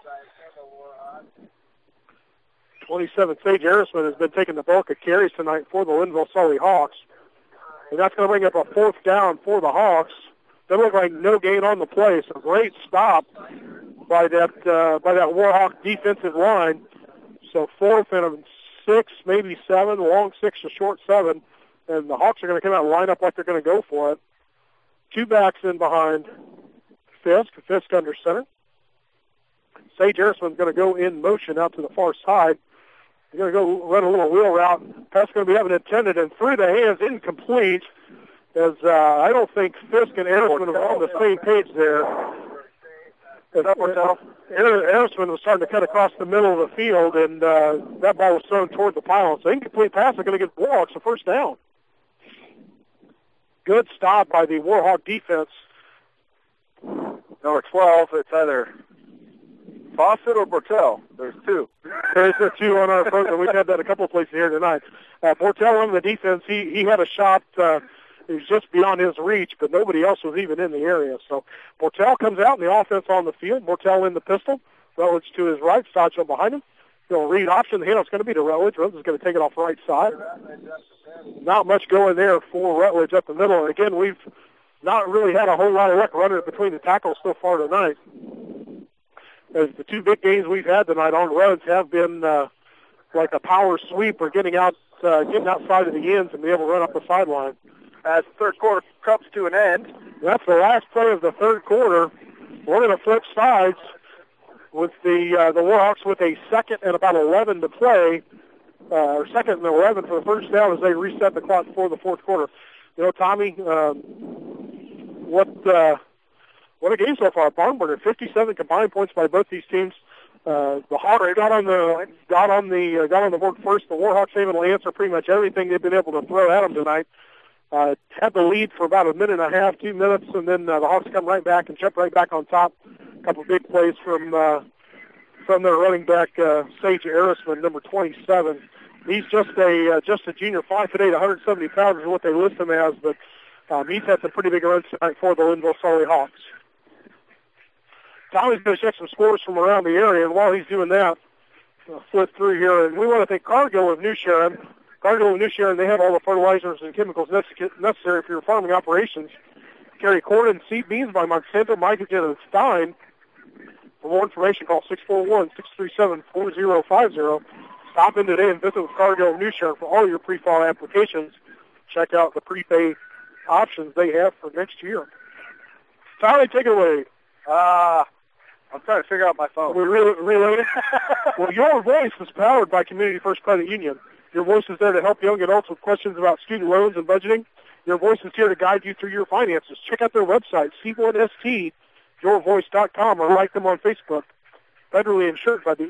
27, Sage Harrisman has been taking the bulk of carries tonight for the Linville-Sully Hawks. And that's going to bring up a 4th down for the Hawks That looked like no gain on the play. So great stop by that Warhawk defensive line. So 4th and 6, maybe 7, long 6 to short 7. And the Hawks are going to come out and line up like they're going to go for it. 2 backs in behind Fisk. Fisk under center. Sage Harrison's going to go in motion out to the far side. He's going to go run a little wheel route. Pass going to be having intended and through the hands, incomplete. As I don't think Fisk and Harrison are on the same page there. Harrison was starting to cut across the middle of the field, and that ball was thrown toward the pylon. So incomplete pass is going to give Warhawks a first down. Good stop by the Warhawk defense. Number 12, it's either Fawcett or Bortel. There's 2. There's 2 on our program. We've had that a couple of places here tonight. Bortel on the defense, he had a shot. It was just beyond his reach, but nobody else was even in the area. So Bortel comes out in the offense on the field. Bortel in the pistol. Rutledge to his right, Stodge behind him. He'll read option. The handoff's going to be to Rutledge. Rutledge is going to take it off right side. Not much going there for Rutledge up the middle. And again, we've not really had a whole lot of luck running it between the tackles so far tonight. As the 2 big games we've had tonight on runs have been like a power sweep or getting outside of the ends and be able to run up the sideline. As the third quarter comes to an end. That's the last play of the third quarter. We're going to flip sides with the Warhawks with a 2nd and about 11 to play, or 2nd and 11 for the first down as they reset the clock for the fourth quarter. You know, Tommy, what a game so far. Barnburner, 57 combined points by both these teams. The Hawks got on the board first. The Warhawks able to answer pretty much everything they've been able to throw at them tonight. Had the lead for about a minute and a half, 2 minutes, and then the Hawks come right back and jump right back on top. A couple of big plays from their running back, Sage Harrison, number 27. He's just a junior, 5'8", 170 pounds is what they list him as, but he's had some pretty big runs tonight for the Linville Sully Hawks. Tommy's going to check some scores from around the area, and while he's doing that, I'll flip through here, and we want to thank Cargill of New Sharon. Cargill of New Sharon, they have all the fertilizers and chemicals necessary for your farming operations. Carry corn and seed beans by Monsanto, Microgen, and Stein. For more information, call 641-637-4050. Stop in today and visit with Cargill of New Sharon for all your pre-fall applications. Check out the prepay options they have for next year. Tyler, take it away. I'm trying to figure out my phone. We're related? Well, Your Voice is powered by Community First Credit Union. Your Voice is there to help young adults with questions about student loans and budgeting. Your Voice is here to guide you through your finances. Check out their website, C1STYourVoice.com, or like them on Facebook. Federally insured by the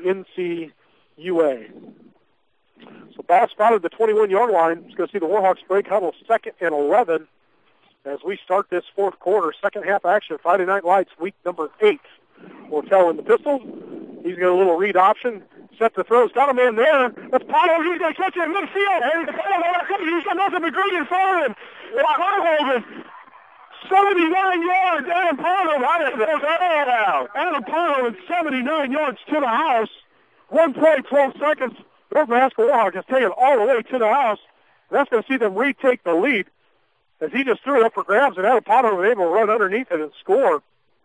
NCUA. So ball spotted the 21-yard line. It's going to see the Warhawks break huddle 2nd and 11 as we start this fourth quarter, second half action, Friday Night Lights, week number 8. Bortel in the pistol. He's got a little read option. Set the throw. He's got a man there. That's Pottle. He's going to catch it in midfield. He's got nothing but green in front of him. Pottle is 79 yards. Adam Pottle. Adam Pottle is 79 yards to the house. 1 play, 12 seconds. North Nebraska Warhawks has taken all the way to the house. That's going to see them retake the lead as he just threw it up for grabs, and Adam Pottle was able to run underneath it and score.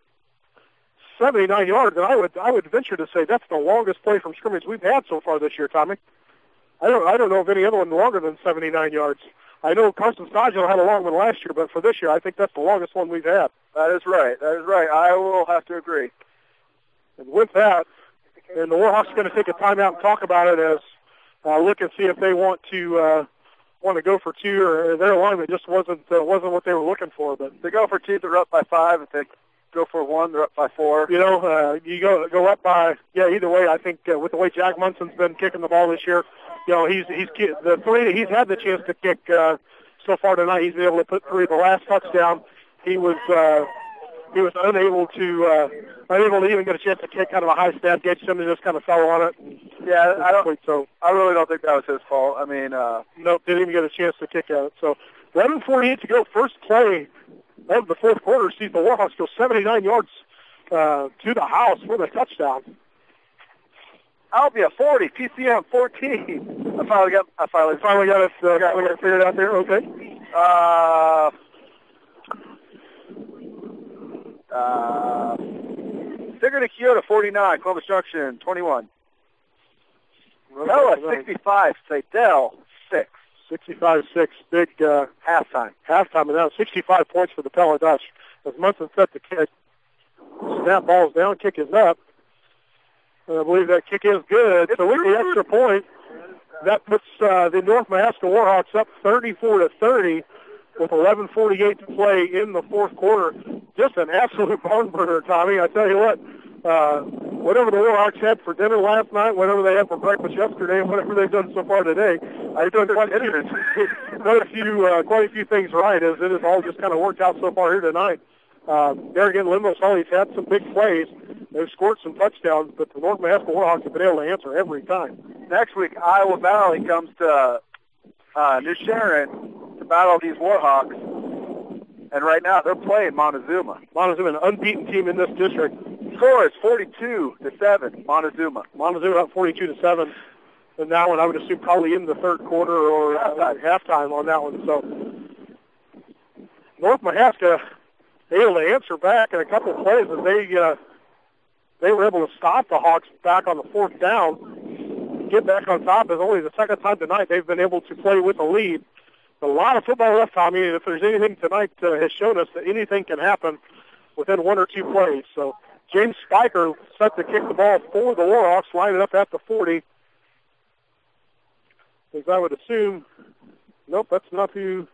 79 yards, and I would venture to say that's the longest play from scrimmage we've had so far this year, Tommy. I don't know of any other one longer than 79 yards. I know Carson Stodgel had a long one last year, but for this year, I think that's the longest one we've had. That is right. I will have to agree. And with that, and the Warhawks are going to take a timeout and talk about it as look and see if they want to go for 2, or their alignment just wasn't what they were looking for. But if they go for 2, they're up by 5. If they go for 1, they're up by 4. You know, you go up by, either way. I think with the way Jack Munson's been kicking the ball this year, you know, he's the 3 that he's had the chance to kick so far tonight. He's been able to put 3. The last touchdown, he was unable to even get a chance to kick kind of a high snap catch. Somebody just kind of fell on it. Yeah, I really don't think that was his fault. I mean, nope, didn't even get a chance to kick at it. So 11:48 to go. First play of the fourth quarter sees the Warhawks go 79 yards to the house for the touchdown. Albia 40, PCM 14. I finally got it figured out there. Okay. Sigurd Kyoto 49, Columbus Junction 21. Pella 65, Seidel 6. 65-6, big Halftime. Halftime, and now 65 points for the Pella Dutch. As Munson set the kick, snap ball's down, kick is up. And I believe that kick is good. So with the extra point, that puts the North Mahaska Warhawks up 34-30 with 11:48 to play in the fourth quarter. Just an absolute barn burner, Tommy. I tell you what, whatever the Warhawks had for dinner last night, whatever they had for breakfast yesterday, and whatever they've done so far today, I've done quite a few things right, as it has all just kind of worked out so far here tonight. There again, Linville Sully's had some big plays. They've scored some touchdowns, but the North Mahaska Warhawks have been able to answer every time. Next week, Iowa Valley comes to New Sharon to battle these Warhawks. And right now, they're playing Montezuma. Montezuma, an unbeaten team in this district. Score is 42-7, Montezuma. Montezuma up 42-7. And that one, I would assume, probably in the third quarter or halftime on that one. So North Mahaska able to answer back in a couple of plays as they were able to stop the Hawks back on the fourth down, get back on top. It's only the second time tonight they've been able to play with a lead. A lot of football left, Tommy. If there's anything tonight has shown us that anything can happen within one or two plays. So James Spiker set to kick the ball for the Warhawks, lining up at the 40. As I would assume, nope, that's not who.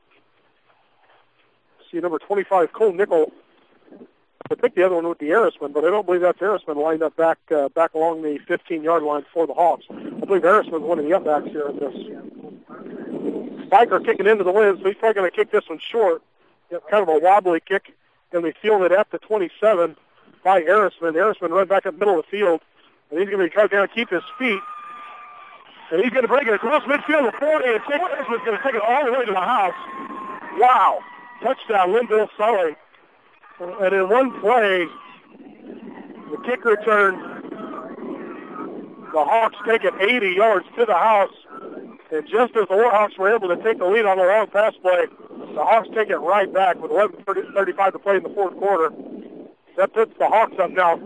See, number 25, Cole Nickel. I think the other one would be Harrisman, but I don't believe that's Harrisman lined up back along the 15-yard line for the Hawks. I believe Harrisman's one of the up-backs here in this. Spiker kicking into the wind, so he's probably going to kick this one short. Kind of a wobbly kick, and they field it at the 27 by Harrisman. Harrisman right back up the middle of the field, and he's going to be trying to keep his feet. And he's going to bring it across midfield to 40, and Harrisman's going to take it all the way to the house. Wow. Touchdown, Linville Sully. And in one play, the kick return, the Hawks take it 80 yards to the house. And just as the Warhawks were able to take the lead on the long pass play, the Hawks take it right back with 11:35 to play in the fourth quarter. That puts the Hawks up now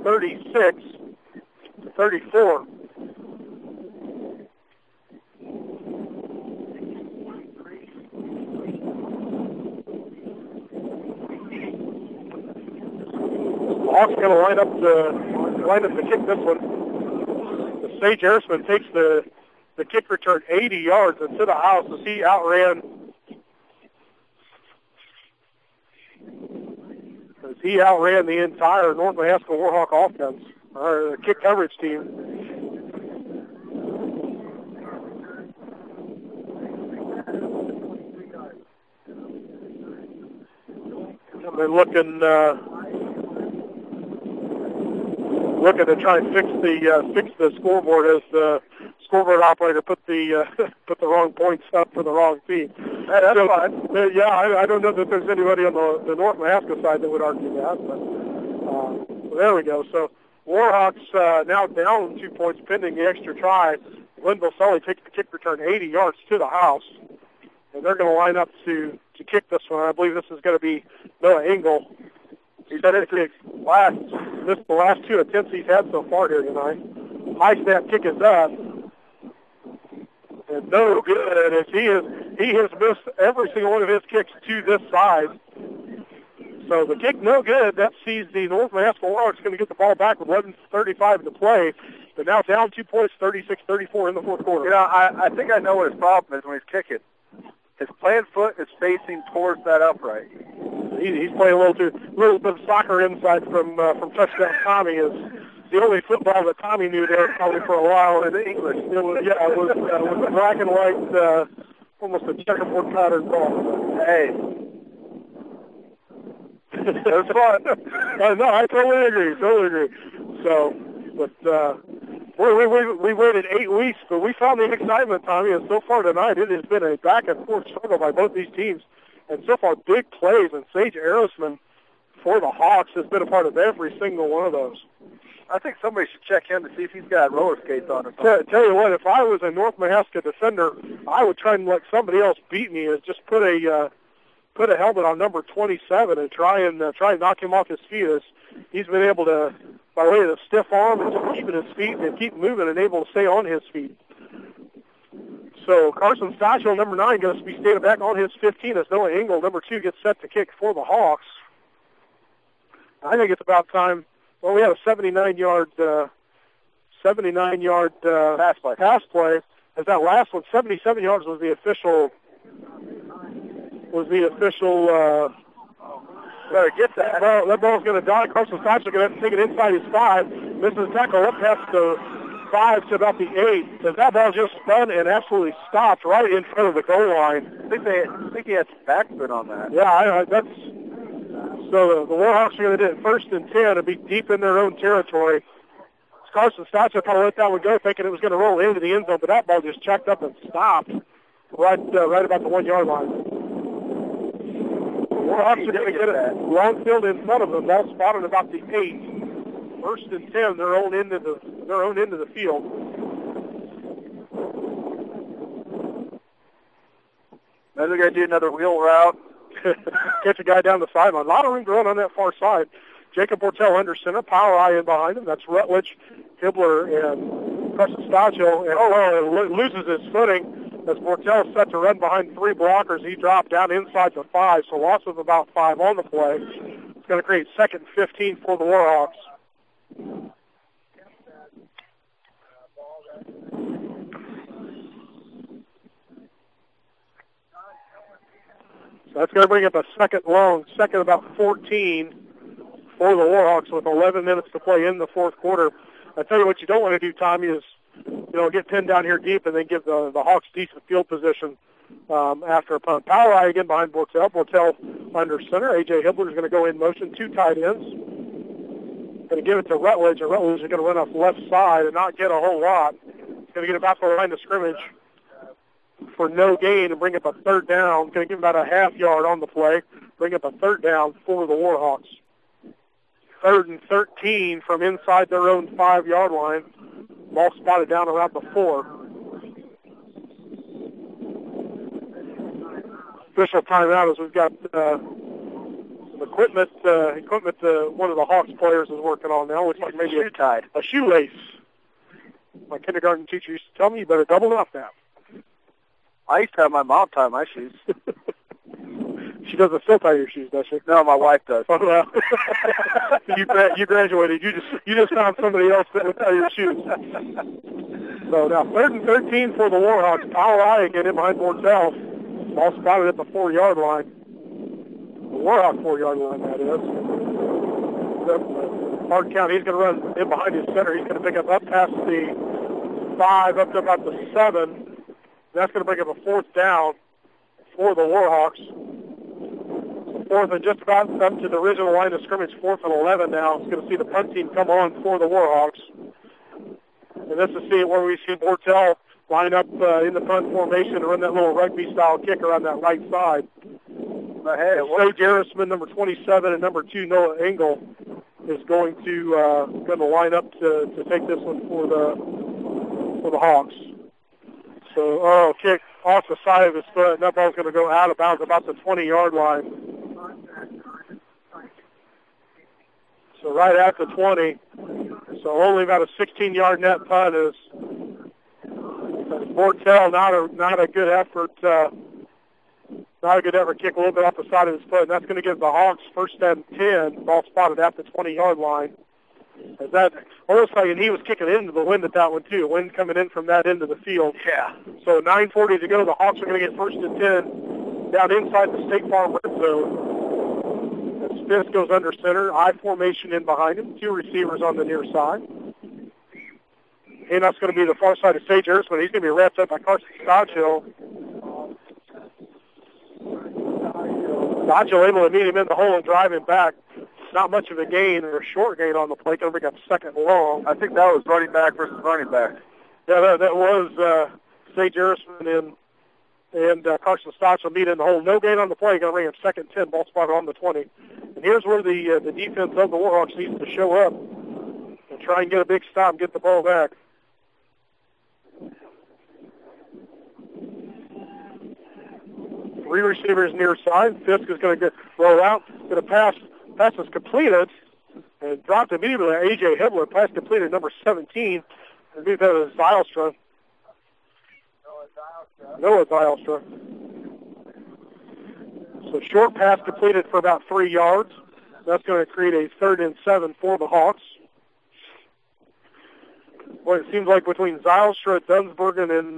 36-34. The Hawks going to line up to kick this one. The Sage Harrisman takes the kick return 80 yards into the house as he outran the entire North Mahaska Warhawk offense, or the kick coverage team. And they're looking to try and fix the scoreboard as the scoreboard operator put the wrong points up for the wrong team. Hey, that's fine. Yeah, I don't know that there's anybody on the North Mahaska side that would argue that, but there we go. So Warhawks now down 2 points pending the extra try. Linville Sully takes the kick return 80 yards to the house, and they're going to line up to kick this one. I believe this is going to be Noah Engel. He's had the last two attempts he's had so far here tonight. High snap kick is up. And no good, as he has missed every single one of his kicks to this side. So the kick no good. That sees the North Mahaska Warhawks going to get the ball back with 11:35 to play. But now down 2 points, 36-34 in the fourth quarter. You know, I think I know what his problem is when he's kicking. His plant foot is facing towards that upright. He's playing a little bit of soccer inside from touchdown Tommy. Is the only football that Tommy knew there probably for a while in English. It was a black and white, almost a checkerboard pattern ball. Hey, it was fun. No, I totally agree. So, but we waited 8 weeks, but we found the excitement, Tommy. And so far tonight, it has been a back and forth struggle by both these teams. And so far, big plays, and Sage Harrisman for the Hawks has been a part of every single one of those. I think somebody should check him to see if he's got roller skates on or something. Tell you what, if I was a North Mahaska defender, I would try and let somebody else beat me and just put a put a helmet on number 27 and try and knock him off his feet. As he's been able to, by way of the stiff arm, and just keeping his feet and keep moving and able to stay on his feet. So Carson Stachel, number 9, going to be staying back on his 15 as Noah Engel, number 2, gets set to kick for the Hawks. I think it's about time. Well, we had a 79-yard pass play. As that last one, 77 yards was the official. Better get that. Well, that ball's going to die. Carson Stachel going to have to take it inside his 5. Misses the tackle up past the 5 to about the 8. As that ball just spun and absolutely stopped right in front of the goal line. I think he had backspin on that. Yeah, that's. So the Warhawks are going to do it 1st and 10 and be deep in their own territory. Carson Stachel kind of let that one go, thinking it was going to roll into the end zone, but that ball just checked up and stopped right about the 1 yard line. The Warhawks are going to get it long field in front of them. Ball spotted about the 8. 1st and 10, their own end of the field. Now they're going to do another wheel route. Catch a guy down the sideline. A lot of room to run on that far side. Jacob Bortel under center. Power eye in behind him. That's Rutledge, Hibbler, and Carson Stachel. And loses his footing as Bortel is set to run behind 3 blockers. He dropped down inside the 5, so loss of about 5 on the play. It's going to create 2nd and 15 for the Warhawks. So that's going to bring up a second about 14 for the Warhawks with 11 minutes to play in the 4th quarter. I tell you what you don't want to do, Tommy, is get pinned down here deep and then give the Hawks decent field position after a punt. Power eye again behind Bortel. Bortel under center. A.J. Hibbler is going to go in motion. 2 tight ends. Going to give it to Rutledge, and Rutledge is going to run off left side and not get a whole lot. He's going to get about the line of scrimmage for no gain and bring up a 3rd down. Going to give about a half yard on the play. Bring up a 3rd down for the Warhawks. 3rd and 13 from inside their own 5-yard line. Ball spotted down around the 4. Official timeout as we've got some equipment. One of the Hawks players is working on now. Looks like maybe a shoelace. My kindergarten teacher used to tell me you better double up that. I used to have my mom tie my shoes. She doesn't still tie your shoes, does she? No, my wife does. Oh, well. You graduated. You just found somebody else that would tie your shoes. So now 3rd and 13 for the Warhawks. Power eye again in behind Bortel. Ball spotted at the 4-yard line. The Warhawk 4-yard line, that is. Hard count. He's going to run in behind his center. He's going to pick up past the 5, up to about the 7. That's going to bring up a 4th down for the Warhawks. 4th and just about up to the original line of scrimmage, 4th and 11 now. It's going to see the punt team come on for the Warhawks. And this is where we see Bortel line up in the punt formation to run that little rugby-style kick around that right side. Sage Harrisman, number 27, and number 2, Noah Engel, is going to line up to take this one for the Hawks. So, kick off the side of his foot, and that ball's going to go out of bounds about the 20-yard line. So right at the 20. So only about a 16-yard net punt is Bortel. Not a good effort. Not a good effort. Kick a little bit off the side of his foot, and that's going to give the Hawks 1st and 10. Ball spotted at the 20-yard line. As that almost like, and he was kicking into the wind at that one too. Wind coming in from that end of the field. Yeah. So 9:40 to go. The Hawks are going to get 1st and 10 down inside the State Farm red zone. Smith goes under center. I formation in behind him. 2 receivers on the near side. And that's going to be the far side of Sage Harrisman. He's going to be wrapped up by Carson Stachel. Stachel able to meet him in the hole and drive him back. Not much of a gain or a short gain on the play. Going to bring up 2nd and long. I think that was running back versus running back. Yeah, that was Sage Harrisman and Carson Stachel meet in the hole. No gain on the play. Going to bring up 2nd and 10. Ball spotted on the 20. And here's where the defense of the Warhawks needs to show up and try and get a big stop and get the ball back. Three receivers near side. Fisk is going to roll out. Going to pass. Pass is completed and dropped immediately. A.J. Hibbler. Pass completed, number 17. I believe that was Zylstra. Noah Zylstra. So short pass completed for about 3 yards. That's going to create a 3rd and 7 for the Hawks. Boy, it seems like between Zylstra, Dunsbergen, and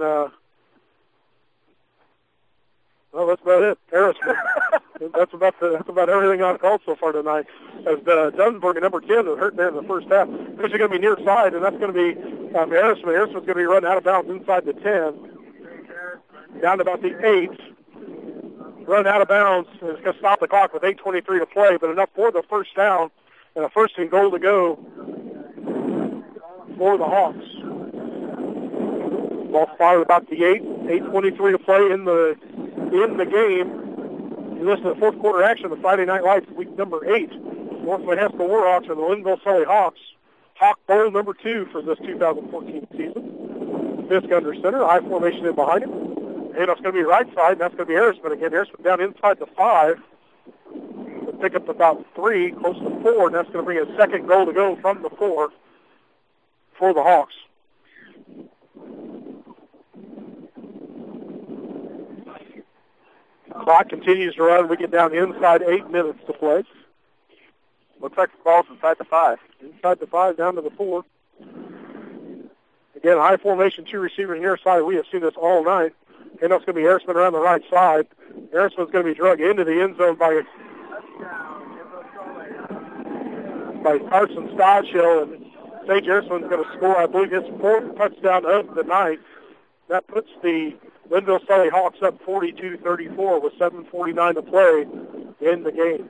well, that's about it. Harrisman. that's about everything I've called so far tonight. As Dunsbergen, number 10, was hurt there in the first half. This is going to be near side, and that's going to be Harrisman. Harrisman's going to be running out of bounds inside the 10, down to about the 8. Run out of bounds. It's going to stop the clock with 8:23 to play, but enough for the first down and a 1st and goal to go for the Hawks. Ball fired about the 8. 8:23 to play in the game. You listen to the fourth quarter action of the Friday Night Lights, week number 8. North Manhaska Warhawks and the Linville Sully Hawks. Hawk Bowl number 2 for this 2014 season. Fisk under center, I formation in behind him. Handoff's going to be right side, and that's going to be Harrisman again. Harrisman down inside the 5. They'll pick up about 3, close to 4, and that's going to bring a 2nd goal to go from the 4 for the Hawks. Clock continues to run. We get down inside 8 minutes to play. Looks like the ball's inside the 5. Inside the 5, down to the 4. Again, high formation, 2 receivers near side. We have seen this all night. And that's going to be Harrisman around the right side. Harrisman's going to be drugged into the end zone by Carson Stodgill, and Sage Harrisman's going to score, I believe, his 4th touchdown of the night. That puts the Linville Sully Hawks up 42-34 with 7:49 to play in the game.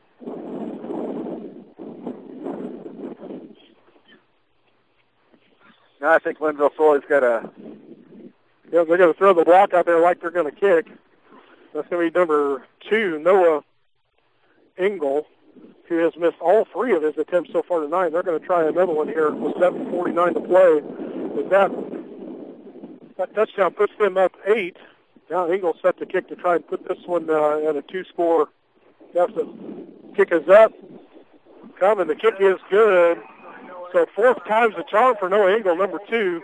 Now I think Linville Sully's got a... Yeah, they're going to throw the block out there like they're going to kick. That's going to be number 2, Noah Engel, who has missed all 3 of his attempts so far tonight. They're going to try another one here with 7:49 to play. With that touchdown puts them up 8. Now Engel set to kick to try and put this one at a 2-score deficit. Kick is up. Coming. The kick is good. So 4th time's the charm for Noah Engel, number 2.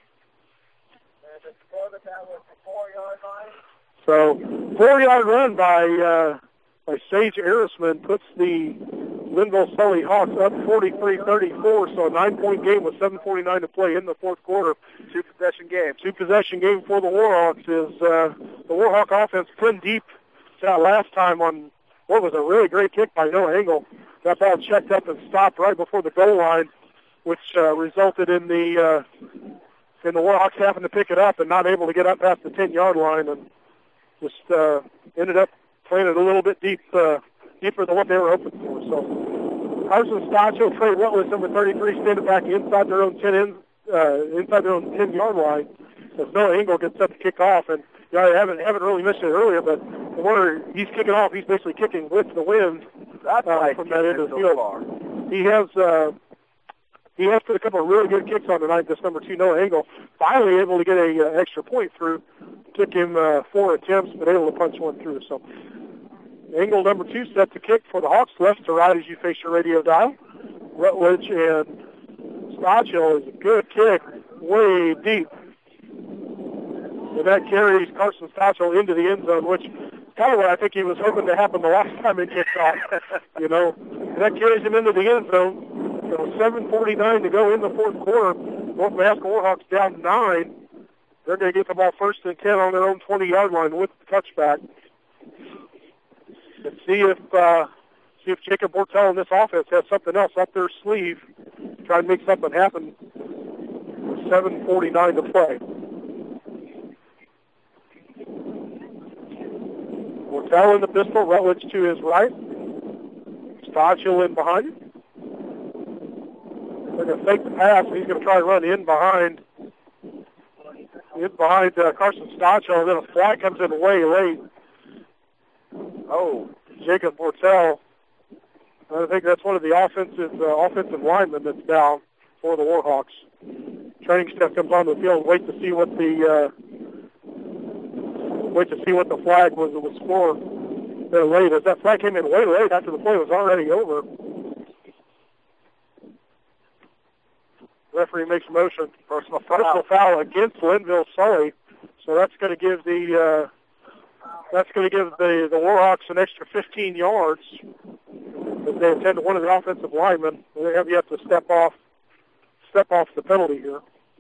So 4-yard run by Sage Harrisman puts the Linville Sully Hawks up 43-34. So a 9-point game with 7:49 to play in the fourth quarter. 2-possession game. 2-possession game for the Warhawks. Is the Warhawk offense pinned deep that last time on what was a really great kick by Noah Engel. That ball checked up and stopped right before the goal line, which resulted in the Warhawks having to pick it up and not able to get up past the 10-yard line, and just ended up playing it a little bit deeper than what they were hoping for. So Carson Stodgill, Trey Rutledge, number 33, standing back inside their own 10-yard line as Noah Engel gets set to kick off. And you know, I haven't really mentioned it earlier, but whenever he's kicking off, he's basically kicking with the wind from that end of the field. He has put a couple of really good kicks on tonight, this number 2, Noah Engel. Finally able to get an extra point through. Took him 4 attempts, but able to punch one through. So Engel, number 2, set to kick for the Hawks. Left to right as you face your radio dial. Rutledge and Stodgill is a good kick, way deep. And that carries Carson Stodgill into the end zone, which is kind of what I think he was hoping to happen the last time he kicked off. You know, and that carries him into the end zone. So 7:49 to go in the fourth quarter. North Manhaska Warhawks down 9. They're going to get the ball 1st and 10 on their own 20-yard line with the touchback. And see if Jacob Bortel in this offense has something else up their sleeve to try and make something happen. 7:49 to play. Bortel in the pistol, Rutledge to his right. Stodgill in behind him. They're going to fake the pass, and he's going to try to run in behind Carson Stodgill, and then a flag comes in way late. Oh, Jacob Bortel. I think that's one of the offensive linemen that's down for the Warhawks. Training staff comes on the field and wait to see what the wait to see what the flag was for there late. As that flag came in way late after the play was already over. Referee makes a motion. Personal foul against Linville Sully. So that's going to give the Warhawks an extra 15 yards. As they intend to one of the offensive linemen. They have yet to step off the penalty here.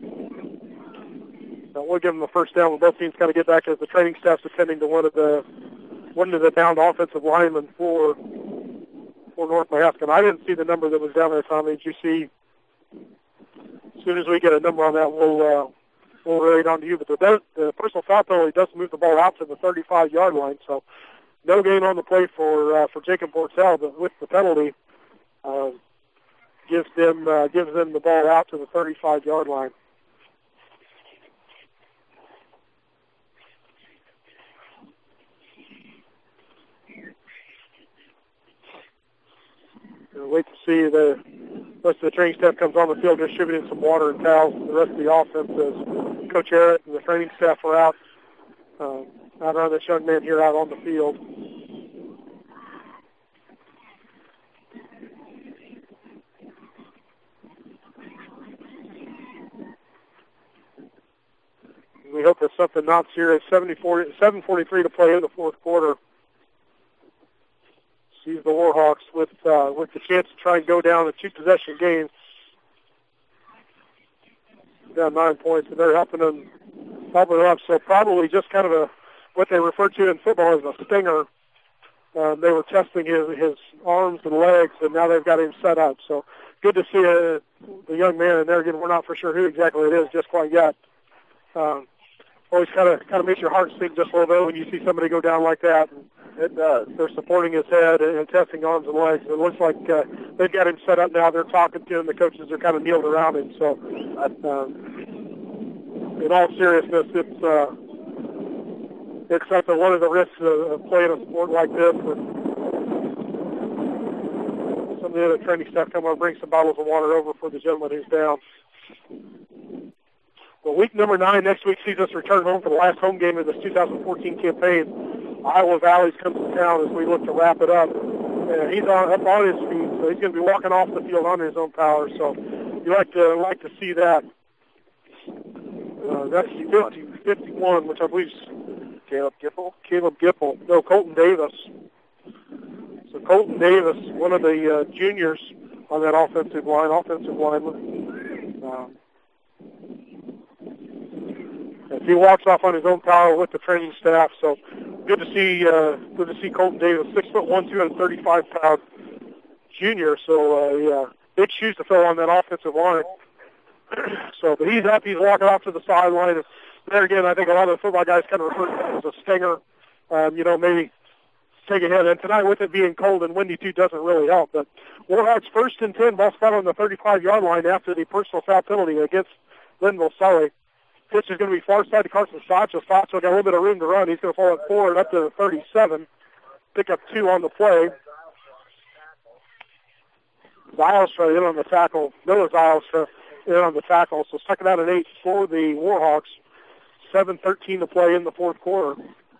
So we'll give them the first down. Both teams kind of get back as the training staff's attending to one of the downed offensive linemen for North Mahouthican. I didn't see the number that was down there, Tommy. Did you see? As soon as we get a number on that, we'll relay it on to you. But the personal foul penalty does move the ball out to the 35-yard line. So no gain on the play for Jacob Portell, but with the penalty, gives them the ball out to the 35-yard line. We'll wait to see the rest of the training staff comes on the field distributing some water and towels to the rest of the offense as Coach Eric and the training staff are out around this young man here out on the field. We hope there's something not serious. 7:43 to play in the fourth quarter. Sees the Warhawks with the chance to try and go down a two-possession game. Down 9 points, and they're helping them up. So probably just kind of what they refer to in football as a stinger. They were testing his arms and legs, and now they've got him set up. So good to see the young man in there. Again, we're not for sure who exactly it is just quite yet. Always kind of makes your heart sink just a little bit when you see somebody go down like that. And it does. They're supporting his head and testing arms and legs. It looks like they've got him set up now. They're talking to him. The coaches are kind of kneeled around him. So, in all seriousness, it's something. One of the risks of playing a sport like this. And some of the other training staff come over and bring some bottles of water over for the gentleman who's down. Well, week number 9 next week sees us return home for the last home game of this 2014 campaign. Iowa Valley's comes to town as we look to wrap it up. He's up on his feet, so he's going to be walking off the field on his own power. So you like to see that. That's 50-51, which I believe is Caleb Gipple. No, Colton Davis. So Colton Davis, one of the juniors on that offensive lineman. As he walks off on his own power with the training staff, so good to see Colton Davis, 6'1", 235-pound junior. So big shoes to fill on that offensive line. So, but he's up. He's walking off to the sideline. And there again, I think a lot of the football guys kind of refer to it as a stinger. Maybe take a hit. And tonight, with it being cold and windy too, doesn't really help. But Warhawks 1st and 10, ball spot on the 35-yard line after the personal foul penalty against Linville Sully. Pitch is going to be far side to Carson Stotchel. Stotchel got a little bit of room to run. He's going to fall at 4 and up to the 37. Pick up 2 on the play. Zylstra in on the tackle. Miller Zylstra in on the tackle. So second out and 8 for the Warhawks. 7:13 to play in the fourth quarter.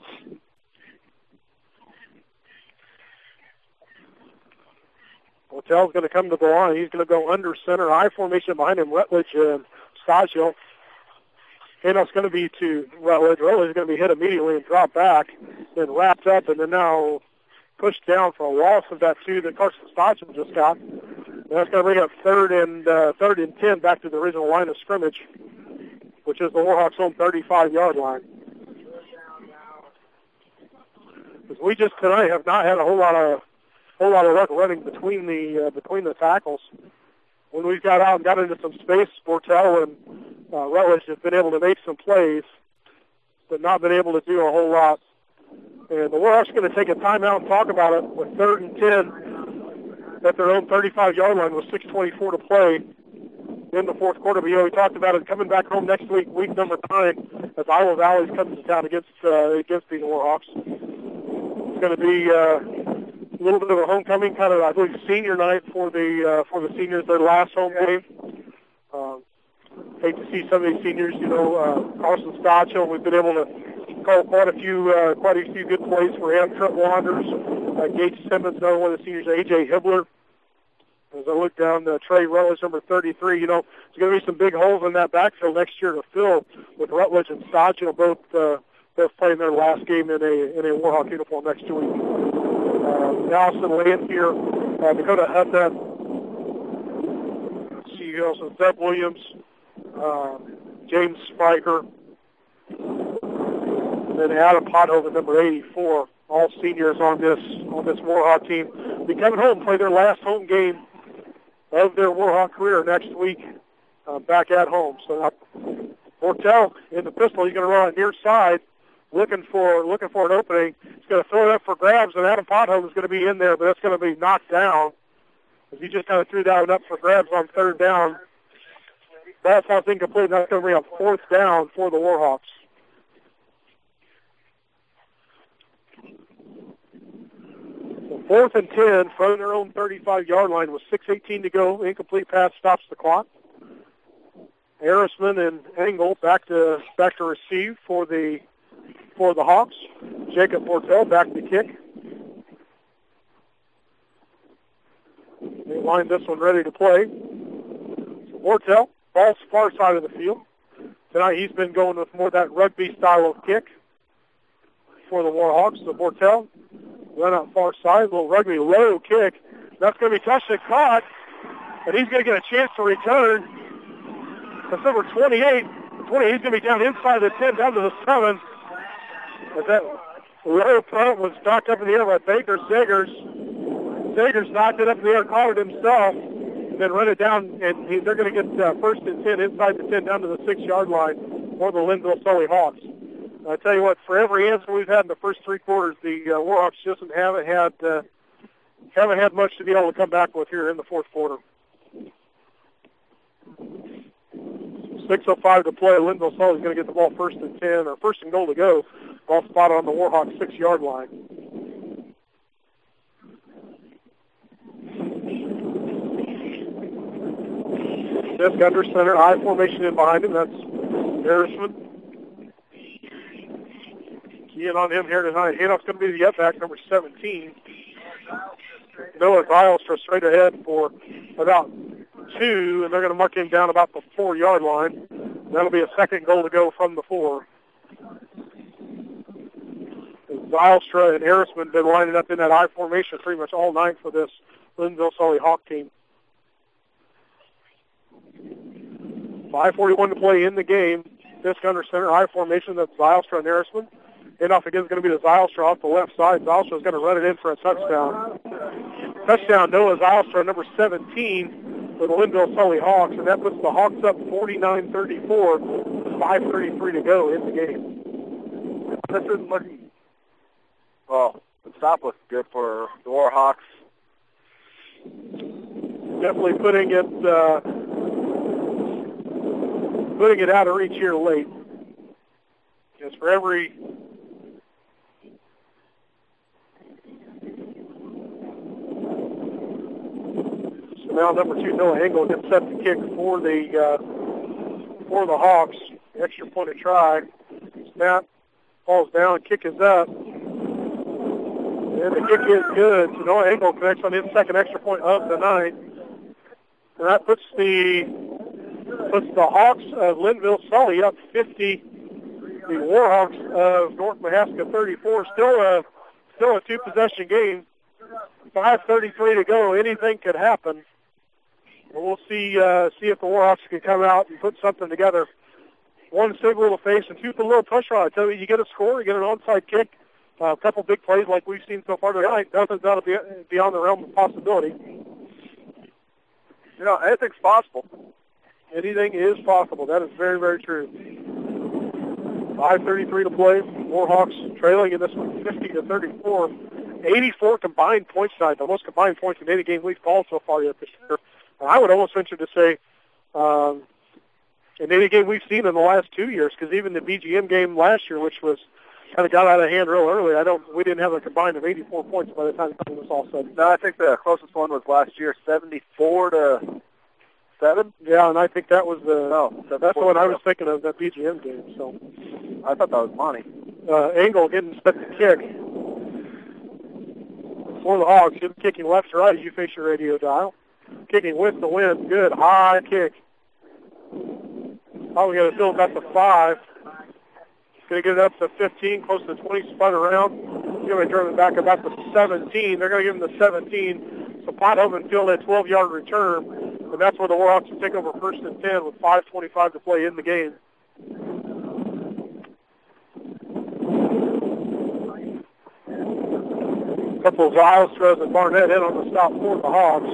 Hotel's going to come to the line. He's going to go under center. I formation behind him, Rutledge and Stotchel. Handoff's going to be to Rutledge. Rutledge is going to be hit immediately and drop back, then wrapped up, and then now pushed down for a loss of that 2 that Carson Stotchel just got. And that's going to bring up third and 10 back to the original line of scrimmage, which is the Warhawks' own 35-yard line. Because we just tonight have not had a whole lot of luck running between the tackles. When we've got out and got into some space, Portell and Rutledge have been able to make some plays, but not been able to do a whole lot. And the Warhawks are going to take a timeout and talk about it with 3rd and 10 at their own 35-yard line with 6:24 to play in the fourth quarter. But, we talked about it coming back home next week, week number 9, as Iowa Valley comes to town against these Warhawks. It's going to be a little bit of a homecoming, kind of, I believe, senior night for the seniors, their last home game. Hate to see some of these seniors, Carson Stotchel, we've been able to called quite a few good plays for him. Trent Wanders, Gage Simmons, another one of the seniors, A.J. Hibbler. As I look down, Trey Rutledge, number 33, you know, there's going to be some big holes in that backfield next year to fill with Rutledge and Stodge, you know, both playing their last game in a Warhawk uniform next week. Allison Lanphier, Dakota Hudson, let's see who else, Zeb Williams, James Spiker, and then Adam Pothoven, number 84, all seniors on this Warhawk team. Be coming home and play their last home game of their Warhawk career next week, back at home. So Bortel in the pistol, he's going to run on near side, looking for an opening. He's going to throw it up for grabs, and Adam Pothoven is going to be in there, but it's going to be knocked down. He just kind of threw that one up for grabs on third down. That's how it's incomplete. That's going to be a fourth down for the Warhawks. So 4th and 10 from their own 35-yard line with 6:18 to go. Incomplete pass stops the clock. Harrisman and Engel back to receive for the Hawks. Jacob Bortel back to kick. They line this one ready to play. Bortel, ball's far side of the field. Tonight he's been going with more of that rugby style of kick for the Warhawks. So Bortel, run out far side, little rugby low kick. That's going to be touched and caught, and he's going to get a chance to return. That's number 28. 28, he's going to be down inside the 10, down to the 7. As that low punt was knocked up in the air by Baker Sagers. Sagers knocked it up in the air, caught it himself, then run it down, and they're going to get 1st and 10 inside the 10 down to the 6-yard line for the Linville Sully Hawks. I tell you what, for every answer we've had in the first 3 quarters, the Warhawks just haven't had much to be able to come back with here in the 4th quarter. 6:05 to play. Linville Sully's going to get the ball 1st and 10, or 1st and goal to go. Ball spotted on the Warhawks 6-yard line. Fisk under center, I formation in behind him. That's Harrisman. Keying on him here tonight. Handoff's going to be the back, number 17. Noah Zylstra straight ahead for about 2, and they're going to mark him down about the 4-yard line. That'll be a 2nd goal to go from the 4. Zylstra and Harrisman been lining up in that I formation pretty much all night for this Linville Sully Hawk team. 5:41 to play in the game. Fisk under center, I formation. That's Zylstra and Harrisman. Handoff again is going to be to Zylstra off the left side. Zylstra is going to run it in for a touchdown. Touchdown, Noah Zylstra, number 17 for the Linville Sully Hawks, and that puts the Hawks up 49-34, 5:33 to go in the game. This isn't looking, well, the stop looks good for the Warhawks. Definitely putting it out of reach here late. Because for every now number 2, Noah Engel, gets set to kick for the Hawks. Extra point to try. Snap, falls down, kick is up. And the kick is good. So Noah Engel connects on his 2nd extra point of the night. And that puts the Hawks of Linville Sully up 50. The Warhawks of North Mahaska 34. Still a 2-possession game. 5:33 to go. Anything could happen. We'll see if the Warhawks can come out and put something together. 1 signal to face and 2 with a little pressure on it. So you get a score, you get an onside kick, a couple big plays like we've seen so far tonight. That'll be beyond the realm of possibility. You know, anything's possible. Anything is possible. That is very, very true. 5:33 to play. Warhawks trailing in this one 50-34. 84 combined points tonight, the most combined points in any game we've called so far yet this year. And I would almost venture to say in any game we've seen in the last 2 years, because even the BGM game last year, which was kind of got out of hand real early, we didn't have a combined of 84 points by the time it was all said. No, I think the closest one was last year, 74-7. Yeah, and I think that was that's the one I was thinking of, that BGM game. So I thought that was money. Engel getting set to kick for the Hogs. He's kicking left to right as you face your radio dial. Kicking with the wind. Good high kick. Probably going to fill about the 5. Going to get it up to 15, close to 20, spun around. He's going to drive it back about the 17. They're going to give him the 17. So Pothoven field a 12-yard return, and that's where the Warhawks will take over first and 10 with 5:25 to play in the game. A couple of Zylstras and Barnett in on the stop for the Hogs.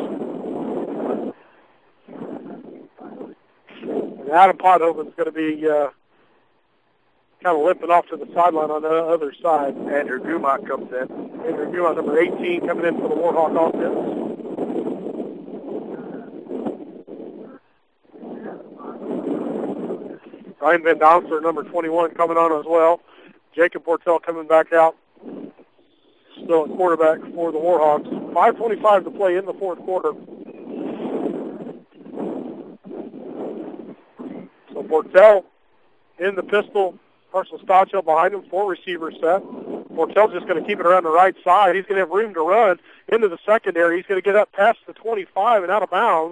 And Adam Pothoven's going to be kind of limping off to the sideline on the other side. Andrew Gumont comes in. Andrew Gumont, number 18, coming in for the Warhawk offense. Ryan Van Donsler, number 21, coming on as well. Jacob Portell coming back out. Still at quarterback for the Warhawks. 5:25 to play in the fourth quarter. So Portell in the pistol. Carson Stotchell behind him, 4 receiver set. Portell's just going to keep it around the right side. He's going to have room to run into the secondary. He's going to get up past the 25 and out of bounds.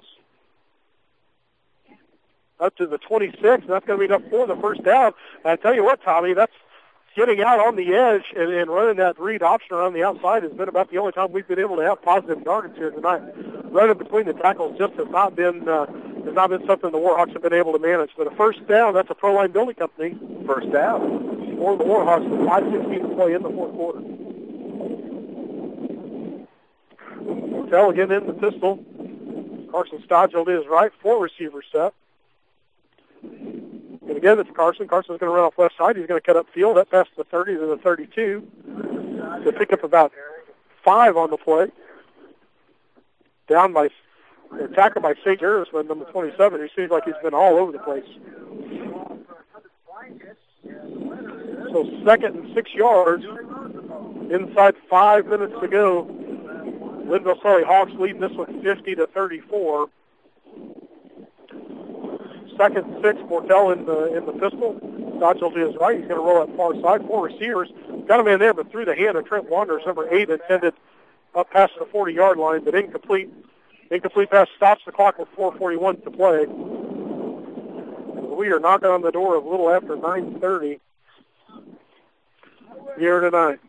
Up to the 26, and that's going to be enough for the first down. And I tell you what, Tommy, that's getting out on the edge and running that read option around the outside has been about the only time we've been able to have positive yardage here tonight. Running between the tackles just has not been something the Warhawks have been able to manage. But a first down, that's a Proline Building Company first down for the Warhawks with 5:15 to play in the fourth quarter. Portell again in the pistol. Carson Stodgel to his right, 4 receiver set. And again, it's Carson. Carson's going to run off left side. He's going to cut up field. That past the 30 to the 32. They pick up about 5 on the play. Tackled by St. Harrisman, number 27, who seems like he's been all over the place. So 2nd and 6 yards. Inside 5 minutes to go. Linville Sully Hawks leading this one 50-34. 2nd and 6, Portell in the pistol. Stotchell to his right. He's going to roll that far side. 4 receivers. Got him in there, but through the hand of Trent Wanderers, number 8, intended up past the 40-yard line, but incomplete. Incomplete pass stops the clock with 4:41 to play. We are knocking on the door of a little after 9:30 here tonight.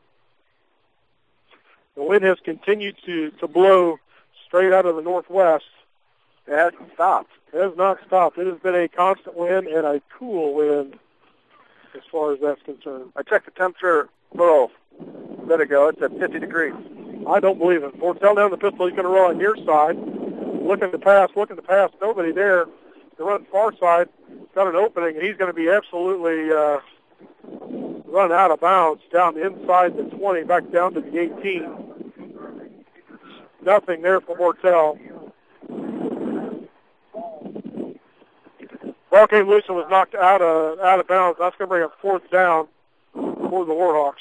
The wind has continued to blow straight out of the northwest. It hasn't stopped. It has not stopped. It has been a constant wind and a cool wind as far as that's concerned. I checked the temperature a little bit ago. It's at 50 degrees. I don't believe it. Portell down the pistol. He's going to roll it near side. Looking to pass. Nobody there. To run far side. Got an opening, and he's going to be absolutely run out of bounds down inside the 20, back down to the 18. Nothing there for Portell. Ball came loose and was knocked out of bounds. That's going to bring up 4th down for the Warhawks.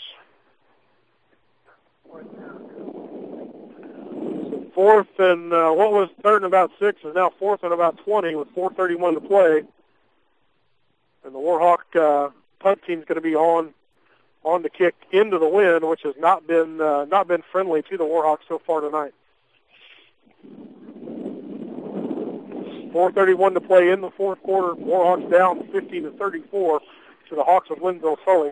4th and what was 3rd and about 6 is now 4th and about 20 with 4:31 to play. And the Warhawk punt team's going to be on the kick into the wind, which has not been friendly to the Warhawks so far tonight. 4:31 to play in the fourth quarter. Warhawks down 50-34 to the Hawks of Linville Sully.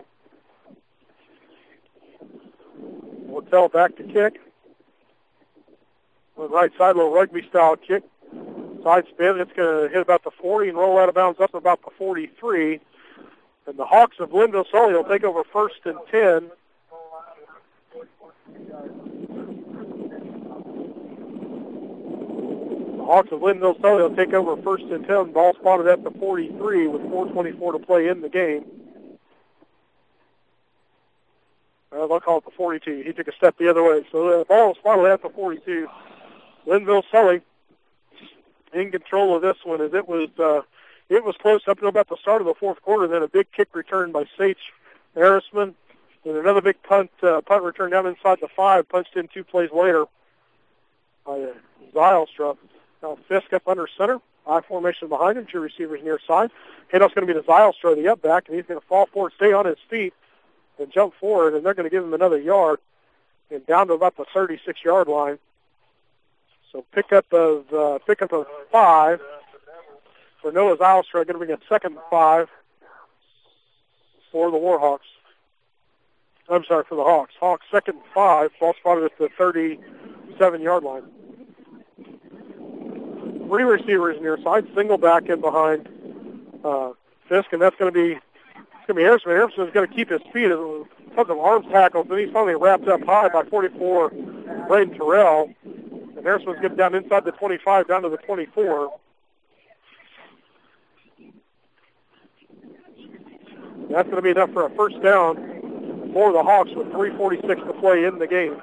Portell back to kick. On the right side, a little rugby-style kick. Side spin. It's going to hit about the 40 and roll out of bounds up about the 43. And the Hawks of Linville Sully will take over 1st and 10. The Hawks of Linville Sully will take over 1st and 10. Ball spotted at the 43 with 4:24 to play in the game. They'll call it the 42. He took a step the other way. So the ball was spotted at the 42. Linville Sully in control of this one as it was close up until about the start of the fourth quarter. Then a big kick return by Sage Harrisman, and another big punt return down inside the 5, punched in 2 plays later by Zylstra. Now Fisk up under center, I formation behind him, 2 receivers near side. Handoff's going to be to Zylstra, the up back, and he's going to fall forward, stay on his feet, and jump forward, and they're going to give him another yard and down to about the 36-yard line. So pick up of 5 for Noah's Ilstra. Going to bring a 2nd and 5 for the Warhawks. I'm sorry, for the Hawks. Hawks 2nd and 5. Ball spotted at the 37-yard line. 3 receivers near side. Single back in behind Fisk, and that's going to be Harrison. Harrison is going to keep his feet. Tons of arms tackles, and he's finally wrapped up high by 44 Braden Terrell. And Harrison's getting down inside the 25, down to the 24. That's going to be enough for a first down for the Hawks with 3:46 to play in the game.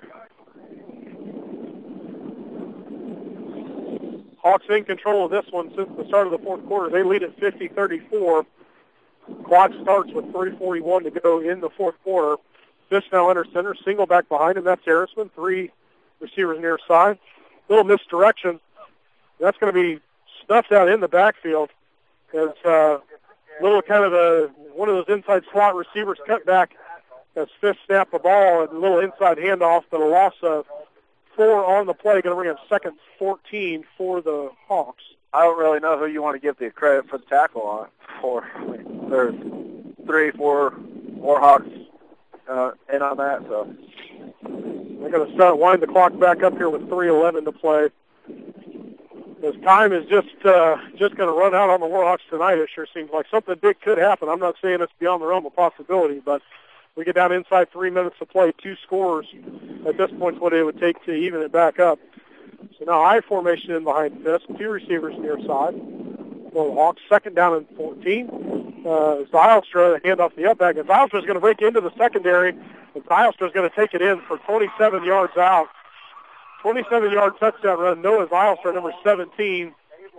Hawks in control of this one since the start of the fourth quarter. They lead at 50-34. Clock starts with 3:41 to go in the fourth quarter. Fish now under center, single back behind him. That's Harrison. 3 receivers near side. Little misdirection. That's going to be stuffed out in the backfield. As little kind of one of those inside slot receivers cut back as Fish snapped the ball, and a little inside handoff, but a loss of 4 on the play. Going to bring up 2nd 14 for the Hawks. I don't really know who you want to give the credit for the tackle on for. There's 3, 4 Warhawks in on that, so. They're going to start winding the clock back up here with 3:11 to play. This time is just going to run out on the Warhawks tonight. It sure seems like something big could happen. I'm not saying it's beyond the realm of possibility, but we get down inside 3 minutes to play. 2 scores at this point is what it would take to even it back up. So now I formation in behind Fisk. 2 receivers near side. For the Hawks, 2nd down and 14. Zylstra, hand off the up back. And Zylstra is going to break into the secondary. And Zylstra is going to take it in for 27 yards out. 27-yard touchdown run. Noah Zylstra, number 17.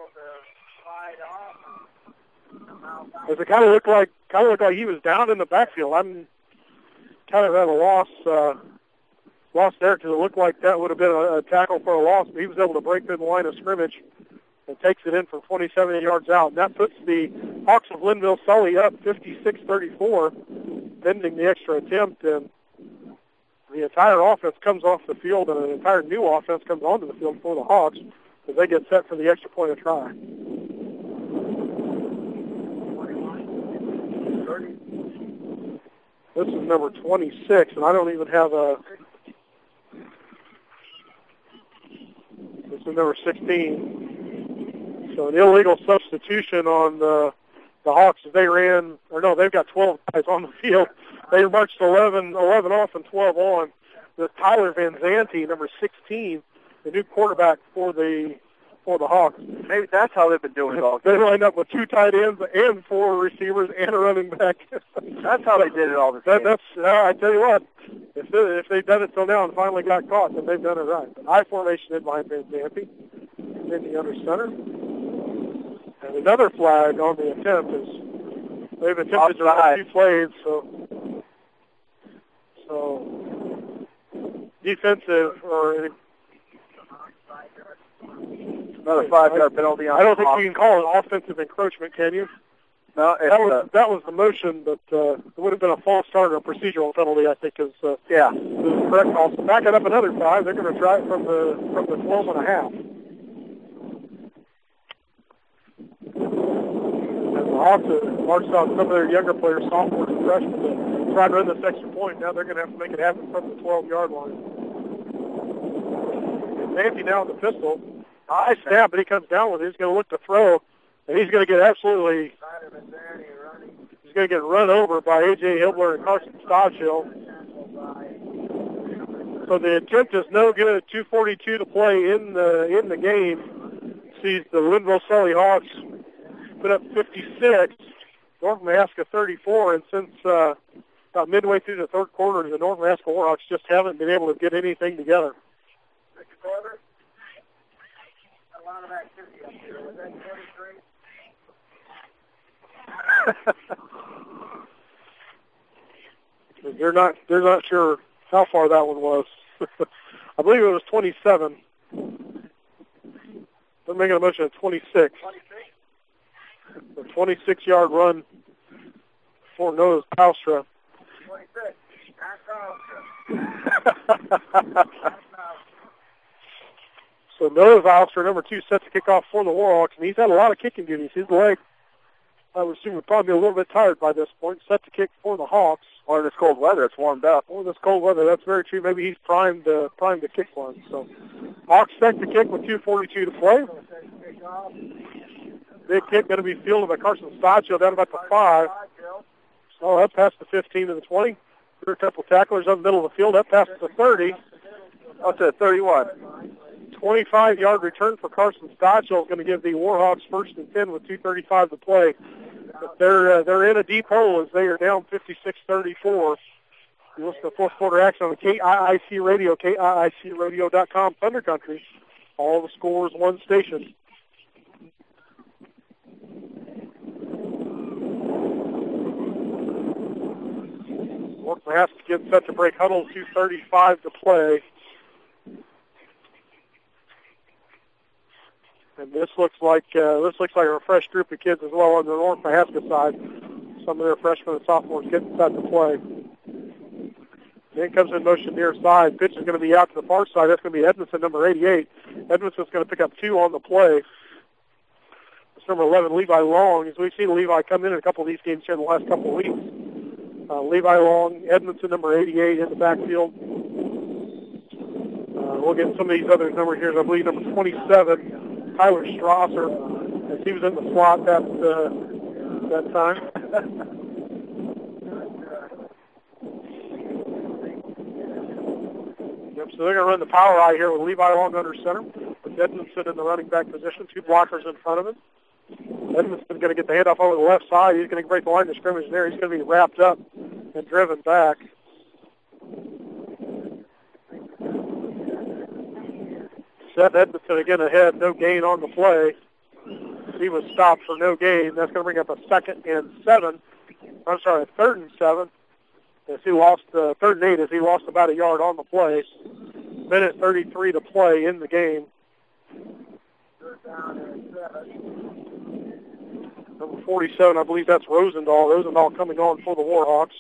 As it kind of looked like he was down in the backfield. I'm kind of at a loss there because it looked like that would have been a tackle for a loss. But he was able to break through the line of scrimmage and takes it in for 27 yards out. And that puts the Hawks of Linville-Sully up 56-34, ending the extra attempt. And the entire offense comes off the field, and an entire new offense comes onto the field for the Hawks as they get set for the extra point of try. This is number 26, and I don't even have a... This is number 16. So an illegal substitution on the Hawks. They ran, or no, they've got 12 guys on the field. They marched 11 off and 12 on. This Tyler Van Zanti, number 16, the new quarterback for the Hawks. Maybe that's how they've been doing it all. They lined up with 2 tight ends and 4 receivers and a running back. That's how they did it all the time. I tell you what, if they've done it till now and finally got caught, then they've done it right. But I formation in behind Van Zanti, in the under center. And another flag on the attempt is they've attempted to run 2 plays, so defensive or another 5-yard penalty on. I don't think you can call it offensive encroachment, can you? No, that was the motion, but it would have been a false start or a procedural penalty, I think, is the correct call. So back it up another 5. They're going to try it from the 12.5. And the Hawks have marched out some of their younger players, sophomores and freshmen, to try to run this extra point. Now they're going to have to make it happen from the 12-yard line. And Nancy now with the pistol. High snap, but he comes down with it. He's going to look to throw, and he's going to get absolutely... He's going to get run over by A.J. Hibler and Carson Stodgill. So the attempt is no good. 2:42 to play in the game. Sees the Linville-Sully Hawks put up 56, North Mahaska 34, and since about midway through the third quarter, the North Mahaska Warhawks just haven't been able to get anything together. A lot of activity up here. Was that 23? They're not sure how far that one was. I believe it was 27. They're making a motion at 26. A 26-yard run for Noah Zylstra. So Noah Valster, number 2, set to kick off for the Warhawks, and he's had a lot of kicking duties. His leg, I would assume, would probably be a little bit tired by this point. Set to kick for the Hawks. Or in this cold weather, it's warmed up. Or this cold weather, that's very true. Maybe he's primed to kick one. So Hawks set to kick with 2:42 to play. Big kick going to be fielded by Carson Stodgill down about the 5. So that past the 15 to the 20. There are a couple tacklers up the middle of the field. That past the 30. That's at 31. 25-yard return for Carson Stodgill is going to give the Warhawks 1st and 10 with 2:35 to play. But they're in a deep hole as they are down 56-34. You listen to fourth quarter action on the KIIC Radio, KIICradio.com, Thunder Country. All the scores, one station. Workman has to get set to break huddle, 2:35 to play. And this looks like a refreshed group of kids as well on the North Mahaska side. Some of their freshmen and sophomores getting set to play. Then comes in motion near side. Pitch is going to be out to the far side. That's going to be Edmondson, number 88. Edmondson's going to pick up 2 on the play. It's number 11, Levi Long. As we've seen Levi come in a couple of these games here in the last couple of weeks. Levi Long, Edmondson, number 88 in the backfield. We'll get some of these other numbers here. I believe number 27, Tyler Strasser, as he was in the slot that time. Yep, so they're going to run the power eye here with Levi Long under center, with Edmondson in the running back position, 2 blockers in front of him. Edmondson's going to get the handoff over the left side. He's going to break the line of scrimmage there. He's going to be wrapped up and driven back. Seth Edmondson again ahead, no gain on the play. He was stopped for no gain. That's going to bring up a 3rd and 7. As he lost 3rd and 8 as he lost about a yard on the play. Minute 33 to play in the game. Number 47, I believe that's Rosendahl. Rosendahl coming on for the Warhawks.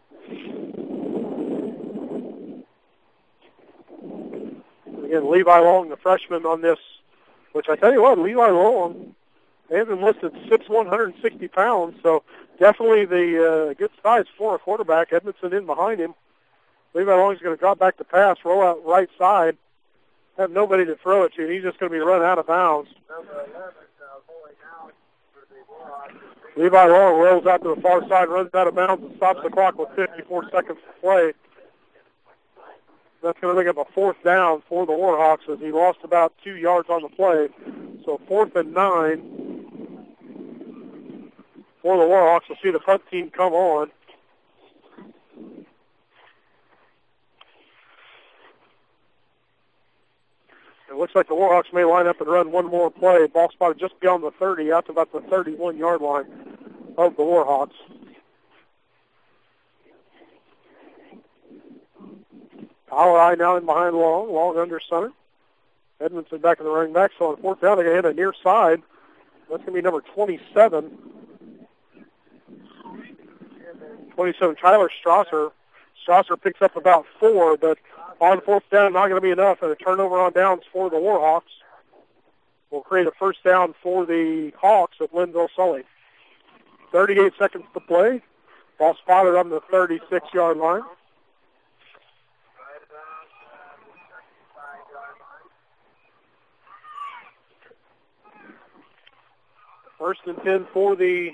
Again, Levi Long, the freshman on this, which I tell you what, Levi Long, they have been listed 6'1", 160 pounds, so definitely the good size for a quarterback. Edmondson in behind him. Levi Long is going to drop back to pass, roll out right side, have nobody to throw it to. He's just going to be run out of bounds. Levi Long rolls out to the far side, runs out of bounds, and stops the clock with 54 seconds to play. That's going to make up a 4th down for the Warhawks as he lost about 2 yards on the play. So 4th and 9 for the Warhawks. We'll see the punt team come on. It looks like the Warhawks may line up and run one more play. Ball spotted just beyond the 30, out to about the 31-yard line of the Warhawks. Power eye now in behind Long. Long under center. Edmondson back in the running back. So on 4th down, they're going to hit a near side. That's going to be number 27. 27, Tyler Strasser. Strasser picks up about 4, but on 4th down, not going to be enough. And a turnover on downs for the Warhawks will create a 1st down for the Hawks at Linville Sully. 38 seconds to play. Ball spotted on the 36-yard line. First and 10 for the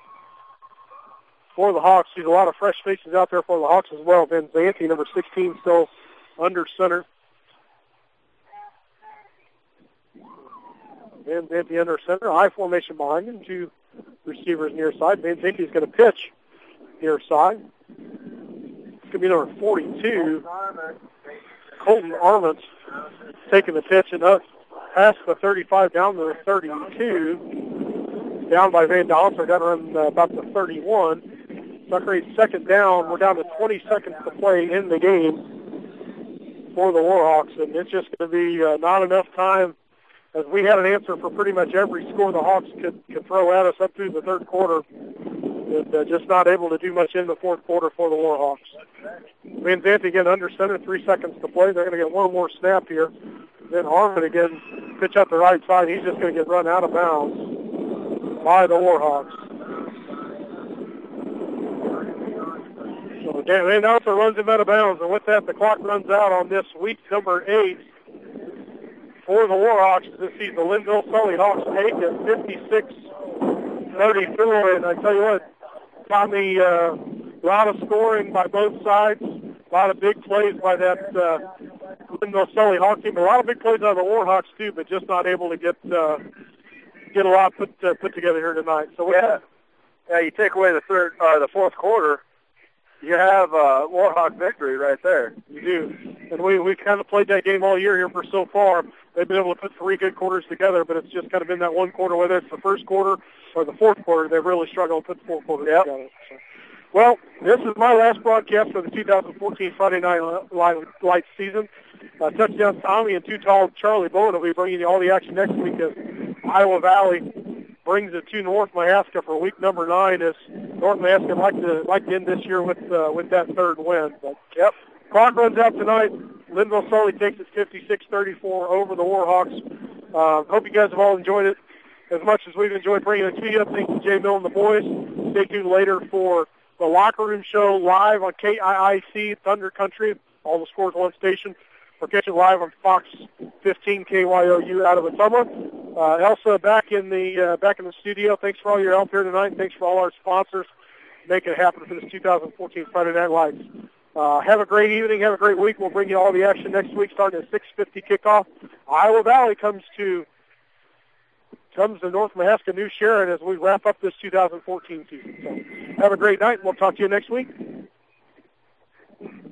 Hawks. There's a lot of fresh faces out there for the Hawks as well. Ben Zanti, number 16, still under center. Ben Zanti under center. I formation behind him. 2 receivers near side. Ben Zanti is going to pitch near side. It's going to be number 42. Colton Arment taking the pitch and up past the 35 down to the 32. Down by Van Dalen. Down around about the 31. So that creates 2nd down. We're down to 20 seconds to play in the game for the Warhawks, and it's just going to be not enough time, as we had an answer for pretty much every score the Hawks could throw at us up through the 3rd quarter. just not able to do much in the fourth quarter for the Warhawks. Van Zandt again under center, 3 seconds to play. They're going to get one more snap here. Then Harmon again, pitch up the right side. He's just going to get run out of bounds by the Warhawks. So the announcer runs him out of bounds, and with that, the clock runs out on this week number 8 for the Warhawks this season. The Linville Sully Hawks take it 56-34, and I tell you what, Tommy, a lot of scoring by both sides, a lot of big plays by that Linville Sully Hawk team, a lot of big plays out of the Warhawks too, but just not able to get a lot put together here tonight. So yeah, you take away the fourth quarter, you have a Warhawk victory right there. You do. And we kind of played that game all year here for so far. They've been able to put 3 good quarters together, but it's just kind of been that one quarter, whether it's the first quarter or the fourth quarter, they've really struggled to put 4 quarters together. So. Well, this is my last broadcast for the 2014 Friday Night Lights season. Touchdown Tommy and Too Tall Charlie Bowen will be bringing you all the action next week as Iowa Valley brings it to North Mahaska for week number 9 as North Mahaska like to end this year with that 3rd win. But yep, clock runs out tonight. Linville Sully takes it 56-34 over the Warhawks. Hope you guys have all enjoyed it as much as we've enjoyed bringing it to you. Thanks to Jay Mill and the boys. Stay tuned later for the Locker Room Show live on KIIC Thunder Country, all the Scores One station. We're catching live on Fox 15 KYOU out of Ottumwa. Elsa back in the studio. Thanks for all your help here tonight. Thanks for all our sponsors making it happen for this 2014 Friday Night Lights. Have a great evening. Have a great week. We'll bring you all the action next week starting at 6:50 kickoff. Iowa Valley comes to North Mahaska New Sharon as we wrap up this 2014 season. So have a great night. We'll talk to you next week.